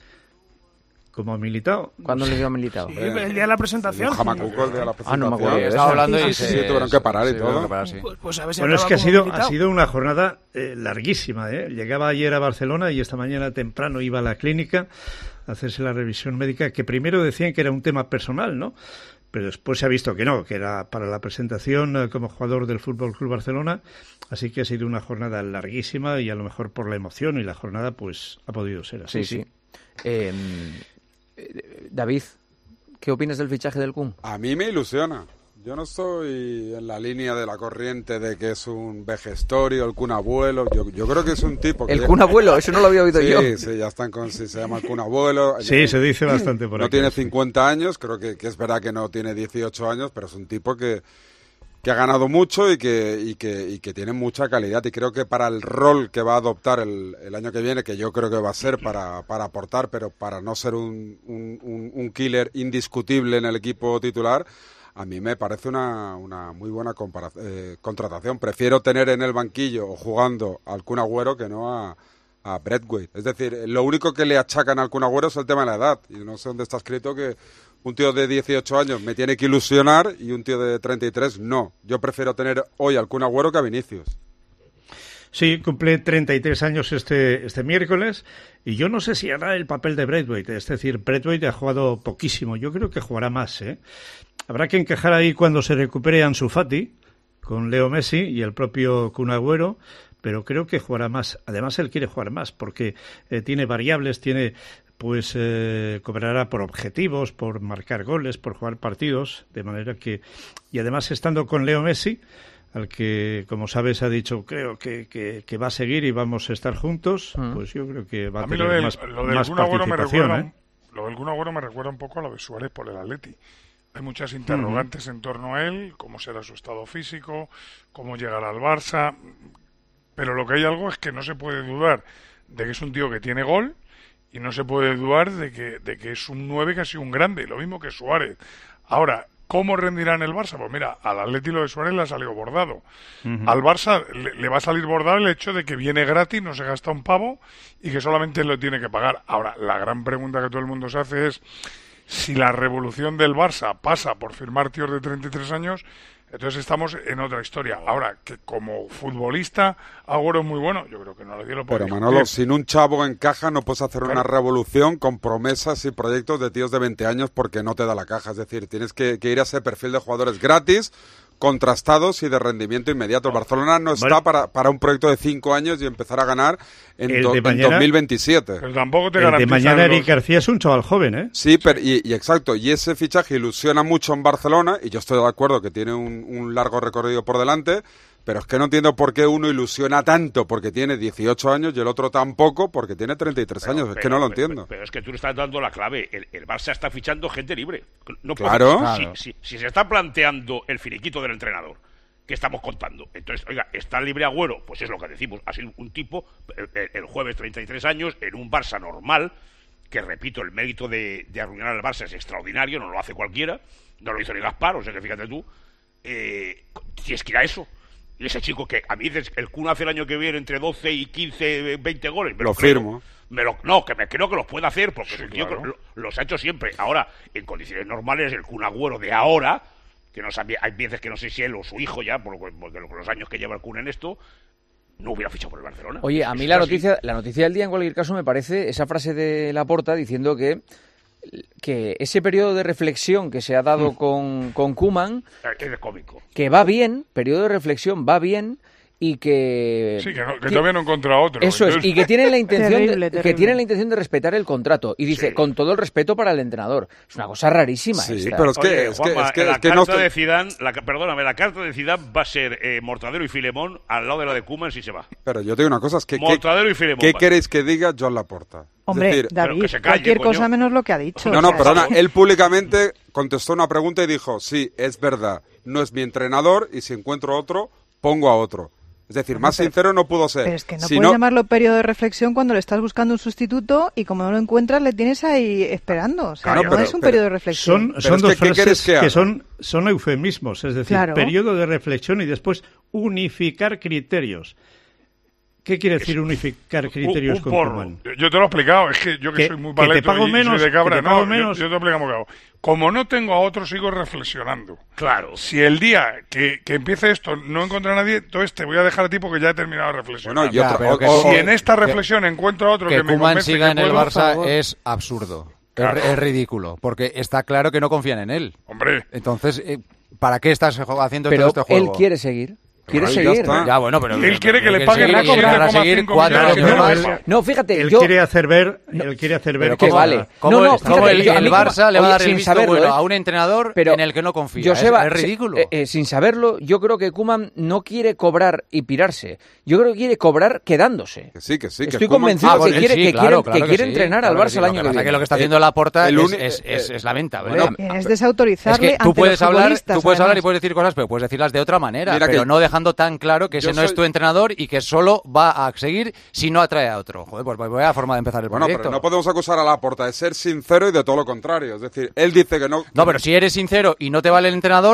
¿Como Militao? ¿Cuándo le dio a Militao? Sí, el día de la presentación. Un jamacuco el día de la presentación. Ah, no me acuerdo. Estaba hablando y y sí, sí, tuvieron que parar y sí, todo. Parar, sí. Pues, pues a ver si bueno, es que ha como sido, Militao. ha sido una jornada eh, larguísima. ¿eh? Llegaba ayer a Barcelona y esta mañana temprano iba a la clínica a hacerse la revisión médica, que primero decían que era un tema personal, ¿no? Pero después se ha visto que no, que era para la presentación eh, como jugador del Fútbol Club Barcelona, así que ha sido una jornada larguísima y a lo mejor por la emoción y la jornada pues ha podido ser así. Sí, sí. sí. Eh, David, ¿qué opinas del fichaje del Kun? A mí me ilusiona. Yo no estoy en la línea de la corriente de que es un vejestorio, el Kun Abuelo. Yo, yo creo que es un tipo que... ¿El Kun Abuelo? Eso no lo había oído sí, yo. Sí, sí, ya están con... Si se llama el Kun Abuelo. Sí, ya, se dice bastante por no aquí. No tiene cincuenta años, creo que, que es verdad que no tiene dieciocho años, pero es un tipo que, que ha ganado mucho y que, y, que, y que tiene mucha calidad. Y creo que para el rol que va a adoptar el, el año que viene, que yo creo que va a ser para, para aportar, pero para no ser un, un, un, un killer indiscutible en el equipo titular... A mí me parece una, una muy buena eh, contratación. Prefiero tener en el banquillo o jugando al Kun Agüero que no a, a Braithwaite. Es decir, lo único que le achacan al Kun Agüero es el tema de la edad. Y no sé dónde está escrito que un tío de dieciocho años me tiene que ilusionar y un tío de treinta y tres no. Yo prefiero tener hoy al Kun Agüero que a Vinicius. Sí, cumple treinta y tres años este, este miércoles y yo no sé si hará el papel de Braithwaite, es decir, Braithwaite ha jugado poquísimo, yo creo que jugará más, ¿eh? Habrá que encajar ahí cuando se recupere Ansu Fati con Leo Messi y el propio Kun Agüero, pero creo que jugará más. Además, él quiere jugar más porque eh, tiene variables, tiene pues eh, cobrará por objetivos, por marcar goles, por jugar partidos, de manera que... Y además, estando con Leo Messi, al que, como sabes, ha dicho, creo que, que, que va a seguir y vamos a estar juntos, uh-huh. pues yo creo que va a, a tener del, más, lo del más participación. Me recuerda, ¿eh? Lo del Kun Agüero me recuerda un poco a lo de Suárez por el Atleti. Hay muchas interrogantes uh-huh. en torno a él, cómo será su estado físico, cómo llegará al Barça, pero lo que hay algo es que no se puede dudar de que es un tío que tiene gol y no se puede dudar de que, de que es un nueve que ha sido un grande, lo mismo que Suárez. Ahora, ¿cómo rendirá en el Barça? Pues mira, al Atleti lo de Suárez le ha salido bordado. Uh-huh. Al Barça le, le va a salir bordado el hecho de que viene gratis, no se gasta un pavo y que solamente lo tiene que pagar. Ahora, la gran pregunta que todo el mundo se hace es si la revolución del Barça pasa por firmar tíos de treinta y tres años, entonces estamos en otra historia. Ahora, que como futbolista Agüero es muy bueno, yo creo que no le dio lo Pero Manolo, sin un chavo en caja no puedes hacer claro. una revolución con promesas y proyectos de tíos de veinte años porque no te da la caja. Es decir, tienes que, que ir a ese perfil de jugadores gratis, contrastados y de rendimiento inmediato. El Barcelona no está vale. para, para un proyecto de cinco años y empezar a ganar en, do, mañana, en dos mil veintisiete. Pero tampoco te el de mañana Eric los... García es un chaval joven, ¿eh? Sí, pero y, y exacto, y ese fichaje ilusiona mucho en Barcelona y yo estoy de acuerdo que tiene un, un largo recorrido por delante, pero es que no entiendo por qué uno ilusiona tanto porque tiene dieciocho años y el otro tampoco porque tiene treinta y tres pero, años. Es pero, que no lo entiendo. Pero, pero es que tú le estás dando la clave. El, el Barça está fichando gente libre. No claro. Puede, claro. Si, si, si se está planteando el finiquito del entrenador, ¿qué estamos contando? Entonces, oiga, ¿está libre Agüero? Pues es lo que decimos. Ha sido un tipo, el, el jueves, treinta y tres años, en un Barça normal, que repito, el mérito de, de arruinar al Barça es extraordinario, no lo hace cualquiera, no lo hizo ni Gaspar, o sea que fíjate tú, eh, tienes que ir a eso. Y ese chico que a mí dices, el Kun hace el año que viene entre doce y quince, veinte goles. Me lo, lo firmo. Me lo, no, que me creo que los puede hacer, porque sí, el tío claro. lo, los ha hecho siempre. Ahora, en condiciones normales, el Kun Agüero de ahora, que no sabía, hay veces que no sé si él o su hijo ya, por, por, por los años que lleva el Kun en esto, no hubiera fichado por el Barcelona. Oye, a mí la noticia, la noticia del día, en cualquier caso, me parece esa frase de Laporta diciendo que que ese periodo de reflexión que se ha dado mm. con, con Koeman, es cómico. Que va bien, periodo de reflexión va bien, y que sí que, no, que todavía no encontrado otro. Eso entonces... es, y que tienen la intención terrible, de, terrible. que tienen la intención de respetar el contrato y dice sí. con todo el respeto para el entrenador. Es una cosa rarísima. Sí, esta. pero es que, Oye, es Juanma, que, es que, la es que carta no de Zidane, la, perdóname, la carta de Zidane va a ser eh, Mortadelo y Filemón al lado de la de Koeman si se va. Pero yo te digo una cosa, es que Mortadelo y Filemón. ¿qué vale. queréis que diga Joan Laporta? Hombre, es decir, David, que se calle, cualquier coño. cosa menos lo que ha dicho. No, no, perdona, él públicamente contestó una pregunta y dijo, sí, es verdad, no es mi entrenador y si encuentro otro, pongo a otro. Es decir, más pero, sincero no pudo ser. Pero es que no si puedes no... llamarlo periodo de reflexión cuando le estás buscando un sustituto y como no lo encuentras le tienes ahí esperando. O sea, claro, no pero, es un pero, periodo de reflexión. Son, son es dos que, frases que, que son, son eufemismos, es decir, claro. periodo de reflexión y después unificar criterios. ¿Qué quiere decir unificar criterios un, un con porro. Koeman? Yo te lo he explicado, es que yo que, que soy muy paleto que te pago y menos, soy de cabra, que te pago no, menos. Yo, yo te lo he explicado muy claro. Como no tengo a otro, sigo reflexionando. Claro. Si el día que, que empiece esto no encuentro a nadie, entonces te voy a dejar a ti porque ya he terminado de reflexionar. Bueno, y otra, ya, o, que, o, si que, en esta reflexión que, encuentro a otro que, que me Koeman convence siga que en el puedo, Barça es absurdo. Claro. Es, es ridículo, porque está claro que no confían en él. Hombre. Entonces, eh, ¿para qué estás haciendo pero todo este juego? Él quiere seguir. Quiere Ay, seguir. Ya, ya, bueno, pero él quiere que él le paguen siete coma cinco millones. No, él, no, fíjate, él yo quiere hacer ver, no, él quiere hacer ver que cómo, vale. ¿Cómo, no, no, cómo fíjate, el, yo, el Barça le va a dar oye, el visto saberlo, bueno ¿eh? a un entrenador pero, en el que no confía? Joseba, es, es ridículo. Eh, eh, sin saberlo, yo creo que Koeman no quiere cobrar y pirarse. Yo creo que quiere cobrar quedándose. Que sí, que sí. Estoy que convencido ah, que, sí, quiere, sí, que claro, quiere, claro que quiere sí, entrenar claro al Barça sí, el año que viene. Que lo que está haciendo Laporta el es, uni- es, es, es lamentable. Bueno, es desautorizarle es que tú ante puedes los hablar, futbolistas, tú puedes además. hablar y puedes decir cosas, pero puedes decirlas de otra manera, Mira pero que no dejando tan claro que ese no soy... es tu entrenador y que solo va a seguir si no atrae a otro. Joder, pues voy a la forma de empezar el Bueno, proyecto. pero no podemos acusar a Laporta de ser sincero y de todo lo contrario. Es decir, él dice que no... No, pero si eres sincero y no te vale el entrenador,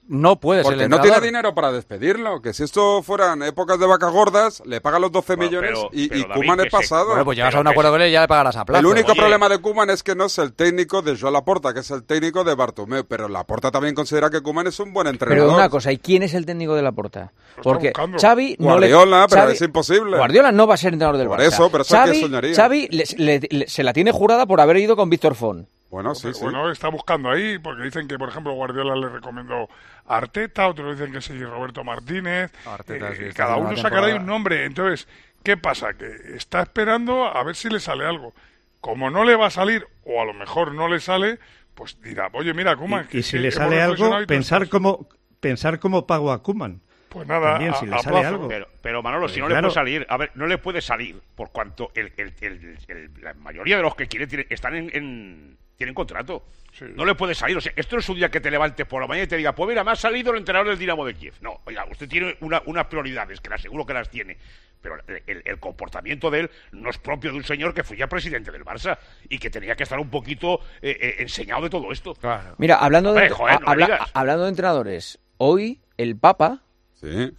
no puede ser Porque el no entrenador. tiene dinero para despedirlo. Que si esto fueran épocas de vacas gordas, le pagan los doce Bueno, millones pero- y, pero y David, Koeman que es se- pasado. Bueno, pues llegas Pero a un que acuerdo se- con él y ya le pagarás a plazo. El único Oye. problema de Koeman es que no es el técnico de Joan Laporta, que es el técnico de Bartomeu. Pero Laporta también considera que Koeman es un buen entrenador. Pero una cosa, ¿y quién es el técnico de Laporta? Porque buscando. Xavi no Guardiola, le... pero Xavi- es imposible. Guardiola no va a ser entrenador del Por Barça. eso, pero eso Xavi, ¿quién soñaría? Xavi le- le- le- se la tiene jurada por haber ido con Víctor Font. Bueno, sí, Pero sí. bueno, está buscando ahí, porque dicen que, por ejemplo, Guardiola le recomendó a Arteta, otros dicen que sí, Roberto Martínez. Arteta, eh, sí, está cada haciendo uno una sacará ahí temporada. un nombre. Entonces, ¿qué pasa? Que está esperando a ver si le sale algo. Como no le va a salir, o a lo mejor no le sale, pues dirá, oye, mira, Koeman... Y, y si le sale algo, pensar cómo, pensar cómo pago a Koeman. Pues nada, También, a- si le a sale plazo. algo. Pero, pero Manolo, Pues si no le claro. puede salir, a ver, no le puede salir, por cuanto el, el- el- el- la mayoría de los que quieren tienen- están en, en- tienen contrato. No le puede salir. O sea, esto no es un día que te levantes por la mañana y te diga, pues mira, me ha salido el entrenador del Dinamo de Kiev. No, oiga, usted tiene una, unas prioridades, que le aseguro que las tiene. Pero el, el- el comportamiento de él no es propio de un señor que fue ya presidente del Barça y que tenía que estar un poquito eh, eh, enseñado de todo esto. Mira, hablando de, Hombre, joder, no me habla- digas. hablando de entrenadores, hoy el Papa, Sí,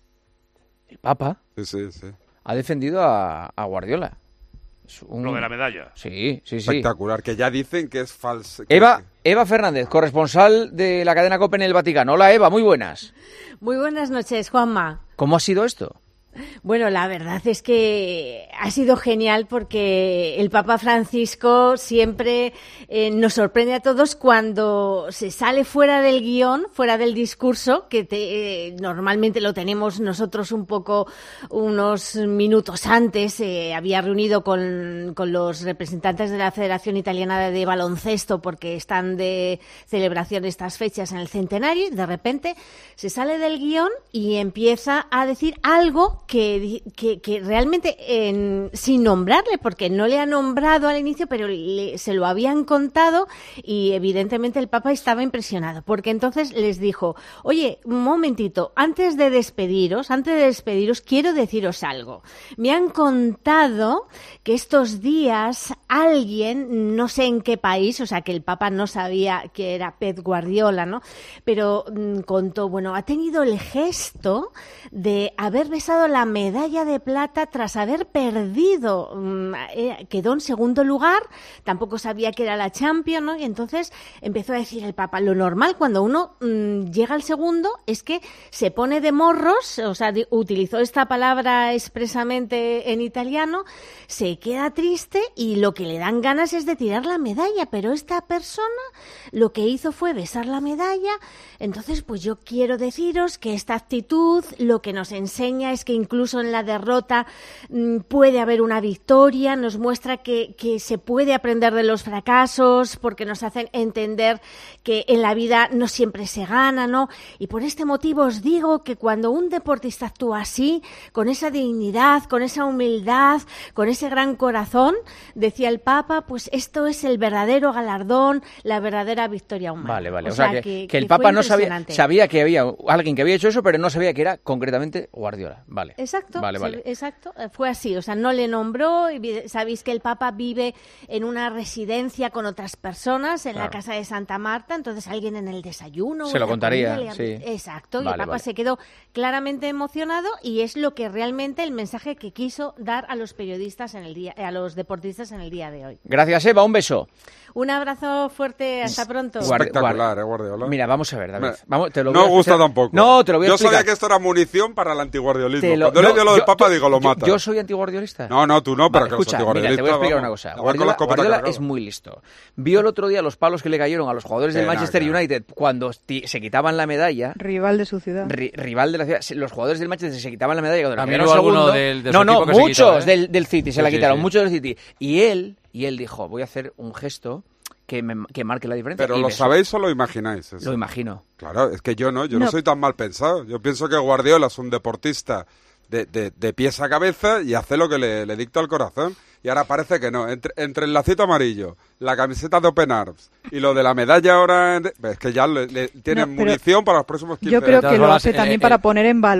el Papa sí, sí. sí. ha defendido a, a Guardiola. Es un- Lo de la medalla. Sí, sí, sí. Espectacular, que ya dicen que es falso. Eva, Eva Fernández, corresponsal de la cadena COPE en el Vaticano. Hola Eva, muy buenas. Muy buenas noches, Juanma. ¿Cómo ha sido esto? Bueno, la verdad es que ha sido genial porque el Papa Francisco siempre eh, nos sorprende a todos cuando se sale fuera del guión, fuera del discurso, que te- eh, normalmente lo tenemos nosotros un poco unos minutos antes. Eh, había reunido con, con los representantes de la Federación Italiana de Baloncesto porque están de celebración estas fechas en el centenario. De repente se sale del guión y empieza a decir algo que, di- que, que realmente en- sin nombrarle, porque no le ha nombrado al inicio, pero le- se lo habían contado y evidentemente el Papa estaba impresionado, porque entonces les dijo, oye, un momentito, antes de despediros, antes de despediros, quiero deciros algo. Me han contado que estos días alguien, no sé en qué país, o sea que el Papa no sabía que era Pep Guardiola, ¿no? Pero mm, contó, bueno, ha tenido el gesto de haber besado la medalla de plata tras haber perdido. Mm, eh, quedó en segundo lugar, tampoco sabía que era la Champions, ¿no? Y entonces empezó a decir el Papa, lo normal cuando uno mm, llega al segundo es que se pone de morros, o sea, di- utilizó esta palabra expresamente en italiano, se queda triste y lo que le dan ganas es de tirar la medalla, pero esta persona lo que hizo fue besar la medalla. Entonces, pues yo quiero deciros que esta actitud lo que nos enseña es que incluso en la derrota mm, puede haber una victoria, nos muestra que, que se puede aprender de los fracasos, porque nos hacen entender que en la vida no siempre se gana, ¿no? Y por este motivo os digo que cuando un deportista actúa así, con esa dignidad, con esa humildad, con ese gran corazón, decía el Papa, pues esto es el verdadero galardón, la verdadera victoria humana. Vale, vale. O O sea, sea, que, que- que el que fue Papa no sabía, impresionante. sabía que había alguien que había hecho eso, pero no sabía que era concretamente Guardiola. Vale. Exacto, Vale, se- vale. exacto, eh, fue así, o sea, no le nombró, y vi- sabéis que el Papa vive en una residencia con otras personas en la Claro. casa de Santa Marta, entonces alguien en el desayuno. Se o lo en la contaría, comida le- sí. Exacto, y Vale, el Papa vale. se quedó claramente emocionado y es lo que realmente el mensaje que quiso dar a los periodistas en el día, a los deportistas en el día de hoy. Gracias, Eva. Un beso. Un abrazo fuerte, hasta pronto. Guardi- Espectacular, guardi- eh, Guardiola. Mira, vamos a ver, David. Hombre, Vamos, te lo no voy a- gusta te- tampoco. No, te lo voy a Yo explicar. sabía que esto era munición para el antiguardiolismo. Te lo- Cuando no, le dio lo del yo- Papa, tú- digo, lo yo- mata. Yo soy antiguardiolista. No, no, tú no, pero Vale, que los escucha, mira, te voy a antiguardiolistas, explicar una vamos, cosa. la van con Guardiola, la escopeta Guardiola cargada. es muy listo. Vio el otro día los palos que le cayeron a los jugadores del Que no, Manchester que no. United cuando ti- se quitaban la medalla. Rival de su ciudad. Ri- rival de la ciudad. Se- Los jugadores del Manchester se quitaban la medalla cuando le También quedaron hubo alguno segundo. del- de su no, no, equipo que se muchos quitó, ¿eh? del, del City se Sí, la sí, quitaron, sí. muchos del City. Y él, y él dijo, voy a hacer un gesto que, me- que marque la diferencia. Pero Y ¿lo besó. sabéis o lo imagináis? eso? Lo imagino. Claro, es que yo no, yo no. No. soy tan mal pensado. Yo pienso que Guardiola es un deportista de, de, de pies a cabeza y hace lo que le, le dicta el corazón. Y ahora parece que no. Entre, entre el lacito amarillo, la camiseta de Open Arms y lo de la medalla ahora... en- Es que ya le, le tienen No, pero munición para los próximos quince Yo creo años. que lo formas, hace eh, también eh, para poner en valor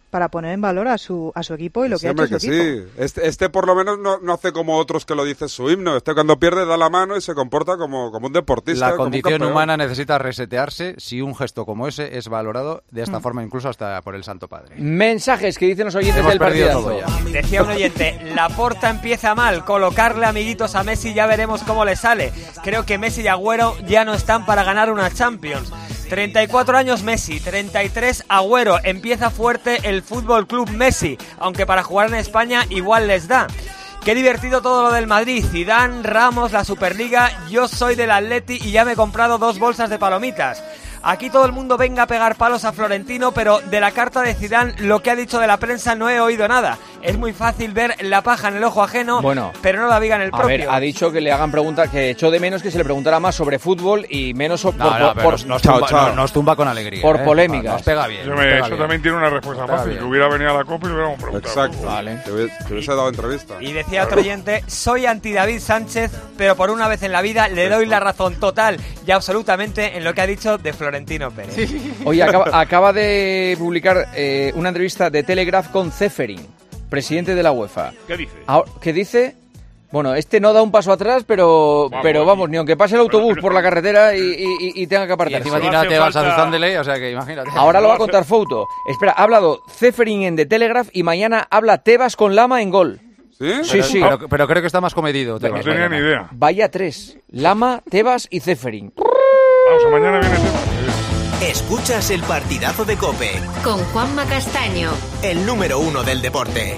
para poner en valor a su a su equipo y lo que Siempre ha hecho que su equipo. sí. Este, este por lo menos no, no hace como otros que lo dice su himno. Este cuando pierde da la mano y se comporta como, como un deportista. La como un condición campeón. humana necesita resetearse si un gesto como ese es valorado de esta mm. forma, incluso hasta por el Santo Padre. Mensajes que dicen los oyentes Hemos del partidazo. todo ya. Decía un oyente, Laporta empieza mal, colocarle amiguitos a Messi ya veremos cómo le sale. Creo que Messi y Agüero ya no están para ganar una Champions. treinta y cuatro años Messi, treinta y tres Agüero. Empieza fuerte el Fútbol Club Messi, aunque para jugar en España igual les da. Qué divertido todo lo del Madrid, Zidane, Ramos, la Superliga. Yo soy del Atleti y ya me he comprado dos bolsas de palomitas. Aquí todo el mundo venga a pegar palos a Florentino, pero de la carta de Zidane lo que ha dicho de la prensa no he oído nada. Es muy fácil ver la paja en el ojo ajeno, bueno, pero no la viga en el a propio. A ver, ha dicho que le hagan preguntas, que echó de menos que se le preguntara más sobre fútbol y menos sobre, no, por, no, por, nos, chao, tumba, chao. Nos, nos tumba con alegría. Por ¿eh? polémicas. Nos pega bien. Yo nos me, pega eso bien. también tiene una respuesta Pega fácil, bien. que hubiera venido a la Copa y le hubiéramos preguntado. Exacto. Vale. Que hubiese, que hubiese dado entrevista. Y decía otro oyente, soy anti David Sánchez, pero por una vez en la vida le doy la razón total y absolutamente en lo que ha dicho de Florentino Pérez. Sí. Oye, acaba, acaba de publicar eh, una entrevista de Telegraph con Ceferin, presidente de la UEFA. ¿Qué dice? Ahora, ¿qué dice? Bueno, este no da un paso atrás, pero vamos, pero vamos, ni aunque pase el autobús por la carretera y, y, y tenga que apartarse. Y encima tiene a Tebas azuzándole, o sea que imagínate. Ahora lo va a contar Fouto. Espera, ha hablado Ceferin en The Telegraph y mañana habla Tebas con Lama en Gol. ¿Sí? Sí, pero, sí. Pero, pero creo que está más comedido. No tenía ni idea. Vaya tres. Lama, Tebas y Ceferin. Vamos, a mañana viene Tebas. Escuchas el partidazo de COPE. Con Juanma Castaño. El número uno del deporte.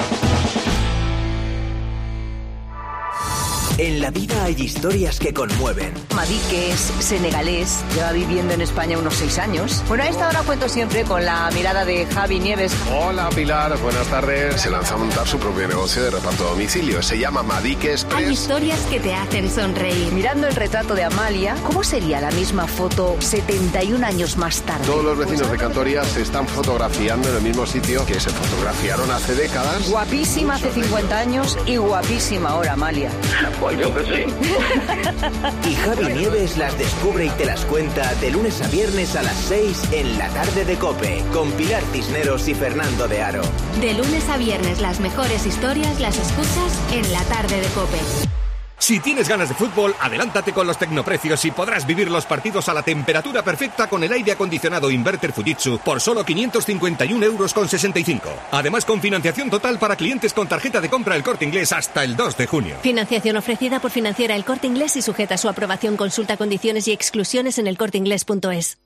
En la vida hay historias que conmueven. Madí, que es senegalés, lleva viviendo en España unos seis años. Bueno, a esta hora cuento siempre con la mirada de Javi Nieves. Hola Pilar, buenas tardes. Se lanza a montar su propio negocio de reparto a domicilio. Se llama Madique Express. Hay historias que te hacen sonreír. Mirando el retrato de Amalia, ¿cómo sería la misma foto setenta y un años más tarde? Todos los vecinos de Cantorias se están fotografiando en el mismo sitio que se fotografiaron hace décadas. Guapísima hace cincuenta años y guapísima ahora Amalia. Pues yo que sí. Y Javi Nieves las descubre y te las cuenta de lunes a viernes a las seis en la tarde de COPE, con Pilar Cisneros y Fernando de Aro. De lunes a viernes las mejores historias las escuchas en la tarde de COPE. Si tienes ganas de fútbol, adelántate con los tecnoprecios y podrás vivir los partidos a la temperatura perfecta con el aire acondicionado Inverter Fujitsu por solo quinientos cincuenta y un euros con sesenta y cinco. Además, con financiación total para clientes con tarjeta de compra El Corte Inglés hasta el dos de junio. Financiación ofrecida por Financiera El Corte Inglés y sujeta a su aprobación. Consulta condiciones y exclusiones en el corte inglés punto es.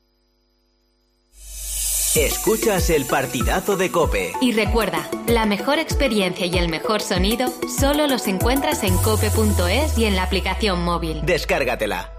Escuchas el partidazo de COPE. Y recuerda, la mejor experiencia y el mejor sonido solo los encuentras en cope punto es y en la aplicación móvil. Descárgatela.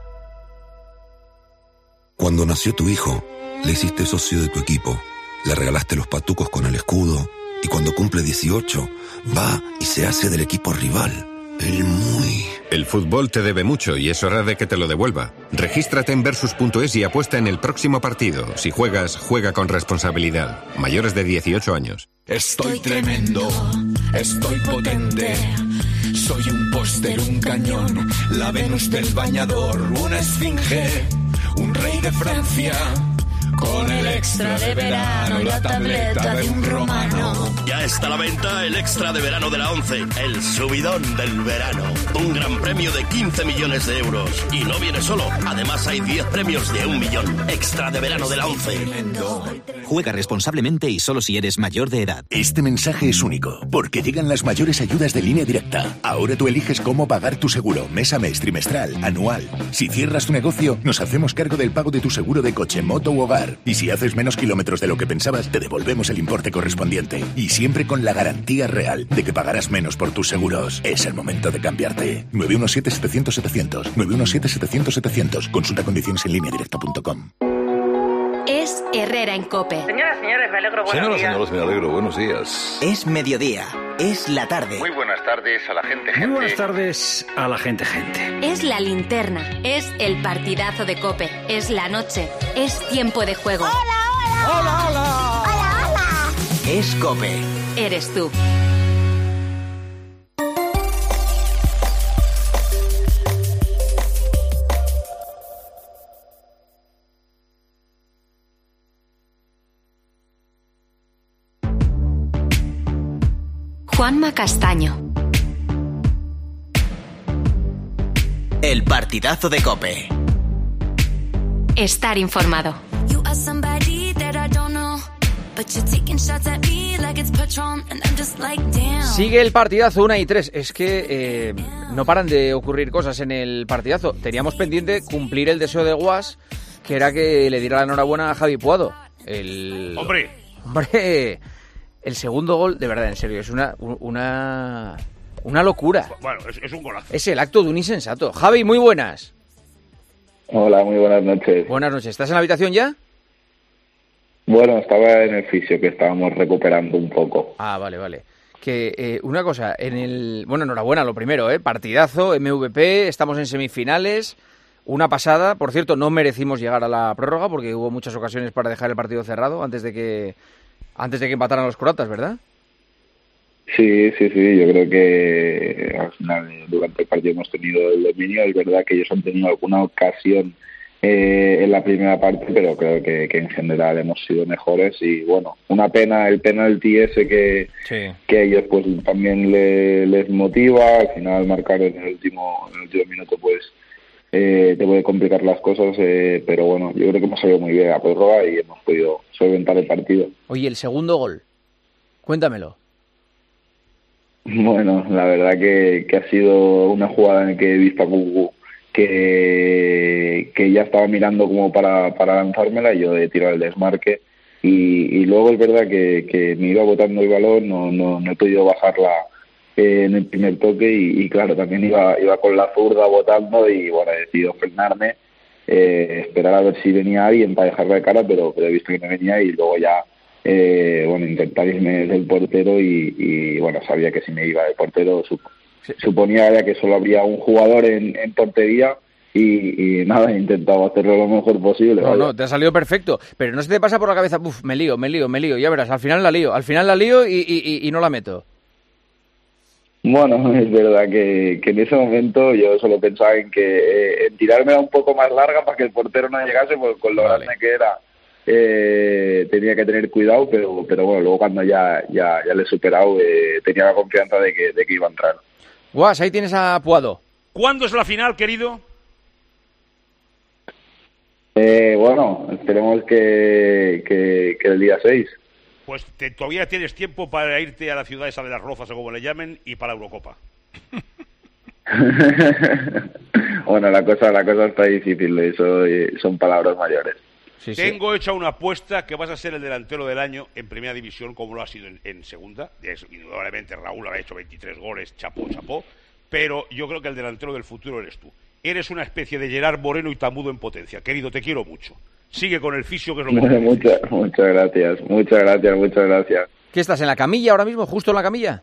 Cuando nació tu hijo, le hiciste socio de tu equipo, le regalaste los patucos con el escudo y cuando cumple dieciocho, va y se hace del equipo rival. El muy... El fútbol te debe mucho y es hora de que te lo devuelva. Regístrate en versus punto es y apuesta en el próximo partido. Si juegas, juega con responsabilidad. Mayores de dieciocho años. Estoy tremendo, estoy potente. Soy un póster, un cañón, la Venus del bañador, una esfinge, un rey de Francia. Con el extra de verano, la tableta de un romano. Ya está a la venta el extra de verano de la ONCE, el subidón del verano. Un gran premio de quince millones de euros. Y no viene solo, además hay diez premios de un millón. Extra de verano de la ONCE. Juega responsablemente y solo si eres mayor de edad. Este mensaje es único, porque llegan las mayores ayudas de Línea Directa. Ahora tú eliges cómo pagar tu seguro, mes a mes, trimestral, anual. Si cierras tu negocio, nos hacemos cargo del pago de tu seguro de coche, moto u hogar. Y si haces menos kilómetros de lo que pensabas, te devolvemos el importe correspondiente. Y siempre con la garantía real de que pagarás menos por tus seguros. Es el momento de cambiarte. nueve uno siete, setecientos, setecientos. nueve uno siete, setecientos, setecientos. Consulta condiciones en línea directa punto com. Es Herrera en COPE. Señoras, señores, me alegro, buenos Señoras, días. señores, me alegro, buenos días. Es mediodía, es la tarde. Muy buenas tardes a la gente, gente. Muy buenas tardes a la gente, gente. Es la linterna, es el partidazo de COPE, es la noche, es tiempo de juego. ¡Hola, hola! ¡Hola, hola! ¡Hola, hola! Es COPE. Eres tú. Juanma Castaño. El partidazo de COPE. Estar informado. Sigue el partidazo, una y tres. Es que eh, no paran de ocurrir cosas en el partidazo. Teníamos pendiente cumplir el deseo de Guas, que era que le diera la enhorabuena a Javi Puado. El... ¡Hombre! ¡Hombre! El segundo gol, de verdad, en serio, es una una, una locura. Bueno, es, es un golazo. Es el acto de un insensato. Javi, muy buenas. Hola, muy buenas noches. Buenas noches. ¿Estás en la habitación ya? Bueno, estaba en el fisio, que estábamos recuperando un poco. Ah, vale, vale. Que eh, una cosa, en el... Bueno, enhorabuena, lo primero, ¿eh? Partidazo, M V P, estamos en semifinales. Una pasada. Por cierto, no merecimos llegar a la prórroga porque hubo muchas ocasiones para dejar el partido cerrado antes de que antes de que empataran los croatas, ¿verdad? Sí, sí, sí. Yo creo que al final, durante el partido hemos tenido el dominio. Es verdad que ellos han tenido alguna ocasión eh, en la primera parte, pero creo que, que en general hemos sido mejores. Y bueno, una pena el penalti ese que, sí. que a ellos pues también le, les motiva. Al final marcar en el último, en el último minuto pues Eh, te puede complicar las cosas, eh, pero bueno, yo creo que hemos salido muy bien a prórroga y hemos podido solventar el partido. Oye, el segundo gol, cuéntamelo. Bueno, la verdad que, que ha sido una jugada en la que he visto a Cucu que, que ya estaba mirando como para, para lanzármela y yo he tirado el desmarque y, y luego es verdad que, que me iba botando el balón, no, no, no he podido bajarla en el primer toque y, y claro, también iba iba con la zurda botando y bueno, he decidido frenarme, eh, esperar a ver si venía alguien para dejarla de cara, pero, pero he visto que no venía y luego ya, eh, bueno, intentar irme del portero y, y bueno, sabía que si me iba del portero sup sí. suponía ya que solo habría un jugador en, en portería y, y nada, he intentado hacerlo lo mejor posible. No, vaya. no, te ha salido perfecto, pero no se te pasa por la cabeza, uff, me lío, me lío, me lío, ya verás, al final la lío, al final la lío y, y, y no la meto. Bueno, es verdad que, que en ese momento yo solo pensaba en que eh, en tirármela un poco más larga para que el portero no llegase, porque con lo vale. grande que era eh, tenía que tener cuidado, pero pero bueno, luego cuando ya ya, ya le he superado eh, tenía la confianza de que, de que iba a entrar. Guas, ahí tienes a Puado. ¿Cuándo es la final, querido? Eh, bueno, esperemos que, que, que el día seis. Pues te, todavía tienes tiempo para irte a la ciudad esa de las Rozas o como le llamen y para la Eurocopa. Bueno, la cosa la cosa está difícil, eso son palabras mayores. Sí, Tengo sí. hecha una apuesta que vas a ser el delantero del año en primera división como lo ha sido en, en segunda. Es, indudablemente Raúl ha hecho veintitrés goles, chapó, chapó, pero yo creo que el delantero del futuro eres tú. Eres una especie de Gerard Moreno y Tamudo en potencia. Querido, te quiero mucho. Sigue con el fisio, que es lo que bueno, muchas, muchas gracias, muchas gracias, muchas gracias. ¿Qué estás, en la camilla ahora mismo? ¿Justo en la camilla?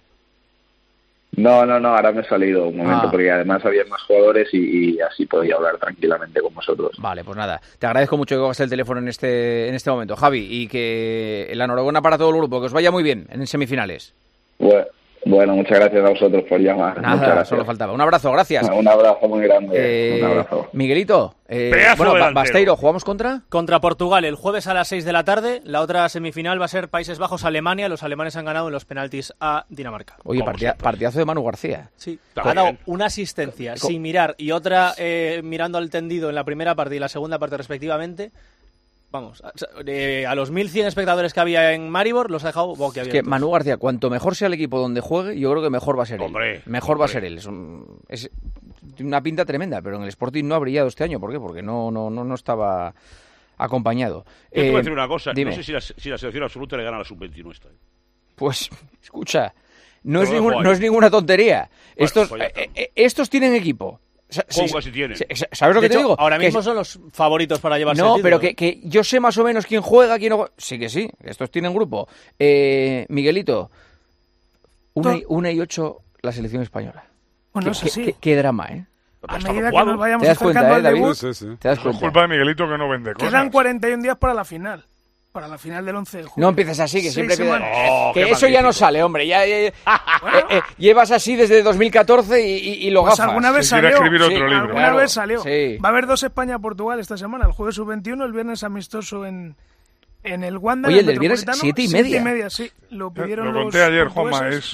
No, no, no, ahora me he salido un momento, ah. porque además había más jugadores y, y así podía hablar tranquilamente con vosotros. Vale, pues nada, te agradezco mucho que cogas el teléfono en este, en este momento, Javi, y que la enhorabuena para todo el grupo, que os vaya muy bien en semifinales. Bueno. Bueno, muchas gracias a vosotros por llamar. Nada, solo faltaba. Un abrazo, gracias. Un abrazo muy grande. Eh, un abrazo. Miguelito, eh, bueno, delantero. Basteiro, ¿jugamos contra? Contra Portugal, el jueves a las seis de la tarde. La otra semifinal va a ser Países Bajos-Alemania. Los alemanes han ganado en los penaltis a Dinamarca. Oye, partida, partidazo de Manu García. Sí, ha dado una asistencia ¿Cómo? sin mirar y otra eh, mirando al tendido en la primera parte y la segunda parte respectivamente. Vamos, a, eh, a los mil cien espectadores que había en Maribor los ha dejado boquiabiertos. Es que Manu García, cuanto mejor sea el equipo donde juegue, yo creo que mejor va a ser hombre, él. Mejor hombre. va a ser él. Es, un, es una pinta tremenda, pero en el Sporting no ha brillado este año. ¿Por qué? Porque no, no, no, no estaba acompañado. Yo te eh, voy a decir una cosa, dime. no sé si la, si la selección absoluta le gana a la sub veintiuno esta. ¿eh? Pues, escucha, no es, ningún, no es ninguna tontería. Bueno, estos, pues eh, eh, estos tienen equipo. ¿Cómo sí, si tienen? ¿Sabes lo que de te hecho, digo? Ahora mismo que son los favoritos para llevarse No, el título, pero ¿no? que, que yo sé más o menos quién juega, quién no juega. Sí que sí, estos tienen grupo. Eh, Miguelito, una y, una y ocho la selección española. Bueno, qué, eso sí. Qué, qué, qué drama, ¿eh? A medida que nos vayamos ¿Te das acercando cuenta, al eh, debut, sí, sí. ¿Te das Es cuenta? culpa de Miguelito que no vende cosas. Quedan cuarenta y un días para la final. Para la final del once de julio. No empieces así, que siempre empieza... oh, que eso magnífico. Ya no sale, hombre. Ya, ya, ya. bueno. eh, eh, llevas así desde dos mil catorce y, y, y lo pues gafas. alguna vez Si salió. escribir otro sí, libro. Alguna Claro, vez salió. Sí. Va a haber dos España-Portugal esta semana. El jueves sub veintiuno, el viernes amistoso en, en el Wanda. Oye, el el del viernes siete y media. Siete y media, sí. Lo pidieron Lo los conté ayer, Juanma, portugueses. es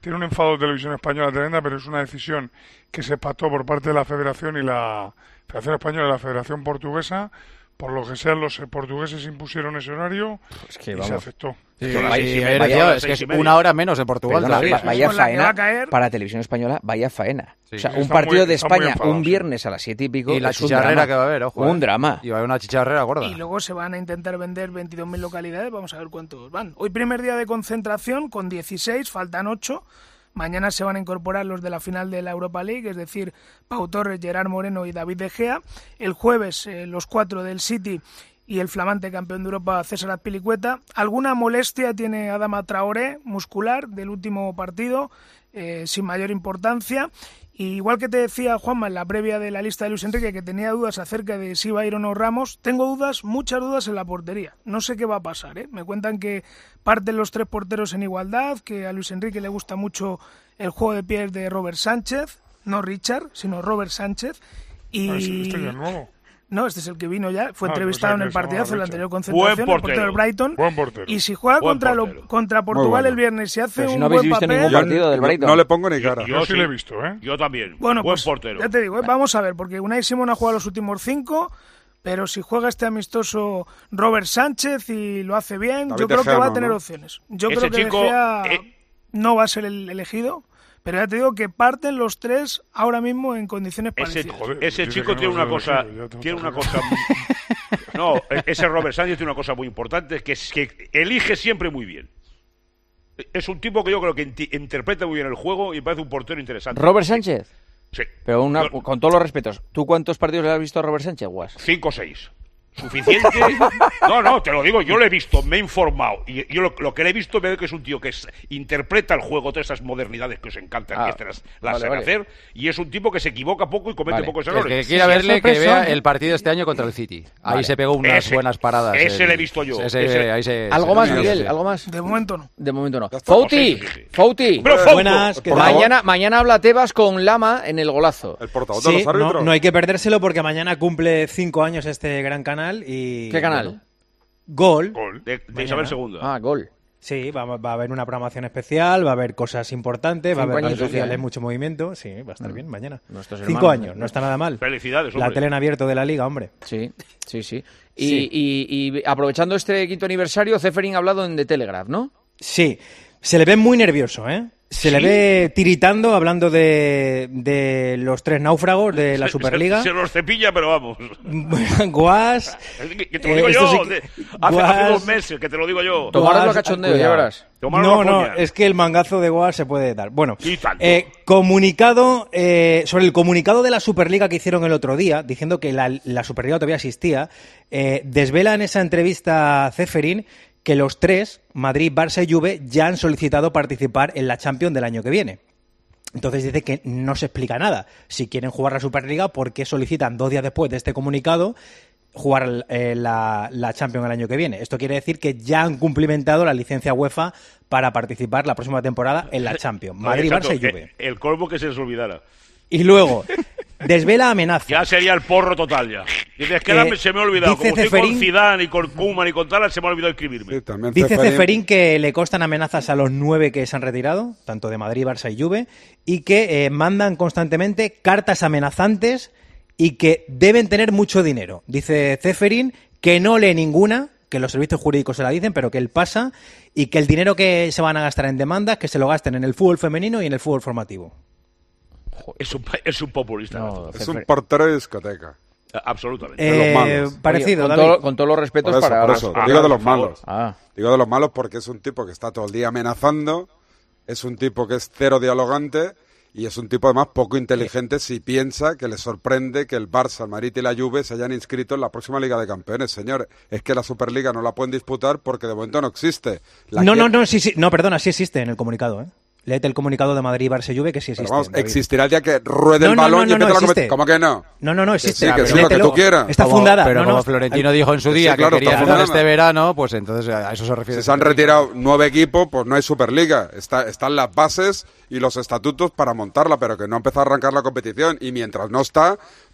tiene un enfado de Televisión Española tremenda, pero es una decisión que se pactó por parte de la Federación y la Federación Española y la Federación Portuguesa. Por lo que sea, los portugueses impusieron ese horario es que, y vamos. se aceptó. Sí, sí, vaya, sí, vaya, vaya, es que es una hora menos en Portugal. Perdona, todavía. Vaya faena para Televisión Española, vaya faena. Sí, o sea, un partido muy, de España un viernes a las siete y pico. Y la chicharrera que va a haber, ojo. Un eh. drama. Y va a haber una chicharrera gorda. Y luego se van a intentar vender veintidós mil localidades, vamos a ver cuántos van. Hoy primer día de concentración con dieciséis, faltan ocho. Mañana se van a incorporar los de la final de la Europa League, es decir, Pau Torres, Gerard Moreno y David De Gea. El jueves eh, los cuatro del City y el flamante campeón de Europa César Azpilicueta. Alguna molestia tiene Adama Traoré, muscular, del último partido, eh, sin mayor importancia. Y igual que te decía Juanma en la previa de la lista de Luis Enrique, que tenía dudas acerca de si iba a ir o no Ramos, tengo dudas, muchas dudas en la portería. No sé qué va a pasar, ¿eh? Me cuentan que parten los tres porteros en igualdad, que a Luis Enrique le gusta mucho el juego de pies de Robert Sánchez, no Richard, sino Robert Sánchez. Y... Ah, ¿este es el nuevo? No, este es el que vino ya, fue ah, entrevistado pues en el partidazo, en la anterior concentración, Buen portero. el portero del Brighton. Buen portero. Y si juega Buen contra, portero. lo, contra Portugal bueno. el viernes, si hace Pero un si no buen habéis visto papel... ningún partido del Brighton. No le pongo ni cara. Yo, yo, yo sí lo he visto, ¿eh? Yo también. Bueno, Buen pues, portero. Ya te digo, ¿eh? Vamos a ver, porque Unai Simón ha jugado los últimos cinco, pero si juega este amistoso Robert Sánchez y lo hace bien, David yo creo Gea, que va a ¿no? tener opciones. Yo Ese creo que chico, De Gea eh... no va a ser el elegido. Pero ya te digo que parten los tres ahora mismo en condiciones ese, parecidas. joder, ese chico tiene una cosa, tiene una cosa, no, ese Robert Sánchez tiene una cosa muy importante, que es que elige siempre muy bien. Es un tipo que yo creo que int- interpreta muy bien el juego y me parece un portero interesante. ¿Robert Sánchez? Sí. Pero una, yo, con todos los respetos, ¿tú cuántos partidos le has visto a Robert Sánchez, Guas? Cinco o seis. Suficiente. No, no, te lo digo, yo lo he visto, me he informado. Y yo lo, lo que le he visto veo que es un tío que es, interpreta el juego, todas esas modernidades que os encantan, ah, que las, las vale, sabe vale. hacer. Y es un tipo que se equivoca poco y comete vale. pocos El errores. que quiera sí, verle, que vea ¿eh? el partido este año contra el City. Ahí vale. se pegó unas ese, buenas paradas. Ese el, le he visto yo. Ese, ese. Ahí se, ¿Algo se, más, se, Miguel? se, ¿Algo más? De momento no. De momento no. No Fouti, sé, sí, sí. Fouti. Buenas, ¿qué mañana, mañana habla Tebas con Lama en el golazo. El portavoz Sí, de los árbitros. no, no hay que perdérselo porque mañana cumple cinco años este gran canal y... ¿Qué canal? Bueno, Gol. Gol. De, de Mañana. Isabel segunda. Ah, Gol. Sí, va, va a haber una programación especial, va a haber cosas importantes, va a Cinco haber redes añitos sociales, ya, ¿eh? mucho movimiento. Sí, va a estar bien mañana. Nuestros Cinco hermanos, años, no está nada mal. Felicidades, La hombre. tele en abierto de la Liga, hombre. Sí, sí, sí. Y, Sí. y, y aprovechando este quinto aniversario, Ceferin ha hablado en The Telegraph, ¿no? Sí, se le ve muy nervioso, ¿eh? Se le ¿Sí? ve tiritando hablando de, de los tres náufragos de la Superliga. Se, se los cepilla, pero vamos. Guas. Que, que te lo digo eh, yo. esto sí que- de- hace, Guas. hace dos meses que te lo digo yo. Tomarlo Guas, a cachondeo, cuidado. ya verás. Tomarlo No, a no, coña. es que el mangazo de Guas se puede dar. Bueno, Y tanto. eh, comunicado eh, sobre el comunicado de la Superliga que hicieron el otro día, diciendo que la, la Superliga todavía existía, eh, desvela en esa entrevista Ceferin que los tres, Madrid, Barça y Juve, ya han solicitado participar en la Champions del año que viene. Entonces dice que no se explica nada. Si quieren jugar la Superliga, ¿por qué solicitan dos días después de este comunicado jugar eh, la, la Champions el año que viene? Esto quiere decir que ya han cumplimentado la licencia UEFA para participar la próxima temporada en la Champions. Madrid, Exacto, Barça y Juve. El, el colmo que se les olvidara. Y luego, desvela amenaza. Ya sería el porro total ya. Dices que Eh, ahora se me ha olvidado. dice Como estoy con Ceferín- Zidane y con Koeman y con tal, se me ha olvidado escribirme. Sí, también Dice Ceferín- Ceferín que le costan amenazas a los nueve que se han retirado, tanto de Madrid, Barça y Juve, y que eh, mandan constantemente cartas amenazantes y que deben tener mucho dinero. Dice Ceferín que no lee ninguna, que los servicios jurídicos se la dicen, pero que él pasa, y que el dinero que se van a gastar en demandas, que se lo gasten en el fútbol femenino y en el fútbol formativo. Es un, es un populista. No, Es un portero de discoteca. Absolutamente. De los Eh, malos. parecido, Oye, con, David. todo- con todos los respetos Por eso, para... por eso. Ah, Digo de por los favor. malos. Ah, Digo de los malos porque es un tipo que está todo el día amenazando, es un tipo que es cero dialogante y es un tipo además poco inteligente si piensa que le sorprende que el Barça, el Madrid y la Juve se hayan inscrito en la próxima Liga de Campeones. Señor, es que la Superliga no la pueden disputar porque de momento no existe. La No, que- no, no, sí, sí, no, perdona, sí existe en el comunicado, ¿eh? Léete el comunicado de Madrid, Barça y Juve, que sí Pero existe. vamos, David. existirá el día que ruede No, el no, balón no, y no, empiece no la competición. existe. ¿Cómo que no? No, no, no, Que existe. sí, que sí, lo que Léetelo. tú quieras. Está Como- fundada. Pero no, como no. Florentino dijo en su Sí, día claro, que quería está hacer fundada. este verano, pues entonces a eso se refiere. Si se han retirado nueve equipos, pues no hay Superliga. Está, están las bases y los estatutos para montarla, pero que no ha empezado a arrancar la competición. Y mientras no está,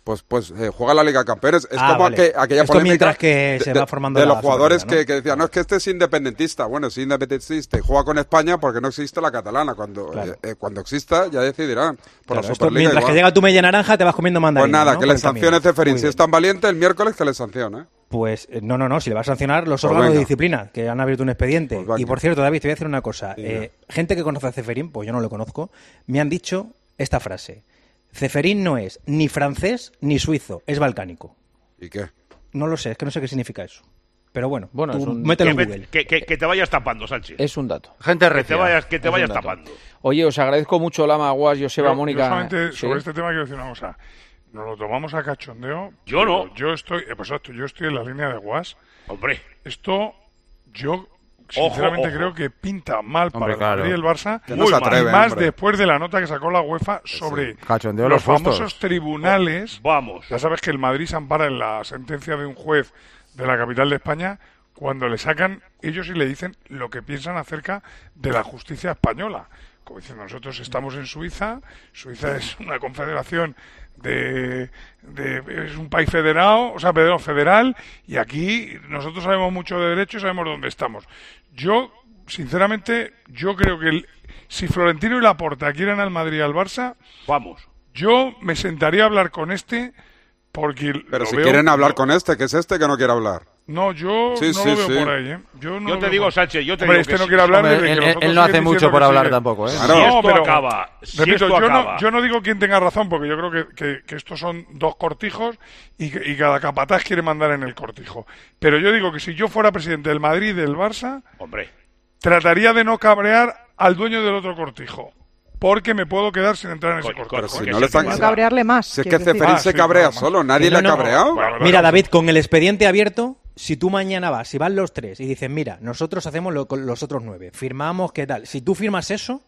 pues pues eh, juega la Liga de Campeones. Es ah, como vale. aqu aquella Esto polémica mientras que de, se va formando de, de la los jugadores Superliga, ¿no? que, que decían, no, es que este es independentista. Bueno, es independentista y juega con España porque no existe la catalana. Cuando claro. eh, cuando exista ya decidirán por claro, la esto, Superliga. mientras igual. que llega tu media naranja te vas comiendo mandarina. Pues nada, ¿no? que le sancione Ceferín. Si es tan valiente, el miércoles que le sancione. Pues no, no, no, si le va a sancionar los Pues órganos venga. de disciplina, que han abierto un expediente. Pues venga. Y por cierto, David, te voy a decir una cosa. Sí, eh, gente que conoce a Ceferín, pues yo no lo conozco, me han dicho esta frase. Ceferín no es ni francés ni suizo, es balcánico. ¿Y qué? No lo sé, es que no sé qué significa eso. Pero bueno, Bueno, tú es un- mételo en que, Google. que, que, que te vayas tapando, Sánchez. Es un dato. Gente Que recia. te vayas, que te Es un vayas dato. tapando. Oye, os agradezco mucho, Lama, Guas, Joseba, Yo- Mónica. Yo solamente Sí. sobre este tema quiero decir una cosa. Nos lo tomamos a cachondeo. Yo no. pero Yo estoy, eh, pues exacto, yo estoy en la línea de Guas. Hombre. Esto, yo sinceramente ojo. creo que pinta mal para Hombre, el claro. Madrid y el Barça. Que no se Muy mal. atreven, Y más hombre. después de la nota que sacó la UEFA sobre Cachondeo los los justos. famosos tribunales. Vamos. Ya sabes que el Madrid se ampara en la sentencia de un juez de la capital de España cuando le sacan ellos y le dicen lo que piensan acerca de la justicia española. Como diciendo, nosotros estamos en Suiza, Suiza es una confederación de, de es un país federado, o sea, federal, federal, y aquí nosotros sabemos mucho de derecho y sabemos dónde estamos. Yo, sinceramente, yo creo que el, si Florentino y Laporta quieren al Madrid y al Barça, vamos. Yo me sentaría a hablar con este porque Pero lo si veo- quieren hablar lo- con este, que es este que no quiere hablar. No, yo Sí, no sí, lo veo sí. por ahí, ¿eh? Yo, no Yo lo te veo digo, por- Sánchez, yo te Hombre, digo este que no sí. quiere hablar Hombre, desde que él- los él- otros él no hace siguen mucho diciendo por que hablar sigue. tampoco, ¿eh? Si No, esto pero, acaba, si repito, esto yo, no, acaba. yo no digo quién tenga razón, porque yo creo que, que, que estos son dos cortijos y, que- y cada capataz quiere mandar en el cortijo. Pero yo digo que si yo fuera presidente del Madrid y del Barça, Hombre. trataría de no cabrear al dueño del otro cortijo. Porque me puedo quedar sin entrar en ese Coño, cortijo. si no le están- No cabrearle más. Si es que quiero decir. Ceferín Ah, se sí, cabrea nada más. solo, nadie Que le no, ha no. cabreado. Bueno, Mira, David, con el expediente abierto, si tú mañana vas, si van los tres y dices, mira, nosotros hacemos lo con los otros nueve, firmamos, ¿qué tal? Si tú firmas eso,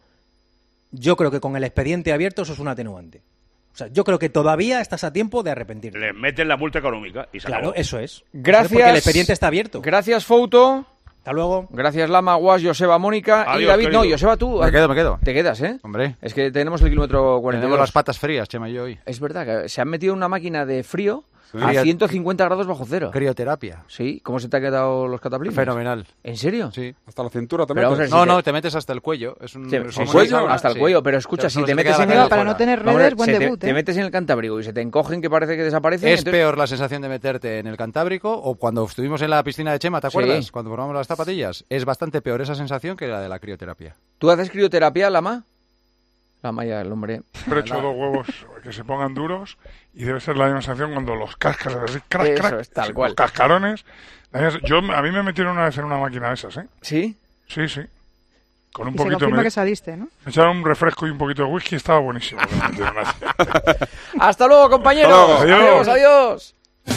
yo creo que con el expediente abierto eso es un atenuante. O sea, yo creo que todavía estás a tiempo de arrepentirte. Les meten la multa económica y se Claro, acabó. eso es. Gracias. Porque el expediente está abierto. Gracias, Fouto. Hasta luego. Gracias, Lama, Guas, Joseba, Mónica. y Adiós, David, querido. no, Joseba, tú. Me quedo, me quedo. Te quedas, ¿eh? Hombre, Es que tenemos el kilómetro cuarenta y dos. tenemos las patas frías, Chema y yo hoy. Es verdad que se han metido en una máquina de frío Sí. a ciento cincuenta grados bajo cero. Crioterapia. Sí, ¿cómo se te han quedado los cataplines? Fenomenal. ¿En serio? Sí. Hasta la cintura te Pero vamos a metes. ver, No, si te- no, te metes hasta el cuello. Es un, Sí, es sí, un sí, cuello, hasta el sí. cuello, pero escucha, Pero si solo te se metes queda la en cabeza el... Para no tener Vamos a ver, redes, buen se te- debut, te, ¿eh? metes en el Cantábrico y se te encogen que parece que desaparecen. Es entonces- peor la sensación de meterte en el Cantábrico o cuando estuvimos en la piscina de Chema, ¿te Sí. acuerdas? Cuando formamos las zapatillas. Es bastante peor esa sensación que la de la crioterapia. ¿Tú haces crioterapia, Lama? Lama ya, el hombre. Siempre he hecho dos huevos que se pongan duros y debe ser la misma sensación cuando los cascas, así, crack, Eso crack, es, tal sí, cual. los cascarones. La misma- Yo, a mí me metieron una vez en una máquina de esas, ¿eh? ¿Sí? Sí, sí. Con un Y se poquito confirma me, que saliste, ¿no? me echaron un refresco y un poquito de whisky, estaba buenísimo. que me metieron así. ¡Hasta luego, compañeros! Hasta luego. ¡Adiós, adiós!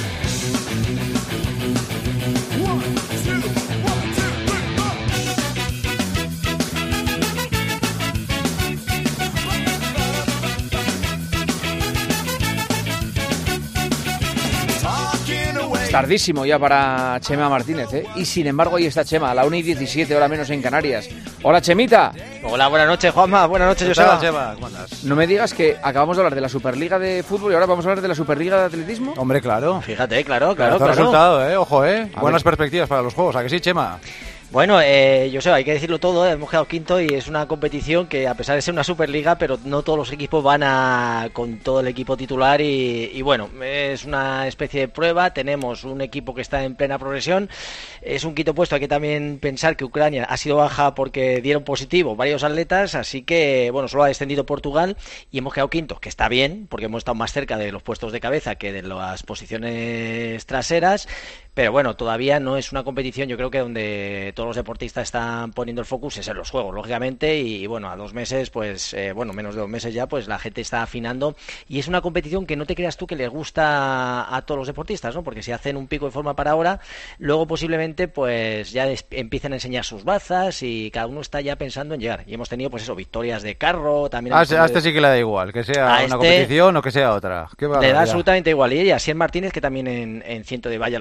Tardísimo ya para Chema Martínez, ¿eh? Y sin embargo ahí está Chema, a la una y diecisiete, hora menos en Canarias. ¡Hola, Chemita! Hola, buenas noches, Juanma. Buenas noches, ¿Qué tal, Joseba. Chema? ¿Cómo andas? No me digas que acabamos de hablar de la Superliga de Fútbol y ahora vamos a hablar de la Superliga de Atletismo. Hombre, claro. Fíjate, claro, claro, Claro, claro. resultado, ¿eh? Ojo, ¿eh? A Buenas ver. perspectivas para los juegos. ¿A que sí, Chema? Bueno, eh, Joseba, hay que decirlo todo, ¿eh? Hemos quedado quinto y es una competición que a pesar de ser una Superliga, pero no todos los equipos van a con todo el equipo titular y, y bueno, es una especie de prueba. Tenemos un equipo que está en plena progresión, es un quinto puesto. Hay que también pensar que Ucrania ha sido baja porque dieron positivo varios atletas, así que bueno, solo ha descendido Portugal y hemos quedado quinto, que está bien porque hemos estado más cerca de los puestos de cabeza que de las posiciones traseras. Pero bueno, todavía no es una competición, yo creo que donde todos los deportistas están poniendo el focus es en los juegos, lógicamente, y bueno, a dos meses, pues, eh, bueno, menos de dos meses ya, pues la gente está afinando, y es una competición que no te creas tú que les gusta a todos los deportistas, ¿no? Porque si hacen un pico de forma para ahora, luego posiblemente, pues, ya des- empiezan a enseñar sus bazas y cada uno está ya pensando en llegar. Y hemos tenido, pues eso, victorias de carro, también... A hemos este, a tenido- este sí que le da igual, que sea A una este competición o que sea otra. Qué Le da barbaridad. absolutamente igual. Y ella, Asier Martínez, que también en, en ciento de valla lo ha hecho muy bien.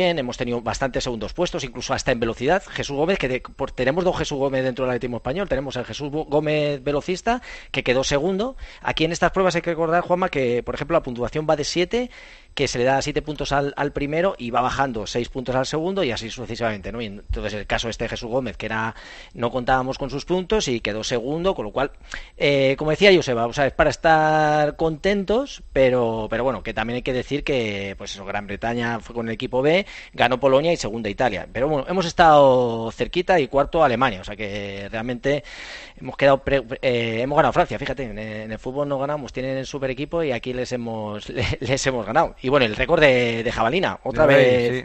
bien, hemos tenido bastantes segundos puestos, incluso hasta en velocidad. Jesús Gómez, que de, por, tenemos dos Jesús Gómez dentro del atletismo español, tenemos el Jesús Gómez velocista, que quedó segundo. Aquí en estas pruebas hay que recordar, Juanma, que por ejemplo la puntuación va de siete, que se le da siete puntos al, al primero y va bajando seis puntos al segundo y así sucesivamente, ¿no? Y entonces el caso este de Jesús Gómez, que era no contábamos con sus puntos y quedó segundo, con lo cual, eh, como decía Joseba, o sea, es para estar contentos, pero pero bueno, que también hay que decir que pues eso, Gran Bretaña fue con el equipo B, ganó Polonia y segunda Italia, pero bueno, hemos estado cerquita y cuarto Alemania, o sea que realmente hemos quedado pre, eh, hemos ganado Francia, fíjate, en, en el fútbol no ganamos, tienen el super equipo y aquí les hemos les, les hemos ganado. Y bueno, el récord de, de jabalina, otra sí, vez, sí.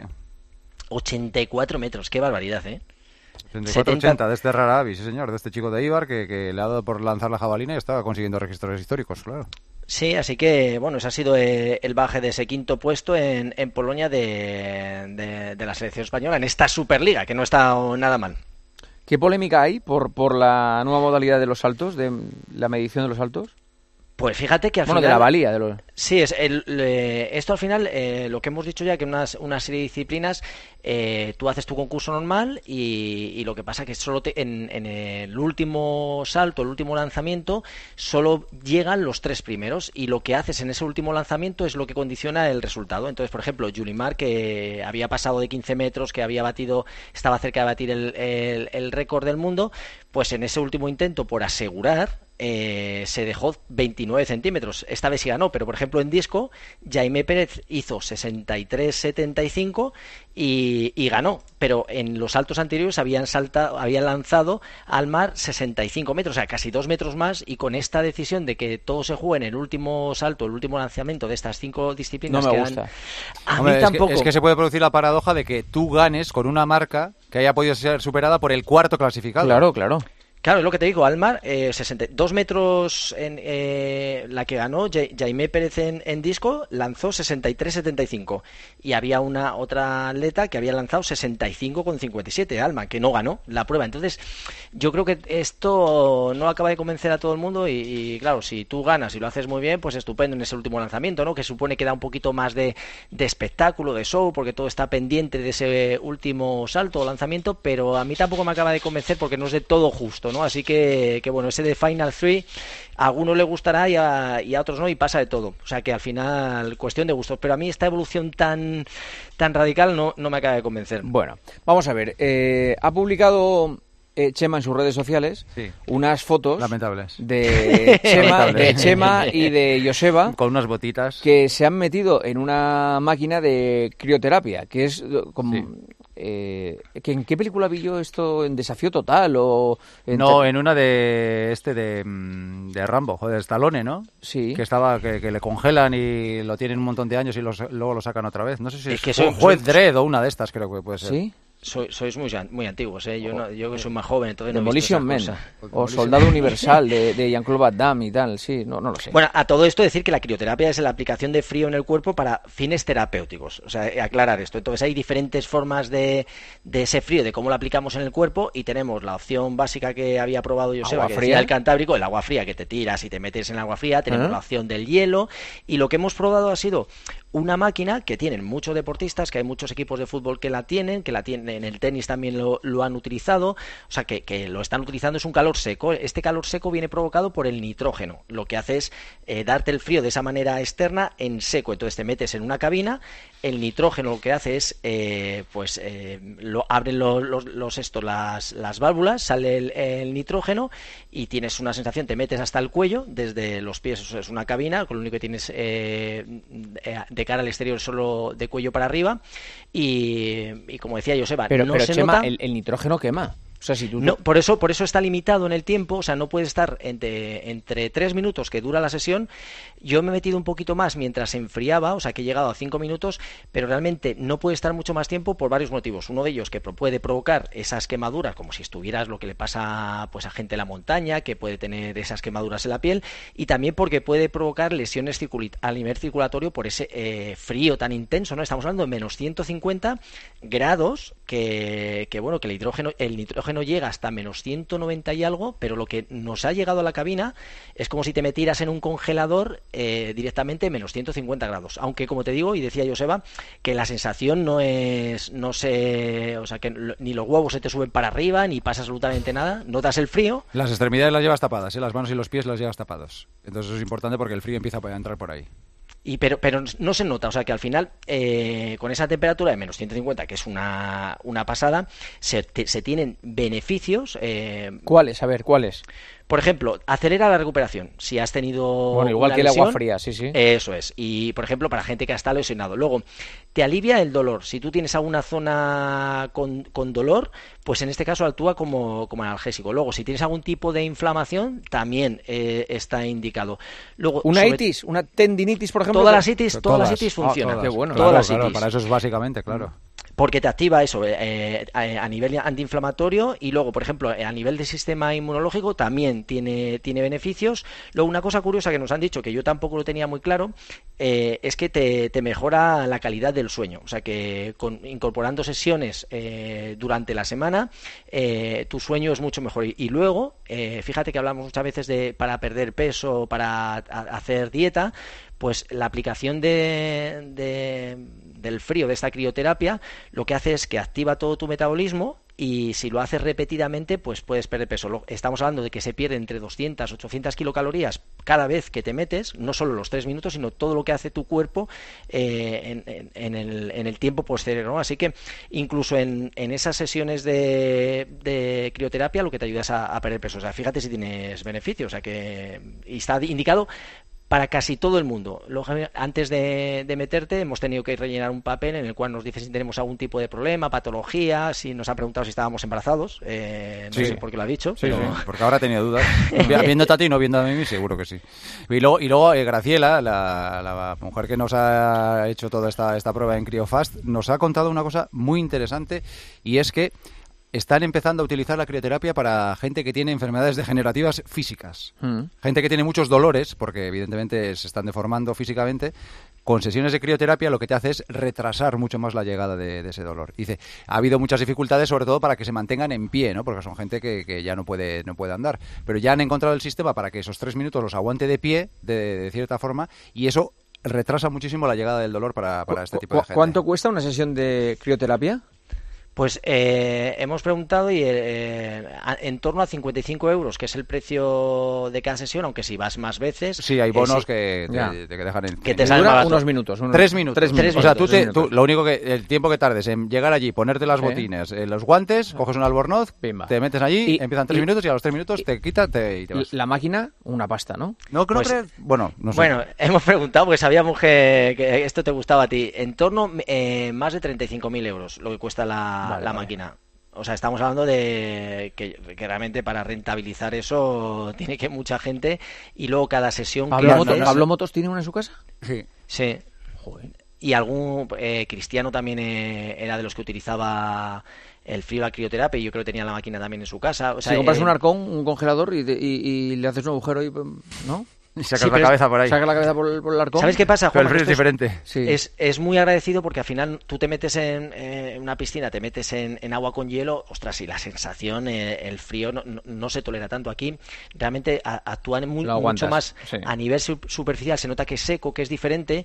ochenta y cuatro metros, qué barbaridad, ¿eh? ochenta y cuatro ochenta de este Rarabi, sí señor, de este chico de Ibar que, que le ha dado por lanzar la jabalina y estaba consiguiendo registros históricos, claro. Sí, así que, bueno, ese ha sido eh, el baje de ese quinto puesto en, en Polonia de, de, de la selección española en esta Superliga, que no está nada mal. ¿Qué polémica hay por, por la nueva modalidad de los saltos, de la medición de los saltos? Pues fíjate que al bueno, final... de la valía. De los... Sí, es el, eh, esto al final, eh, lo que hemos dicho ya, que en una, una serie de disciplinas eh, tú haces tu concurso normal y, y lo que pasa que solo te, en, en el último salto, el último lanzamiento, solo llegan los tres primeros y lo que haces en ese último lanzamiento es lo que condiciona el resultado. Entonces, por ejemplo, Yulimar, que había pasado de quince metros, que había batido, estaba cerca de batir el, el, el récord del mundo, pues en ese último intento, por asegurar, Eh, se dejó veintinueve centímetros. Esta vez sí ganó, pero por ejemplo en disco Jaime Pérez hizo sesenta y tres setenta y cinco y, y ganó, pero en los saltos anteriores habían saltado, habían lanzado al mar sesenta y cinco metros, o sea, casi dos metros más, y con esta decisión de que todo se juegue en el último salto, el último lanzamiento de estas cinco disciplinas, no me que gusta. Han... A Hombre, mí es tampoco. Que, es que se puede producir la paradoja de que tú ganes con una marca que haya podido ser superada por el cuarto clasificado. Claro, claro. Claro, es lo que te digo, Almar, eh, sesenta, dos metros en eh, la que ganó Jaime Pérez en, en disco, lanzó sesenta y tres setenta y cinco y había una otra atleta que había lanzado sesenta y cinco cincuenta y siete, Alma, que no ganó la prueba. Entonces, yo creo que esto no acaba de convencer a todo el mundo y, y claro, si tú ganas y lo haces muy bien, pues estupendo en ese último lanzamiento, ¿no? Que supone que da un poquito más de, de espectáculo, de show, porque todo está pendiente de ese último salto o lanzamiento, pero a mí tampoco me acaba de convencer porque no es de todo justo, ¿no? Así que, que bueno, ese de Final Three a algunos le gustará y a, y a otros no, y pasa de todo. O sea que al final, cuestión de gustos. Pero a mí esta evolución tan, tan radical no, no me acaba de convencer. Bueno, vamos a ver. Eh, ha publicado eh, Chema en sus redes sociales sí. unas fotos lamentables de Chema, de Chema y de Joseba con unas botitas que se han metido en una máquina de crioterapia, que es como... Sí. Eh, ¿En qué película vi yo esto? ¿En Desafío Total? o en No, en una de este de, de Rambo, joder, Stallone, ¿no? Sí. Que estaba que, que le congelan y lo tienen un montón de años y los, luego lo sacan otra vez. No sé si es, es que soy, Juez soy... Dredd o una de estas, creo que puede ser. ¿Sí? Sois, sois muy, muy antiguos, ¿eh? Yo, no, yo que soy más joven, entonces no Demolition Man o Soldado Universal de, de Jean-Claude Van Damme y tal, sí, no, no lo sé. Bueno, a todo esto decir que la crioterapia es la aplicación de frío en el cuerpo para fines terapéuticos, o sea, aclarar esto. Entonces hay diferentes formas de, de ese frío, de cómo lo aplicamos en el cuerpo, y tenemos la opción básica que había probado Joseba, que decía el Cantábrico, el agua fría, que te tiras y te metes en el agua fría, tenemos ¿Eh? la opción del hielo, y lo que hemos probado ha sido una máquina que tienen muchos deportistas, que hay muchos equipos de fútbol que la tienen, que la tienen en el tenis también lo, lo han utilizado, o sea que, que lo están utilizando. Es un calor seco. Este calor seco viene provocado por el nitrógeno. Lo que hace es eh, darte el frío de esa manera externa en seco. Entonces te metes en una cabina, el nitrógeno lo que hace es eh, pues eh, lo, abren los, los, los esto, las, las válvulas, sale el, el nitrógeno y tienes una sensación, te metes hasta el cuello, desde los pies, o sea, es una cabina, con lo único que tienes eh, de cara al exterior solo de cuello para arriba, y, y como decía Joseba, pero, no pero se Chema, nota... el, el nitrógeno quema. O sea, si tú... No, por eso, por eso está limitado en el tiempo, o sea, no puede estar entre, entre tres minutos que dura la sesión. Yo me he metido un poquito más mientras se enfriaba, o sea, que he llegado a cinco minutos, pero realmente no puede estar mucho más tiempo por varios motivos. Uno de ellos, que puede provocar esas quemaduras, como si estuvieras, lo que le pasa pues a gente en la montaña, que puede tener esas quemaduras en la piel, y también porque puede provocar lesiones a nivel circulatorio por ese eh, frío tan intenso, ¿no? Estamos hablando de menos ciento cincuenta grados, que, que bueno, que el hidrógeno, el nitrógeno oxígeno llega hasta menos ciento noventa y algo, pero lo que nos ha llegado a la cabina es como si te metieras en un congelador eh, directamente menos ciento cincuenta grados. Aunque, como te digo, y decía Joseba, que la sensación no es, no sé, o sea, que ni los huevos se te suben para arriba, ni pasa absolutamente nada, notas el frío. Las extremidades las llevas tapadas, ¿eh? Las manos y los pies las llevas tapados. Entonces eso es importante porque el frío empieza a entrar por ahí. Y pero, pero no se nota, o sea que al final, eh, con esa temperatura de menos ciento cincuenta, que es una, una pasada, se, te, se tienen beneficios. Eh, ¿Cuáles? A ver, ¿cuáles? Por ejemplo, acelera la recuperación. Si has tenido bueno, igual una que lesión, el agua fría, sí, sí. Eso es. Y, por ejemplo, para gente que ha estado lesionado. Luego, te alivia el dolor. Si tú tienes alguna zona con, con dolor, pues en este caso actúa como, como analgésico. Luego, si tienes algún tipo de inflamación, también eh, está indicado. Luego, ¿Una sobre... itis? ¿Una tendinitis, por ejemplo? Todas las itis, todas, todas las itis funcionan. Ah, todas. Qué bueno. Claro, todas claro, las itis. para eso es básicamente, claro. Porque te activa eso eh, a, a nivel antiinflamatorio y luego, por ejemplo, a nivel de sistema inmunológico también tiene, tiene beneficios. Luego, una cosa curiosa que nos han dicho, que yo tampoco lo tenía muy claro, eh, es que te, te mejora la calidad del sueño. O sea que con, incorporando sesiones eh, durante la semana, eh, tu sueño es mucho mejor. Y, y luego, eh, fíjate que hablamos muchas veces de para perder peso, para a, hacer dieta, pues la aplicación de, de, del frío, de esta crioterapia, lo que hace es que activa todo tu metabolismo y si lo haces repetidamente, pues puedes perder peso. Estamos hablando de que se pierde entre doscientas, ochocientas kilocalorías cada vez que te metes, no solo los tres minutos, sino todo lo que hace tu cuerpo eh, en, en, en, el, en el tiempo posterior, ¿no? Así que incluso en, en esas sesiones de, de crioterapia lo que te ayuda es a, a perder peso. O sea, fíjate si tienes beneficio, o sea que y está indicado para casi todo el mundo. Antes de, de meterte hemos tenido que rellenar un papel en el cual nos dice si tenemos algún tipo de problema, patología, si nos han preguntado si estábamos embarazados, eh, no sí. sé por qué lo ha dicho. Sí, pero... sí, porque ahora tenía dudas. Viéndote a ti y no viendo a mí, seguro que sí. Y luego, y luego eh, Graciela, la, la mujer que nos ha hecho toda esta, esta prueba en CrioFast, nos ha contado una cosa muy interesante y es que están empezando a utilizar la crioterapia para gente que tiene enfermedades degenerativas físicas. Mm. Gente que tiene muchos dolores, porque evidentemente se están deformando físicamente. Con sesiones de crioterapia lo que te hace es retrasar mucho más la llegada de, de ese dolor. Dice, ha habido muchas dificultades, sobre todo para que se mantengan en pie, ¿no? Porque son gente que, que ya no puede, no puede andar. Pero ya han encontrado el sistema para que esos tres minutos los aguante de pie, de, de cierta forma, y eso retrasa muchísimo la llegada del dolor para, para este tipo de gente. ¿Cuánto cuesta una sesión de crioterapia? Pues eh, hemos preguntado y eh, en torno a cincuenta y cinco euros, que es el precio de cada sesión, aunque si vas más veces... Sí, hay bonos eh, sí. que, te, te, que dejan en... Que te salen unos minutos. Unos, tres minutos. Tres minutos. O sea, tú, te, tú lo único que... El tiempo que tardes en llegar allí, ponerte las sí. botines, eh, los guantes, coges un albornoz, Pimba. te metes allí, y, empiezan tres y, minutos y a los tres minutos te quitas te, y te vas. La máquina, una pasta, ¿no? No, creo pues, que... Bueno, no sé. Bueno, hemos preguntado, porque sabíamos que, que esto te gustaba a ti. En torno eh, más de treinta y cinco mil euros lo que cuesta la, vale, la vale. máquina. O sea, estamos hablando de que, que realmente para rentabilizar eso tiene que mucha gente y luego cada sesión ¿Pablo, que Motos, haces... ¿Pablo Motos tiene una en su casa? Sí. Sí. Joder. Y algún eh, Cristiano también eh, era de los que utilizaba el frío, la crioterapia, y yo creo que tenía la máquina también en su casa. O sea, si compras eh, un arcón, un congelador y, de, y, y le haces un agujero y... ¿no? Y sacas sí, la cabeza por ahí. Saca la cabeza por el, por el arcón. ¿Sabes qué pasa, Juan? Pero el frío es diferente. Es, sí. es, es muy agradecido porque al final tú te metes en eh, una piscina, te metes en, en agua con hielo, ostras, y la sensación, eh, el frío no, no, no se tolera tanto. Aquí realmente a, actúan muy, mucho más sí. a nivel su, superficial, se nota que es seco, que es diferente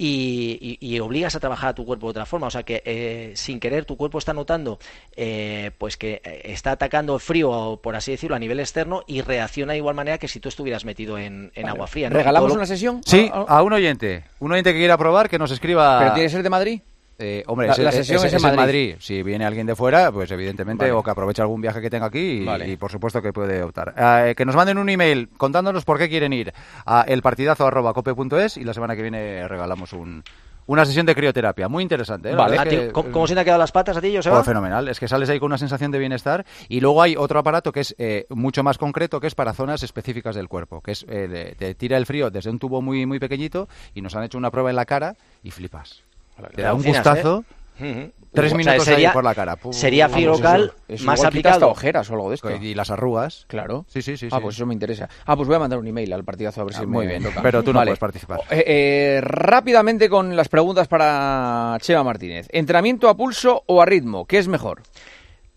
y, y, y obligas a trabajar a tu cuerpo de otra forma. O sea que eh, sin querer tu cuerpo está notando eh, pues que está atacando el frío, por así decirlo, a nivel externo y reacciona de igual manera que si tú estuvieras metido en, en vale. agua fría, ¿no? ¿Regalamos Todo una sesión? Sí, a un oyente. Un oyente que quiera probar, que nos escriba... ¿Pero tiene que ser de Madrid? Eh, hombre, la, es, la sesión es, es, es en Madrid. Madrid. Si viene alguien de fuera, pues evidentemente, vale. o que aproveche algún viaje que tenga aquí y, vale. y por supuesto que puede optar. Eh, que nos manden un email contándonos por qué quieren ir a elpartidazo arroba cope punto es y la semana que viene regalamos un... Una sesión de crioterapia, muy interesante. ¿eh? Vale. Que, ¿Cómo, ¿Cómo se te han quedado las patas a ti, Joseba? Oh, fenomenal, es que sales ahí con una sensación de bienestar y luego hay otro aparato que es eh, mucho más concreto, que es para zonas específicas del cuerpo, que es eh, de, te tira el frío desde un tubo muy muy pequeñito y nos han hecho una prueba en la cara y flipas. Te da un gustazo. ¿eh? Tres o minutos sea, sería, ahí por la cara. Pum, sería frío local eso, eso más igual aplicado. Hasta ojeras o algo de esto. Y las arrugas. Claro. Sí, sí, sí. Ah, sí. pues eso me interesa. Ah, pues voy a mandar un email al partidazo a ver si ah, me muy bien. toca. Pero tú no vale. puedes participar. Eh, eh, rápidamente con las preguntas para Chema Martínez. ¿Entrenamiento a pulso o a ritmo? ¿Qué es mejor?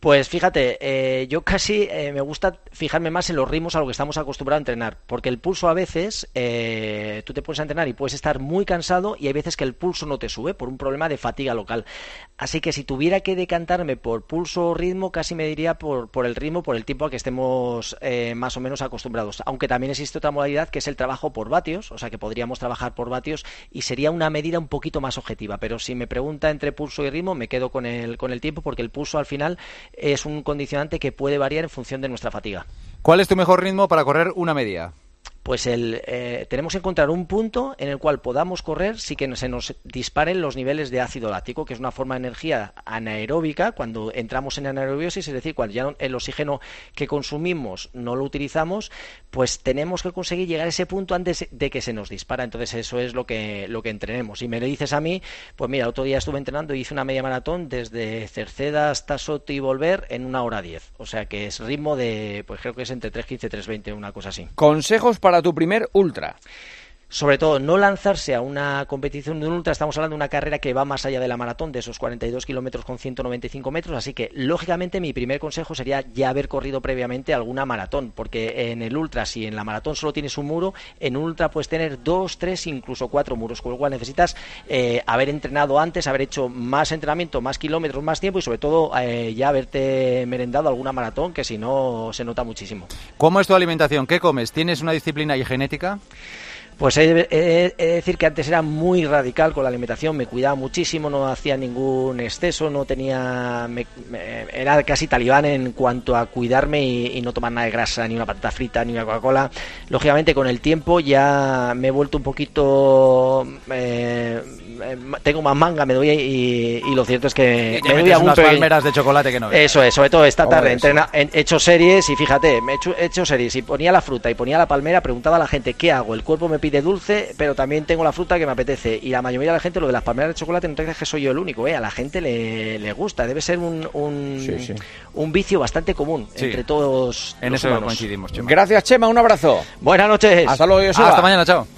Pues fíjate, eh, yo casi eh, me gusta fijarme más en los ritmos a lo que estamos acostumbrados a entrenar, porque el pulso a veces, eh, tú te pones a entrenar y puedes estar muy cansado y hay veces que el pulso no te sube por un problema de fatiga local. Así que si tuviera que decantarme por pulso o ritmo, casi me diría por, por el ritmo, por el tiempo al que estemos eh, más o menos acostumbrados. Aunque también existe otra modalidad que es el trabajo por vatios, o sea que podríamos trabajar por vatios y sería una medida un poquito más objetiva. Pero si me pregunta entre pulso y ritmo, me quedo con el, con el tiempo, porque el pulso al final es un condicionante que puede variar en función de nuestra fatiga. ¿Cuál es tu mejor ritmo para correr una media? Pues el, eh, tenemos que encontrar un punto en el cual podamos correr sin que se nos disparen los niveles de ácido láctico, que es una forma de energía anaeróbica cuando entramos en anaerobiosis, es decir, cuando ya el oxígeno que consumimos no lo utilizamos, pues tenemos que conseguir llegar a ese punto antes de que se nos dispara. Entonces eso es lo que, lo que entrenemos. Y me lo dices a mí, pues mira, otro día estuve entrenando y hice una media maratón desde Cerceda hasta Soto y volver en una hora diez. O sea que es ritmo de, pues creo que es entre tres quince, tres veinte, una cosa así. Consejos para tu primer ultra. Sobre todo, no lanzarse a una competición de un ultra. Estamos hablando de una carrera que va más allá de la maratón, de esos cuarenta y dos kilómetros con ciento noventa y cinco metros, así que, lógicamente, mi primer consejo sería ya haber corrido previamente alguna maratón, porque en el ultra, si en la maratón solo tienes un muro, en un ultra puedes tener dos, tres, incluso cuatro muros, con lo cual necesitas eh, haber entrenado antes, haber hecho más entrenamiento, más kilómetros, más tiempo y, sobre todo, eh, ya haberte merendado alguna maratón, que si no, se nota muchísimo. ¿Cómo es tu alimentación? ¿Qué comes? ¿Tienes una disciplina y genética? Pues he de, he, he de decir que antes era muy radical con la alimentación, me cuidaba muchísimo, no hacía ningún exceso, no tenía, me, me, era casi talibán en cuanto a cuidarme y, y no tomar nada de grasa, ni una patata frita, ni una Coca-Cola. Lógicamente con el tiempo ya me he vuelto un poquito, eh, tengo más manga, me doy y, y lo cierto es que y me doy a unas palmeras de chocolate que no veas. Eso es, sobre todo esta tarde es? entrena, he hecho series y fíjate, me he hecho, he hecho series y ponía la fruta y ponía la palmera, preguntaba a la gente ¿qué hago? El cuerpo me pide de dulce, pero también tengo la fruta que me apetece, y la mayoría de la gente, lo de las palmeras de chocolate, no te crees que soy yo el único, ¿eh? A la gente le, le gusta, debe ser un un, sí, sí. un vicio bastante común sí. entre todos en los eso humanos. Coincidimos, Chema. Gracias, Chema, un abrazo. Buenas noches. Hasta luego, Joseba. Hasta mañana, chao.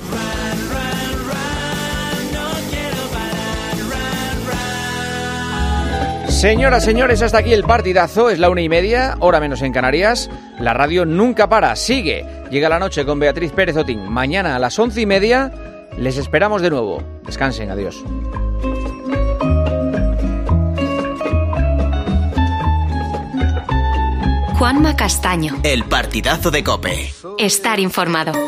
Señoras, señores, hasta aquí el partidazo. Es la una y media, hora menos en Canarias. La radio nunca para, sigue. Llega la noche con Beatriz Pérez Otín. Mañana a las once y media les esperamos de nuevo. Descansen, adiós. Juanma Castaño. El partidazo de COPE. Estar informado.